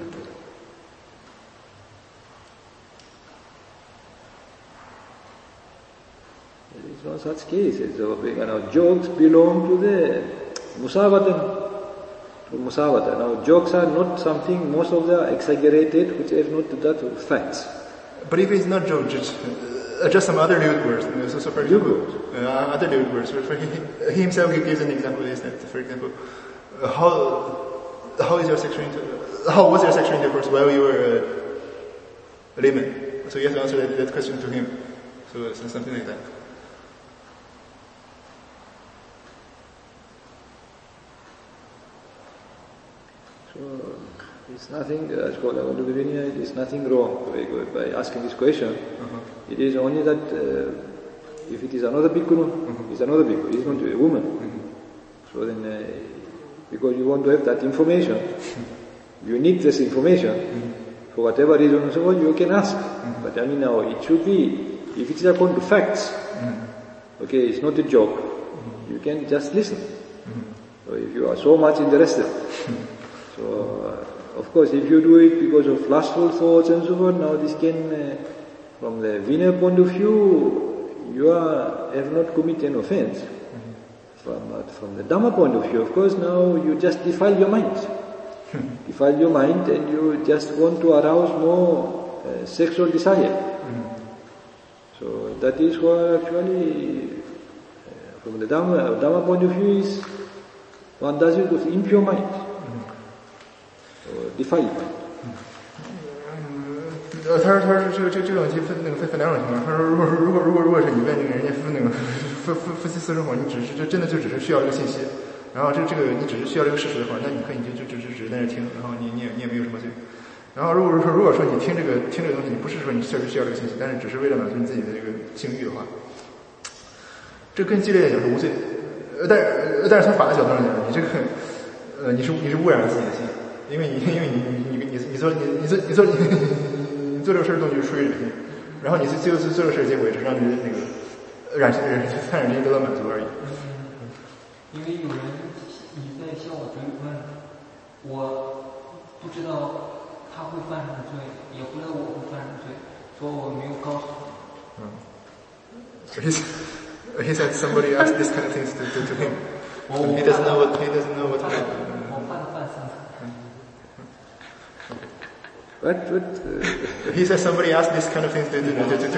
there is no such cases. So, jokes belong to the Musavada. To Musavada. Now, jokes are not something, most of them are exaggerated, which have not to do with facts. But if it's not joke, just some other lewd words. So for example, other lewd words. He himself gives an example. Is that, for example, how was your sexual intercourse while you were a layman? So you have to answer that question to him. So something like that. So it's nothing, as called it is nothing wrong by asking this question. Uh-huh. It is only that if it is another bhikkhu, it's another bhikkhu, it's going to be a woman. Mm-hmm. So then, because you want to have that information, you need this information, for whatever reason so you can ask. But I mean now, it should be, if it is according to facts, okay, it's not a joke, you can just listen. So if you are so much interested, so of course if you do it because of lustful thoughts and so on, now this can, from the Vinaya point of view, you have not committed an offense. From the Dhamma point of view, of course, now you just defile your mind. Defile your mind and you just want to arouse more sexual desire. So that is what actually, from the Dhamma point of view, is one does it with impure mind. So defile mind. 他说这种问题分两种情况。他说如果是你问那个人家夫妻私生活，你真的就只是需要这个信息，然后这个你只是需要这个事实的话，那你可以就只是在那听，然后你也没有什么罪。然后如果说你听这个东西，你不是说你确实需要这个信息，但是只是为了满足你自己的这个性欲的话，这更激烈一点是无罪。但是从法的角度上讲，你这个你是污染了自己的心，因为你做这个事儿动机是出于人性，然后你做这个事儿结果也是让你那个看人心得到满足而已。 因为有人你在向我追问，我不知道他会犯什么罪，也不知道我会犯什么罪，所以我没有告诉他。 He said somebody asked this kind of things to him. He doesn't know what to do. 我怕他犯三次。 What? He said somebody asked this kind of things to him.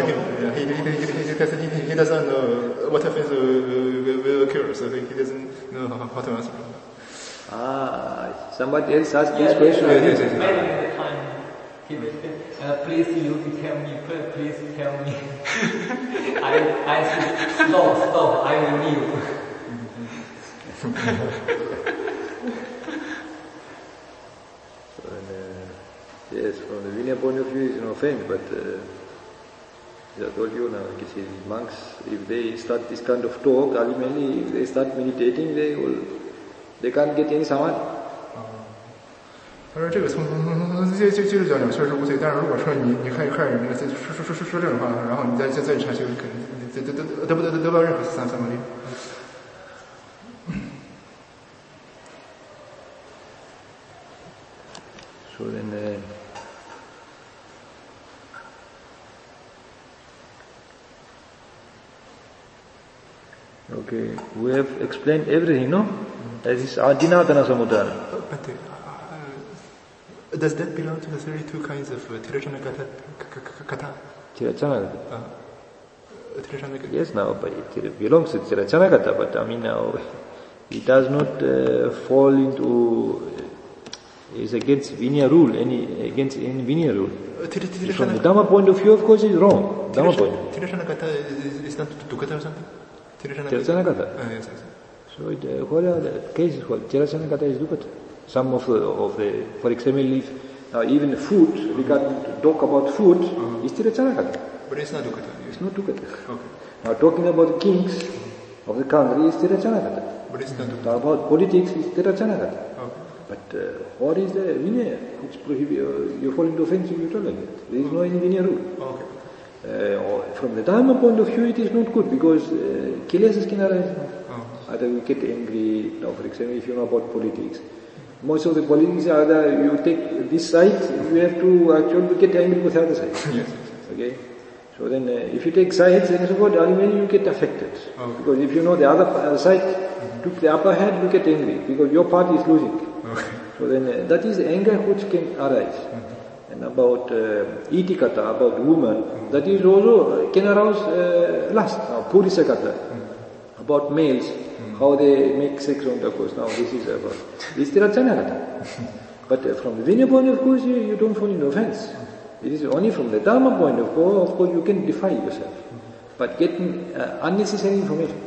He doesn't know what offense will occur, so he doesn't know how to answer. Somebody else asked this question. Yes. Many times, please you tell me. Please tell me. I said, stop. I will leave. Yes, from the Vinaya point of view, it's an offense, but as I told you now, monks, if they start this kind of talk, ultimately, if they start meditating, they can't get any samadhi. 他说这个从技术角度确实无罪，但是如果说你开始那个说这种话，然后你再产生肯定得不到任何三观力。 So then, okay, we have explained everything, no? That is Adinatana Samudana. But does that belong to the 32 kinds of Tiracana Kata? Tiracana Tiracana. Yes, now, but it belongs to Tiracana Kata, but I mean now, it does not fall into, is against Vinaya rule, against any Vinaya rule. From the Dhamma point of view, of course, it's wrong. Dhamma point. Tiracana Kata is not Dukata or something? Tiracana Kata. Yes. So what are the cases called? Tiracana Kata is Dukata. Some of the, for example, if even food, we can talk about food, is Tiracana Kata. But it's not Dukata. It's not Dukata. Okay. Now talking about the kings of the country is Tiracana Kata. But it's not Dukata. Talk about politics is Tiracana Kata. Okay. But what is the Vinaya which prohibits you fall into offense if you tell like that? There is no any Vinaya rule. Okay. From the Dharma point of view, it is not good because kilesas can arise. Either we get angry. Now, for example, if you know about politics, most of the politics are either you take this side, you have to actually get angry with the other side. Yes. Okay. So then, if you take sides and so forth, ultimately you get affected. Okay. Because if you know the other side took the upper hand, you get angry because your party is losing. Okay. So then, that is anger which can arise. And about itikata, about woman, that is also can arouse lust. Now, purisakata, about males, how they make sex intercourse. Now, this is about this tiracana. But from the Vinaya point of course, you don't fall into offense. It is only from the Dharma point of course, you can defy yourself. But getting unnecessary information.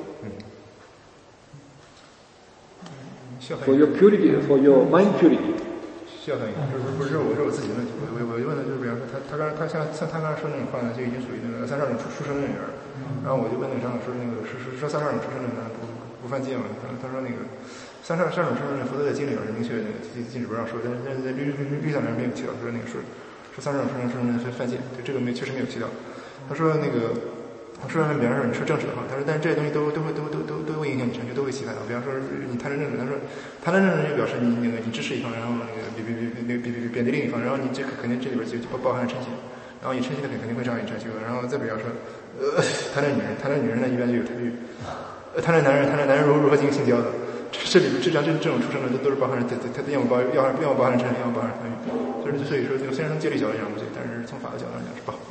For your purity, for your mind purity. 笑他一下，不是我自己的问题，我就问他，就是比方说他像他刚才说那种话呢，就已经属于那个32种出生人员。然后我就问那个长老说，那个说32种出生人员不犯戒吗？他说那个32种出生人员，佛陀在经里边是明确那个禁止不让说，但是在律上面没有提到说那个说32种出生人员犯戒，对这个确实没有提到。他说那个。说比方说你说正直的话，他说但是这些东西都会影响你成就，都会欺负到。比方说你贪婪正直，他说贪婪正直就表示你那个你支持一方，然后那个贬低另一方，然后你这个肯定这里边就包含了嗔心，然后你嗔心的肯定会障碍你成就。然后再比方说贪婪女人呢一般就有贪欲，贪婪男人如何进行性交的，这里边这种出生的都是包含了他要么包含了嗔心，要么包含了贪欲。所以说虽然从戒律角度讲无罪，但是从法的角度上讲是不好。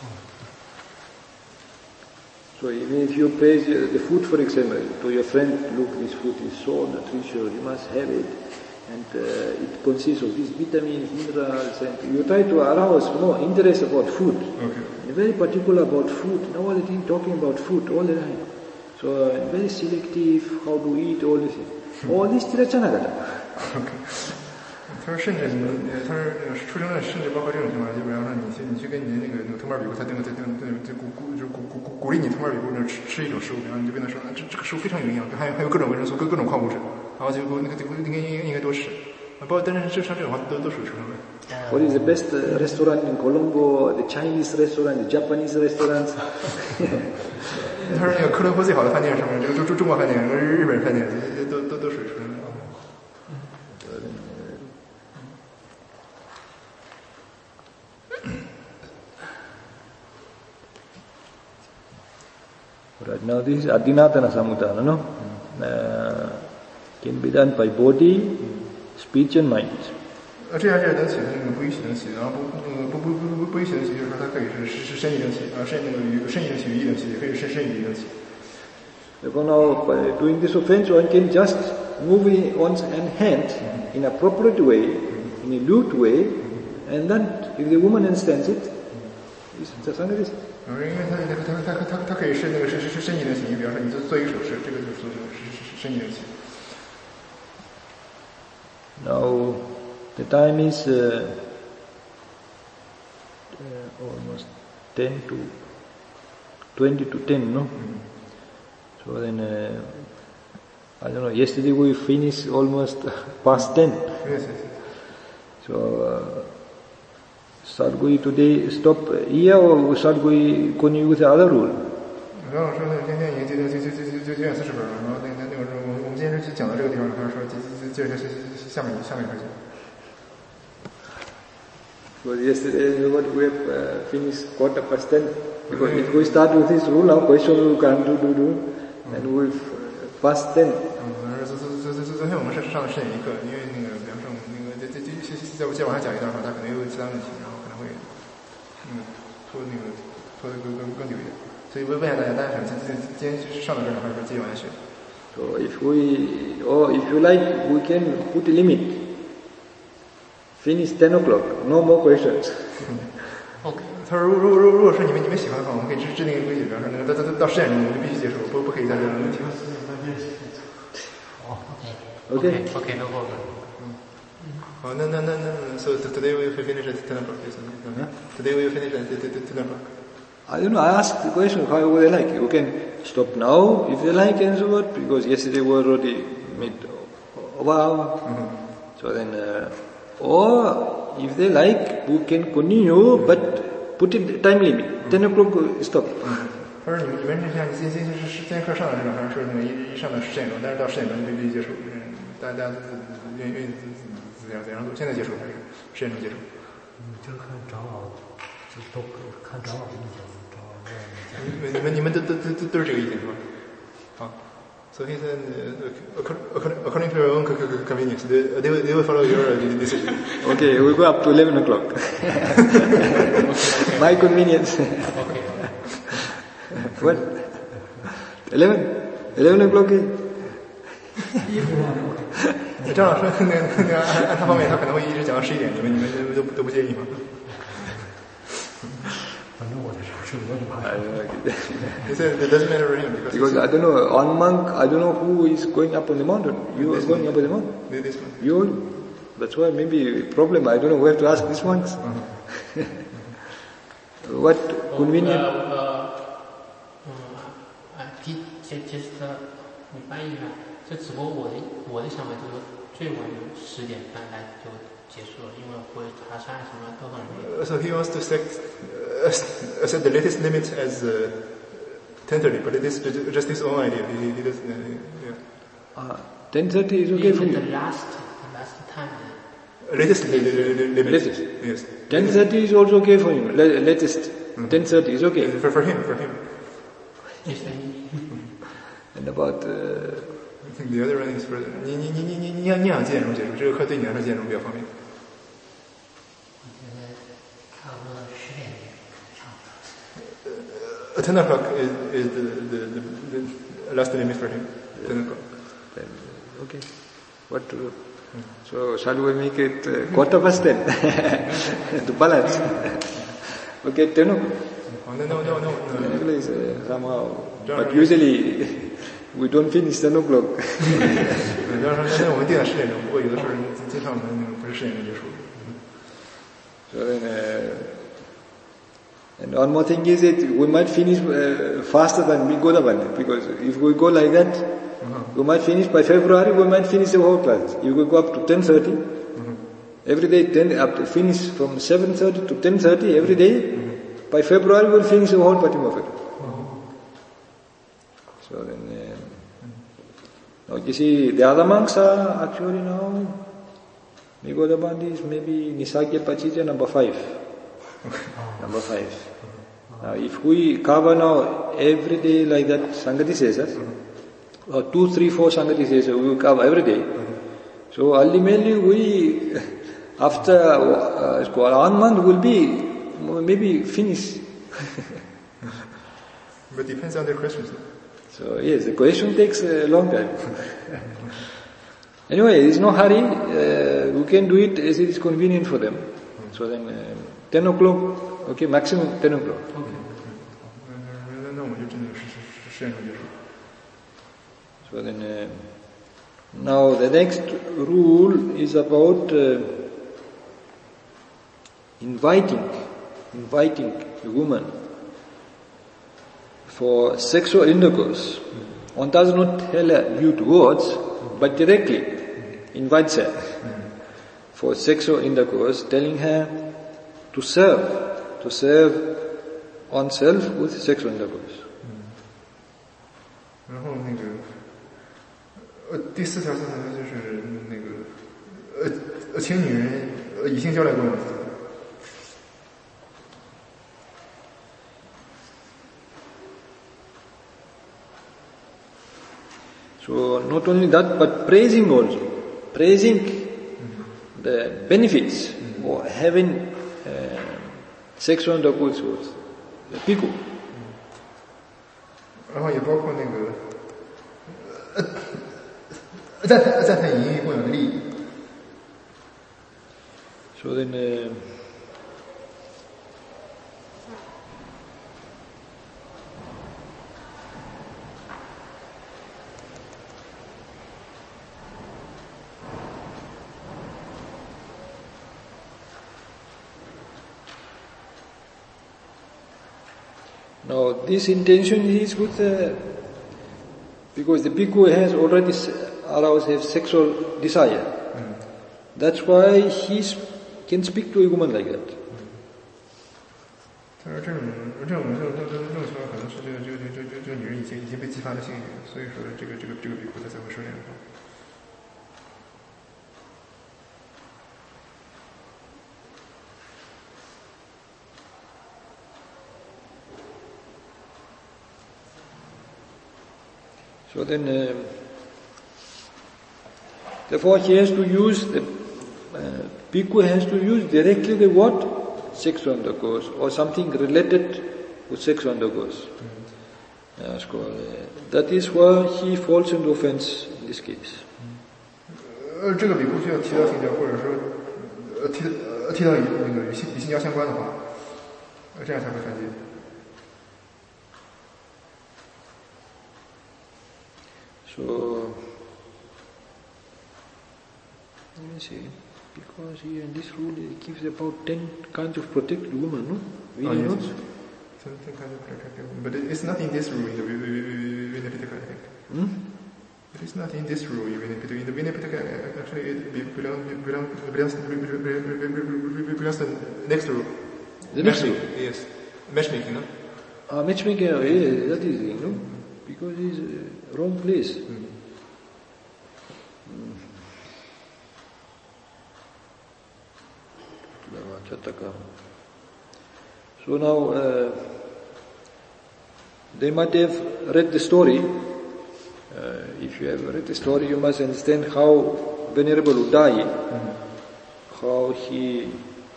So even if you praise the food, for example, to your friend, look, this food is so nutritious, you must have it, and it consists of these vitamins, minerals, and you try to arouse more interest about food. Okay. You're very particular about food, all the time talking about food all the time. So very selective, how to eat, all this. All this tiracana. Okay. 他说甚至他说出生的甚至包括这种情况，就比方说你去跟你那个同伴比库，他鼓励你同伴比库吃一种食物，然后你就跟他说这个食物非常有营养，还有各种维生素，各种矿物质，然后就那个应该多吃。包括但是像这种话都属于出生论。 What is the best restaurant in Colombo? The Chinese restaurant, the Japanese restaurants? 他说那个科伦坡最好的饭店是什么？这个中国饭店、日本饭店都属于出生论。 Right, now this is Adinatana Samudana, no? Can be done by body, speech and mind. 这样能起那个不依起能起，然后不依起能起，就是说它可以是身意能起，身意能起与意能起，也可以是身与意能起。 Therefore now by doing this offense one can just move one's hand in appropriate way, in a lewd way, and then if the woman understands it, it's under this. 因为他可以是那个是身意能起，比方说你做一个手势，这个就是身意能起。 Now the time is almost 20 to 10, no? So then I don't know. Yesterday we finished almost past 10. Yes. So, Sadhguru today stop here or Sadhguru continue with the other rule? 然后说呢，今天已经9点40分了，然后那个我们今天就讲到这个地方了，他说接着下面开始。 Because yesterday we have finished 10:15. Because if we start with this rule now, question will come do, and we've past 10. 昨天我们是上了10点1课，因为那个比方说我们那个再往下讲一段的话，他可能又有其他问题，然后可能会拖得更久一点。所以问一下大家想今天上到这儿，还是说继续往下学？ So if you like, we can put a limit. Finish 10 o'clock, no more questions. OK。 他说如果说你们喜欢的话，我们可以制定一个规矩，比方说那个到10点钟我们就必须结束，不可以再这样问题。 Okay. Okay, no problem. 好，那 so today we finish at 10 o'clock. Today we finish at 10 o'clock. I don't know, I asked the question, how would they like? You can stop now if they like and so on, because yesterday we already made over hour. So then, or if they like, we can continue, but put it time limit. 10 o'clock stop. 他说你们这样，今天课上到这种，还是说那个一上到10点钟，但是到10点钟就必须结束。大家愿意怎样做？现在结束还是10点钟结束？ 就看长老，都看长老的意见，长老的意见。 你们都是这个意见是吧？好。So he said, according to your own convenience, they will follow your decision. Okay, we'll go up to 11 o'clock. My convenience. Okay. What? 11 o'clock? 张老师，那个按他方面，他可能会一直讲到11点，你们都不介意吗？ 反正我的是有点怕。 He said it doesn't matter for him because I don't know, on monk, I don't know who is going up on the mountain. You are going up on the mountain? This one. You? That's why maybe problem. I don't know. We have to ask these ones. What convenient? just 你翻译一下，这只不过我的想法就是最晚10点半来就结束了，因为会爬山什么都很累。 So he wants to set the latest limit as 10:30, but it is just his own idea. He doesn't. Yeah. 10:30 is okay for you. The last time. Latest limit. Latest. Yes. 10:30 is also okay for you. Latest. 10:30 is okay. For him. Yes, And about the other one is for 你想几点钟结束？这个课对你来说几点钟比较方便？ 我觉得差不多10点差不多。 10 o'clock is the last limit for him. 10 o'clock. Okay. What to do? So shall we make it 10:15 to balance? Okay, 10 o'clock. No. Is somehow, but usually we don't finish 10 o'clock. 那我们定在10点钟，不过有的时候经常我们不是10点钟结束。 So then, and one more thing is that we might finish faster than we go the one, because if we go like that, we might finish by February. We might finish the whole class. If we go up to 10:30, every day finish from 7:30 to 10:30 every day. By February we'll finish the whole Patimokkha. So then, now you see the other monks are actually now, Nigodabandhi is maybe Nisagya Pachitya number 5. Number 5. Now if we cover now every day like that Sangati says, or 2, 3, 4 Sangati says, we will cover every day. So ultimately we, after it's called 1 month, will be maybe finish. But depends on their questions. So yes, the question takes a long time. Anyway, there's no hurry. We can do it as it is convenient for them. So then 10 o'clock, okay, maximum 10 o'clock. Okay. 那我们就真的10点钟结束。 So then, now the next rule is about inviting a woman for sexual intercourse. One does not tell her use words, but directly invites her. for sexual intercourse, telling her to serve oneself with sexual intercourse. 然后第4条就是请女人以性交来供养自己。 So not only that, but praising also. Praising the benefits of having sexual intercourse with the people. 然后也包括赞叹以供养的利益。 So then now this intention is with because the bhikkhu has already aroused his sexual desire. That's why he can speak to a woman like that. 他说这种情况可能是这个女人已经被激发了性欲，所以说这个比丘他才会说这样的话。 So then, therefore he has to use, the bhikkhu has to use directly the word sexual intercourse or something related with sexual intercourse. That is why he falls into offense in this case. 这个比丘需要提到性交，或者说提到与性交相关的话，这样才会犯戒。 So, let me see, because here in this rule it gives about 10 kinds of protected women, no? Yes. 10 kinds of protected women. But it's not in this rule in the Vinaya-Pitaka Act. It is not in this rule in the Vinaya-Pitaka Act. Actually, it belongs to the next rule. The next rule? Yes. Matchmaking, no? Matchmaking, yes, that is it, no? Because it's wrong place. So now, they might have read the story. If you have read the story, you must understand how Venerable Udayi, how he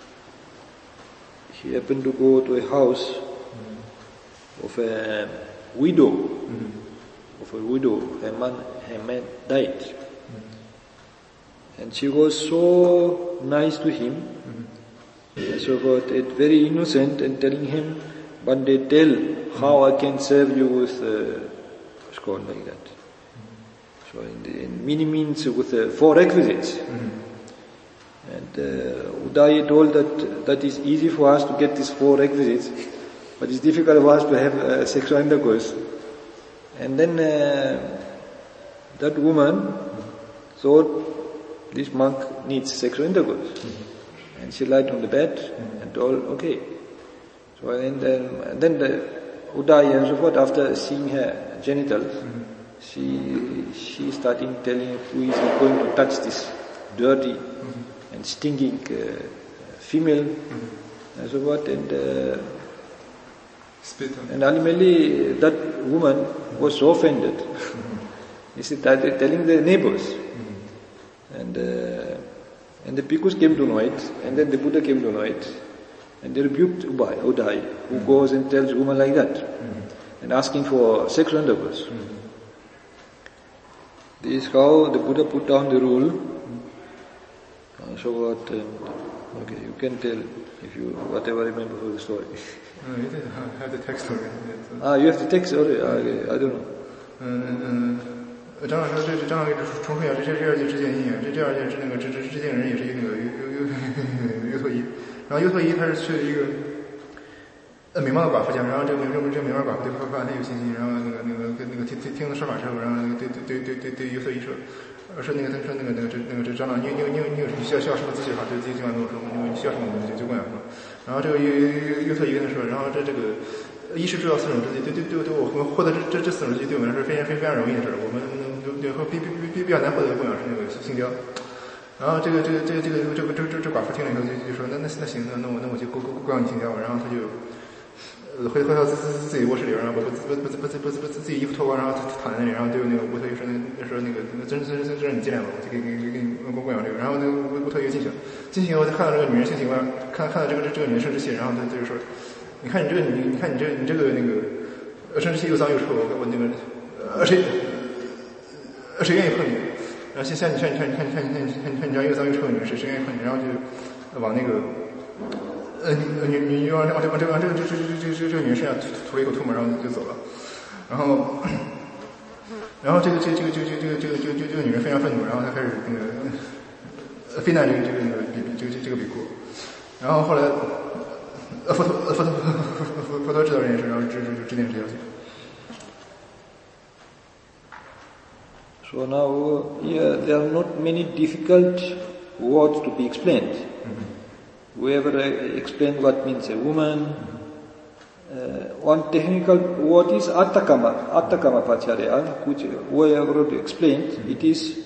happened to go to a house of a widow. Her man died. And she was so nice to him, so forth, very innocent, and telling him, one day tell how I can serve you with, what's called like that. So in many means with 4 requisites. And Udayi told that is easy for us to get these 4 requisites, but it's difficult for us to have sexual intercourse. And then that woman thought this monk needs sexual intercourse. And she lied on the bed and told, okay. So then the Udayi and so forth, after seeing her genitals, she started telling who is going to touch this dirty and stinking female and so forth. And ultimately that woman was so offended. He started telling the neighbors. And the bhikkhus came to know it, and then the Buddha came to know it. And they rebuked Udayi, who goes and tells a woman like that, and asking for sexual intercourse. This is how the Buddha put down the rule. So what, okay, you can tell if you, whatever remember for the story. You didn't have the text already. You have the text already? I don't know. 长老说，长老给重复一下，这2届知见因缘，这2届是知见人也是一个优脱夷，然后优脱夷他是去一个美貌的寡妇家，然后这个美貌寡妇对法很有信心，然后听了说法之后，然后对优脱夷说， 说那个他说那个这张长，你有需要什么咨询的话，就自己尽管跟我说，你需要什么我们就供养什么。然后这个又特意跟他说，然后这个衣食住行四种之际，对我们获得这四种之际对我们来说非常容易的事儿，我们比较难获得的供养是那个性交。然后这寡妇听了以后就说那行，那我就供养你性交。然后他就回到自己卧室里，然后把自己衣服脱光，然后躺在那里，然后对那个乌托又说那个真是你进来了，我就给你供养这个。然后那个乌托又进去以后，他看到这个女人性情观，看到这个女人生殖器，然后他就说，你看你这个那个生殖器又脏又臭，我那个谁愿意碰你？然后像你这样又脏又臭的女人，谁愿意碰你？然后就往那个你往这个女人身上涂了一口唾沫，然后就走了。然后这个女人非常愤怒，然后她开始那个非难这个比库。然后后来佛陀知道这件事，然后指点这条线。 So now here there are not many difficult words to be explained. Whoever explained what means a woman, one technical word is attakama pacharya, which whoever explained, it is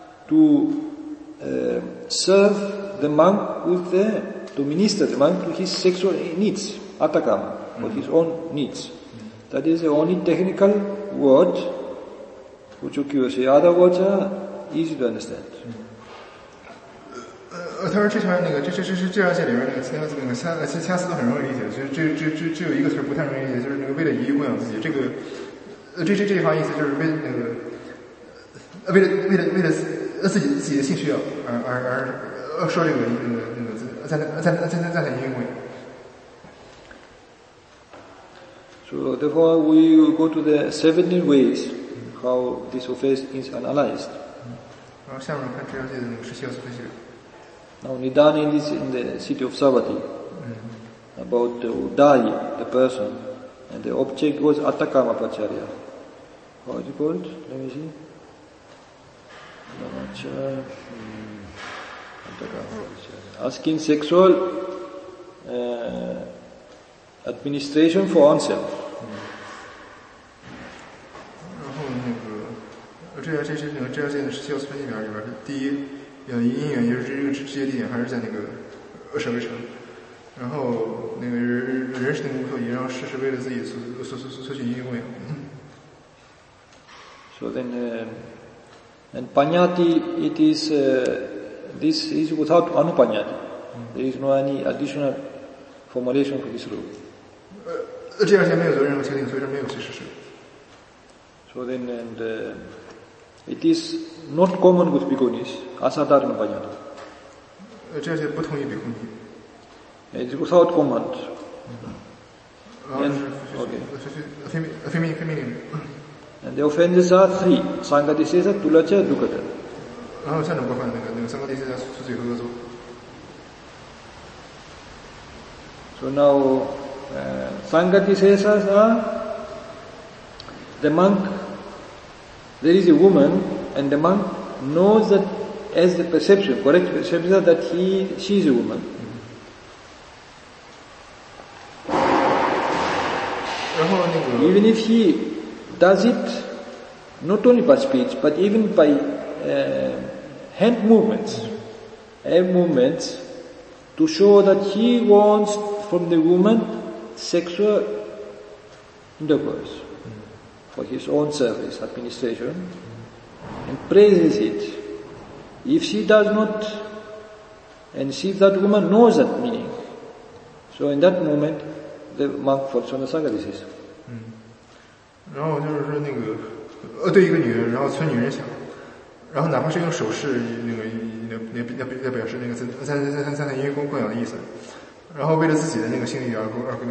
to serve the monk to minister the monk to his sexual needs, attakama, for his own needs. That is the only technical word which occurs here. Other words are easy to understand. 他说这条那个这条线里边那个其他词都很容易理解，就是只有一个词不太容易理解，就是那个为了一供养自己。这个这一行意思就是为了自己的性需要而说这个在因供养。 So therefore we go to the 17 ways how this offense is analyzed. 然后下面看这条线的那个17要素分析。 Now Nidana is in the city of Savatthi, about Udayi, the person, and the object was Attakama Pacharya. How is it called? Let me see. Asking sexual administration for oneself. 然后那个这条线的17要素分析表里边，第一。因缘也是这个直接地点还是在那个舍卫城，然后那个人是那个无所依，然后事是为了自己所取因供养。 So then, and Panyati, it is this is without Anupanyati. There is no any additional formulation for this rule. 这条线没有责任和情境，所以说没有其实是。 So then, and it is not common with bhikkhunis, asadharana panyati. 这些不同于比库尼。 It is without command. And feminine. And the offenses are 3: Sangatisesa, Tulacha, Dukkata. 然后3种过犯，那个三个第四家出罪和恶作。 So now, Sangatisesas are the monk. There is a woman, and the monk knows that as the perception, correct perception, that she is a woman. Even if he does it not only by speech, but even by hand movements to show that he wants from the woman sexual intercourse for his own service, administration, and praises it. If she does not, and see if that woman knows that meaning, so in that moment, the monk falls on the Sangatisesa. 然后就是说那个对一个女人，然后存女人想，然后哪怕是用手势那表示那个三因供养的意思，然后为了自己的那个心理而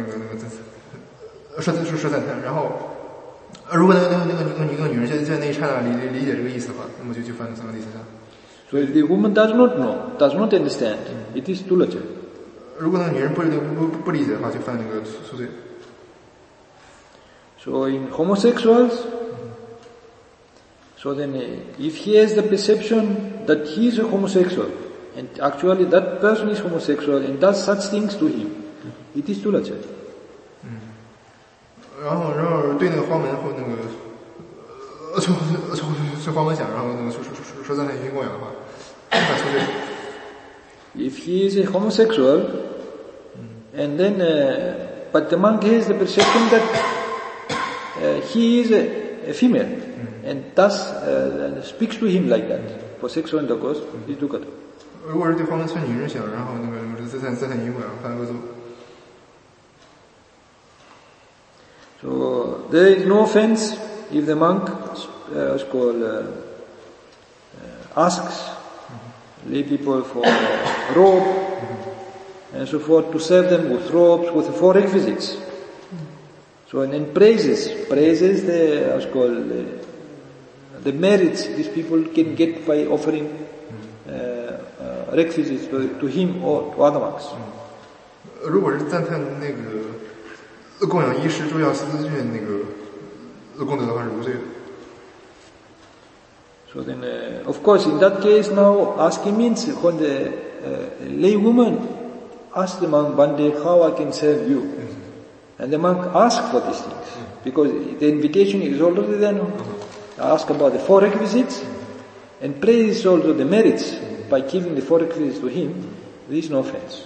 说赞叹，然后如果那个女人在那一刹那理解这个意思的话，那么就犯了Sangatisesa。 So if the woman does not know, does not understand, it is Tulacha. 如果那个女人不理解的话，就犯那个宿罪。 So in homosexuals, So then, if he has the perception that he is a homosexual, and actually that person is homosexual and does such things to him, it is tulacha. 然后对那个荒门或那个从荒门想，然后那个说赞叹淫欲供养的话，他出去。 If he is a homosexual, and then, but the monk has the perception that he is a female, and thus speaks to him like that for sexual intercourse, is dukkha. 如果是对荒门村女人想，然后那个赞叹淫欲供养，犯恶作。 So there is no offense if the monk asks lay people for robe and so forth, to serve them with robes, with the 4 requisites. So and then praises the merits these people can get by offering requisites to him or to other monks. 如果是赞叹那个供养衣食诸要四字卷那个功德的话是无罪的。 So then, of course, in that case now, asking means when the lay woman asks the monk one day, how I can serve you? And the monk asks for these things, because the invitation is already there. Ask about the 4 requisites, and praise also the merits by giving the 4 requisites to him. There is no offense.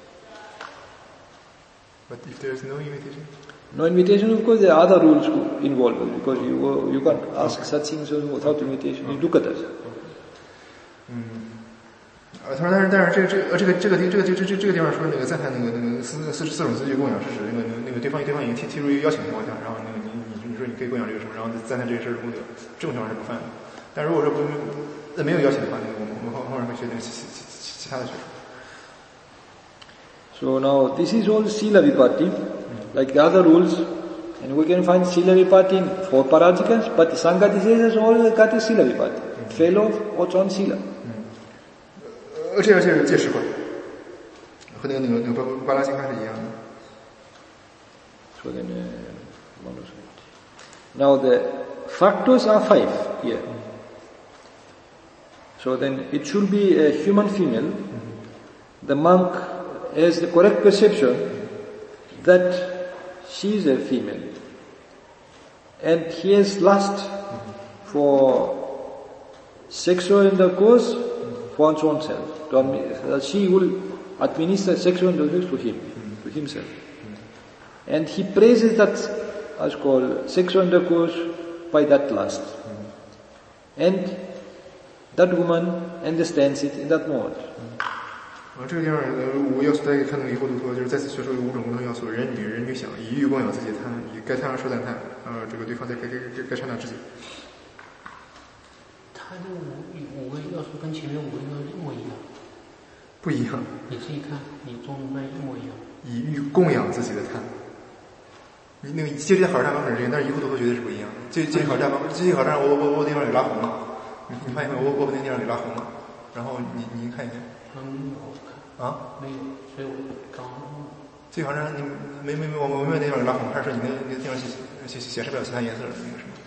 But if there is no invitation? No invitation, of course, there are other rules involved, because you can't ask such things without invitation. You look at us. 他说，但是这个地方说那个赞叹那个四种字句供养是指那个对方已经提出邀请的情况下，然后那个你说你可以供养这个什么，然后赞叹这个事儿的功德，这种情况是不犯的。但如果说没有邀请的话，那个我们后面会学那个其他的学说。 So now this is all Sila Vipatti, like the other rules, and we can find Sila Vipatti for Parajikas, but Sangati says all the Kati Sila Vipatti, fellow what's on Sila. 这是戒十观，和那个巴拉金刚是一样的。 So then, now the factors are 5 here. So then it should be a human female. The monk has the correct perception that she is a female, and he has lust for sexual intercourse for one's own self. That she will administer sexual intercourse to him, to himself. And he praises that as called sexual intercourse by that lust. And that woman understands it in that moment. 这个地方5要素大家可以看到以后读托，就是再次学出5种共同要素：人女想，以欲供养自己贪，以该贪而受赞叹，这个对方在该刹那之己。 他这5个要素跟前面5个要素一模一样。 不一样。 你自己看，你中文翻译一模一样。 以欲供养自己的贪。你那个接这好事大纲是这样，但是以后读托绝对是不一样的。这好事大纲，我地方给拉红了，你发现没有？我把那地方给拉红了，然后你看一下。啊？ 没有，所以我刚。 这好像你没我没有那地方给拉红，还是说你那地方显示不了其他颜色的那个什么？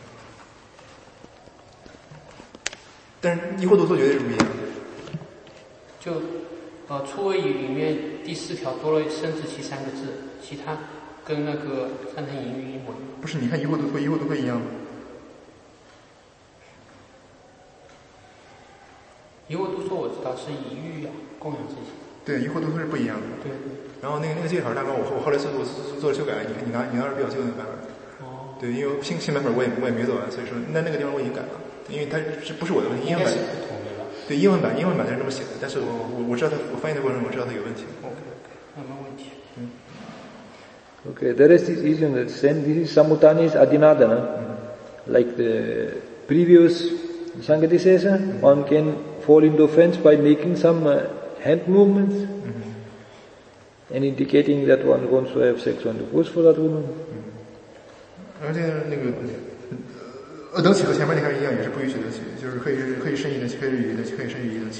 但是以后读托绝对是不一样的。 就出位语里面第4条多了生殖器3个字，其他跟那个赞叹淫欲一模一样。 不是，你看以后读托一样吗？ 以后读托我知道是以欲呀供养自己。 对，以后读托是不一样的。 对。 然后那个介绍大纲我后来做了修改，你拿着比较旧的版本。 哦。 对，因为新版本我也没做完，所以说那个地方我已经改了，因为它不是我的问题，英文版。对，英文版是这么写的，但是我知道我翻译的过程中我知道它有问题。 没问题。 Okay, the rest is in the same. This is Samutani's Adinadana. Like the previous Sangati says, one can fall into offense by making some hand movements and indicating that one wants to have sexual intercourse for that woman. 而且那个等起和前面那个一样，也是不允许的起，就是可以深意的起，可以语意的起，可以深语意的起。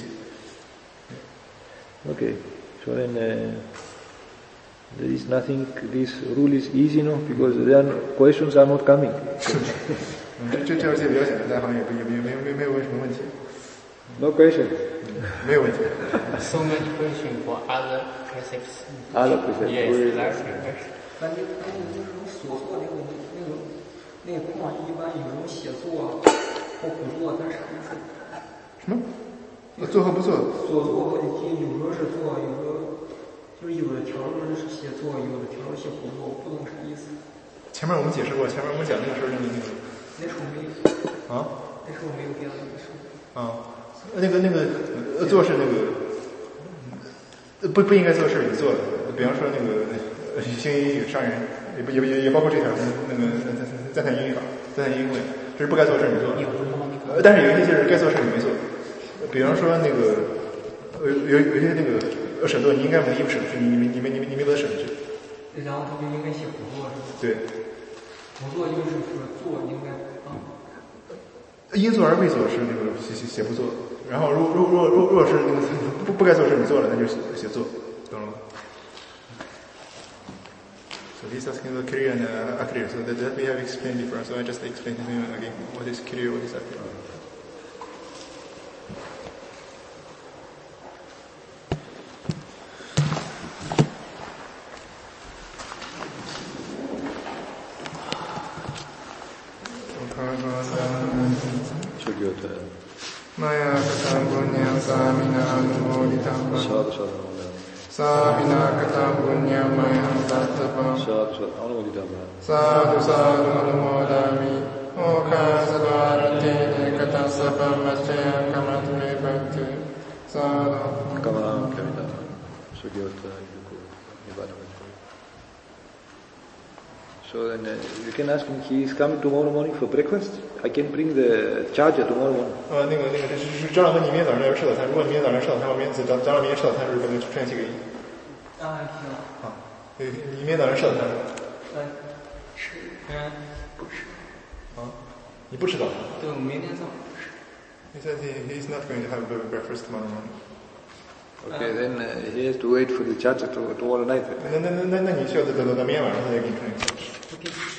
Okay, so then there is nothing. This rule is easy, no, because then questions are not coming. 这条线比较简单，好像也没有什么问题。 No question. 没有问题。 So many questions for other precepts. Other precepts. Yes, that's the question. 那就是所做那个空一般有种写作或不做，它啥意思？ 什么？做和不做？ 所做或者有时候是做，有时候就是有的条是写作，有的条写不做，我不懂啥意思。 前面我们解释过，前面我们讲那个事儿， 那时候没有。 啊？ 那时候没有这样的事。 啊，那个做是那个不应该做事你做的，比方说那个行英语伤人，也包括这条那个赞叹英语法，赞叹英文，这是不该做事你做的。但是有一些就是该做事你没做，比方说那个有一些那个舍作，你应该蒙衣服舍去，你没把它舍去。 然后他就应该写不做是吧？ 对。 不做就是说做应该因做而未做是那个写不做，然后如果是那个不该做事你做了，那就写做，懂了吗？ So he's asking about Kriya and Akriya. So that we have explained before. So I just explained to him again what is Kriya, what is Akriya. Maya katam punyam samina anumoditam samina katam punyam mayam tattapam sadhu sadhu anumodami okha sadvarate katam sapam asyam kamatme bhakti sadhu Kamalam Kavita Sugyota Yuku. So then you can ask him, he is coming tomorrow morning for breakfast. I can bring the charger tomorrow morning. 那个是张老师，你明天早上要吃早餐。如果你明天早上吃早餐，我明天张老明天吃早餐的时候可能出现几个亿。 啊，行。 好，你明天早上吃早餐吗？ 吃，不吃。 啊，你不吃早餐？ 对，我明天早上不吃。 He said he is not going to have breakfast tomorrow morning. Okay, then he has to wait for the charger tomorrow night. 那你需要等到明天晚上才给你看。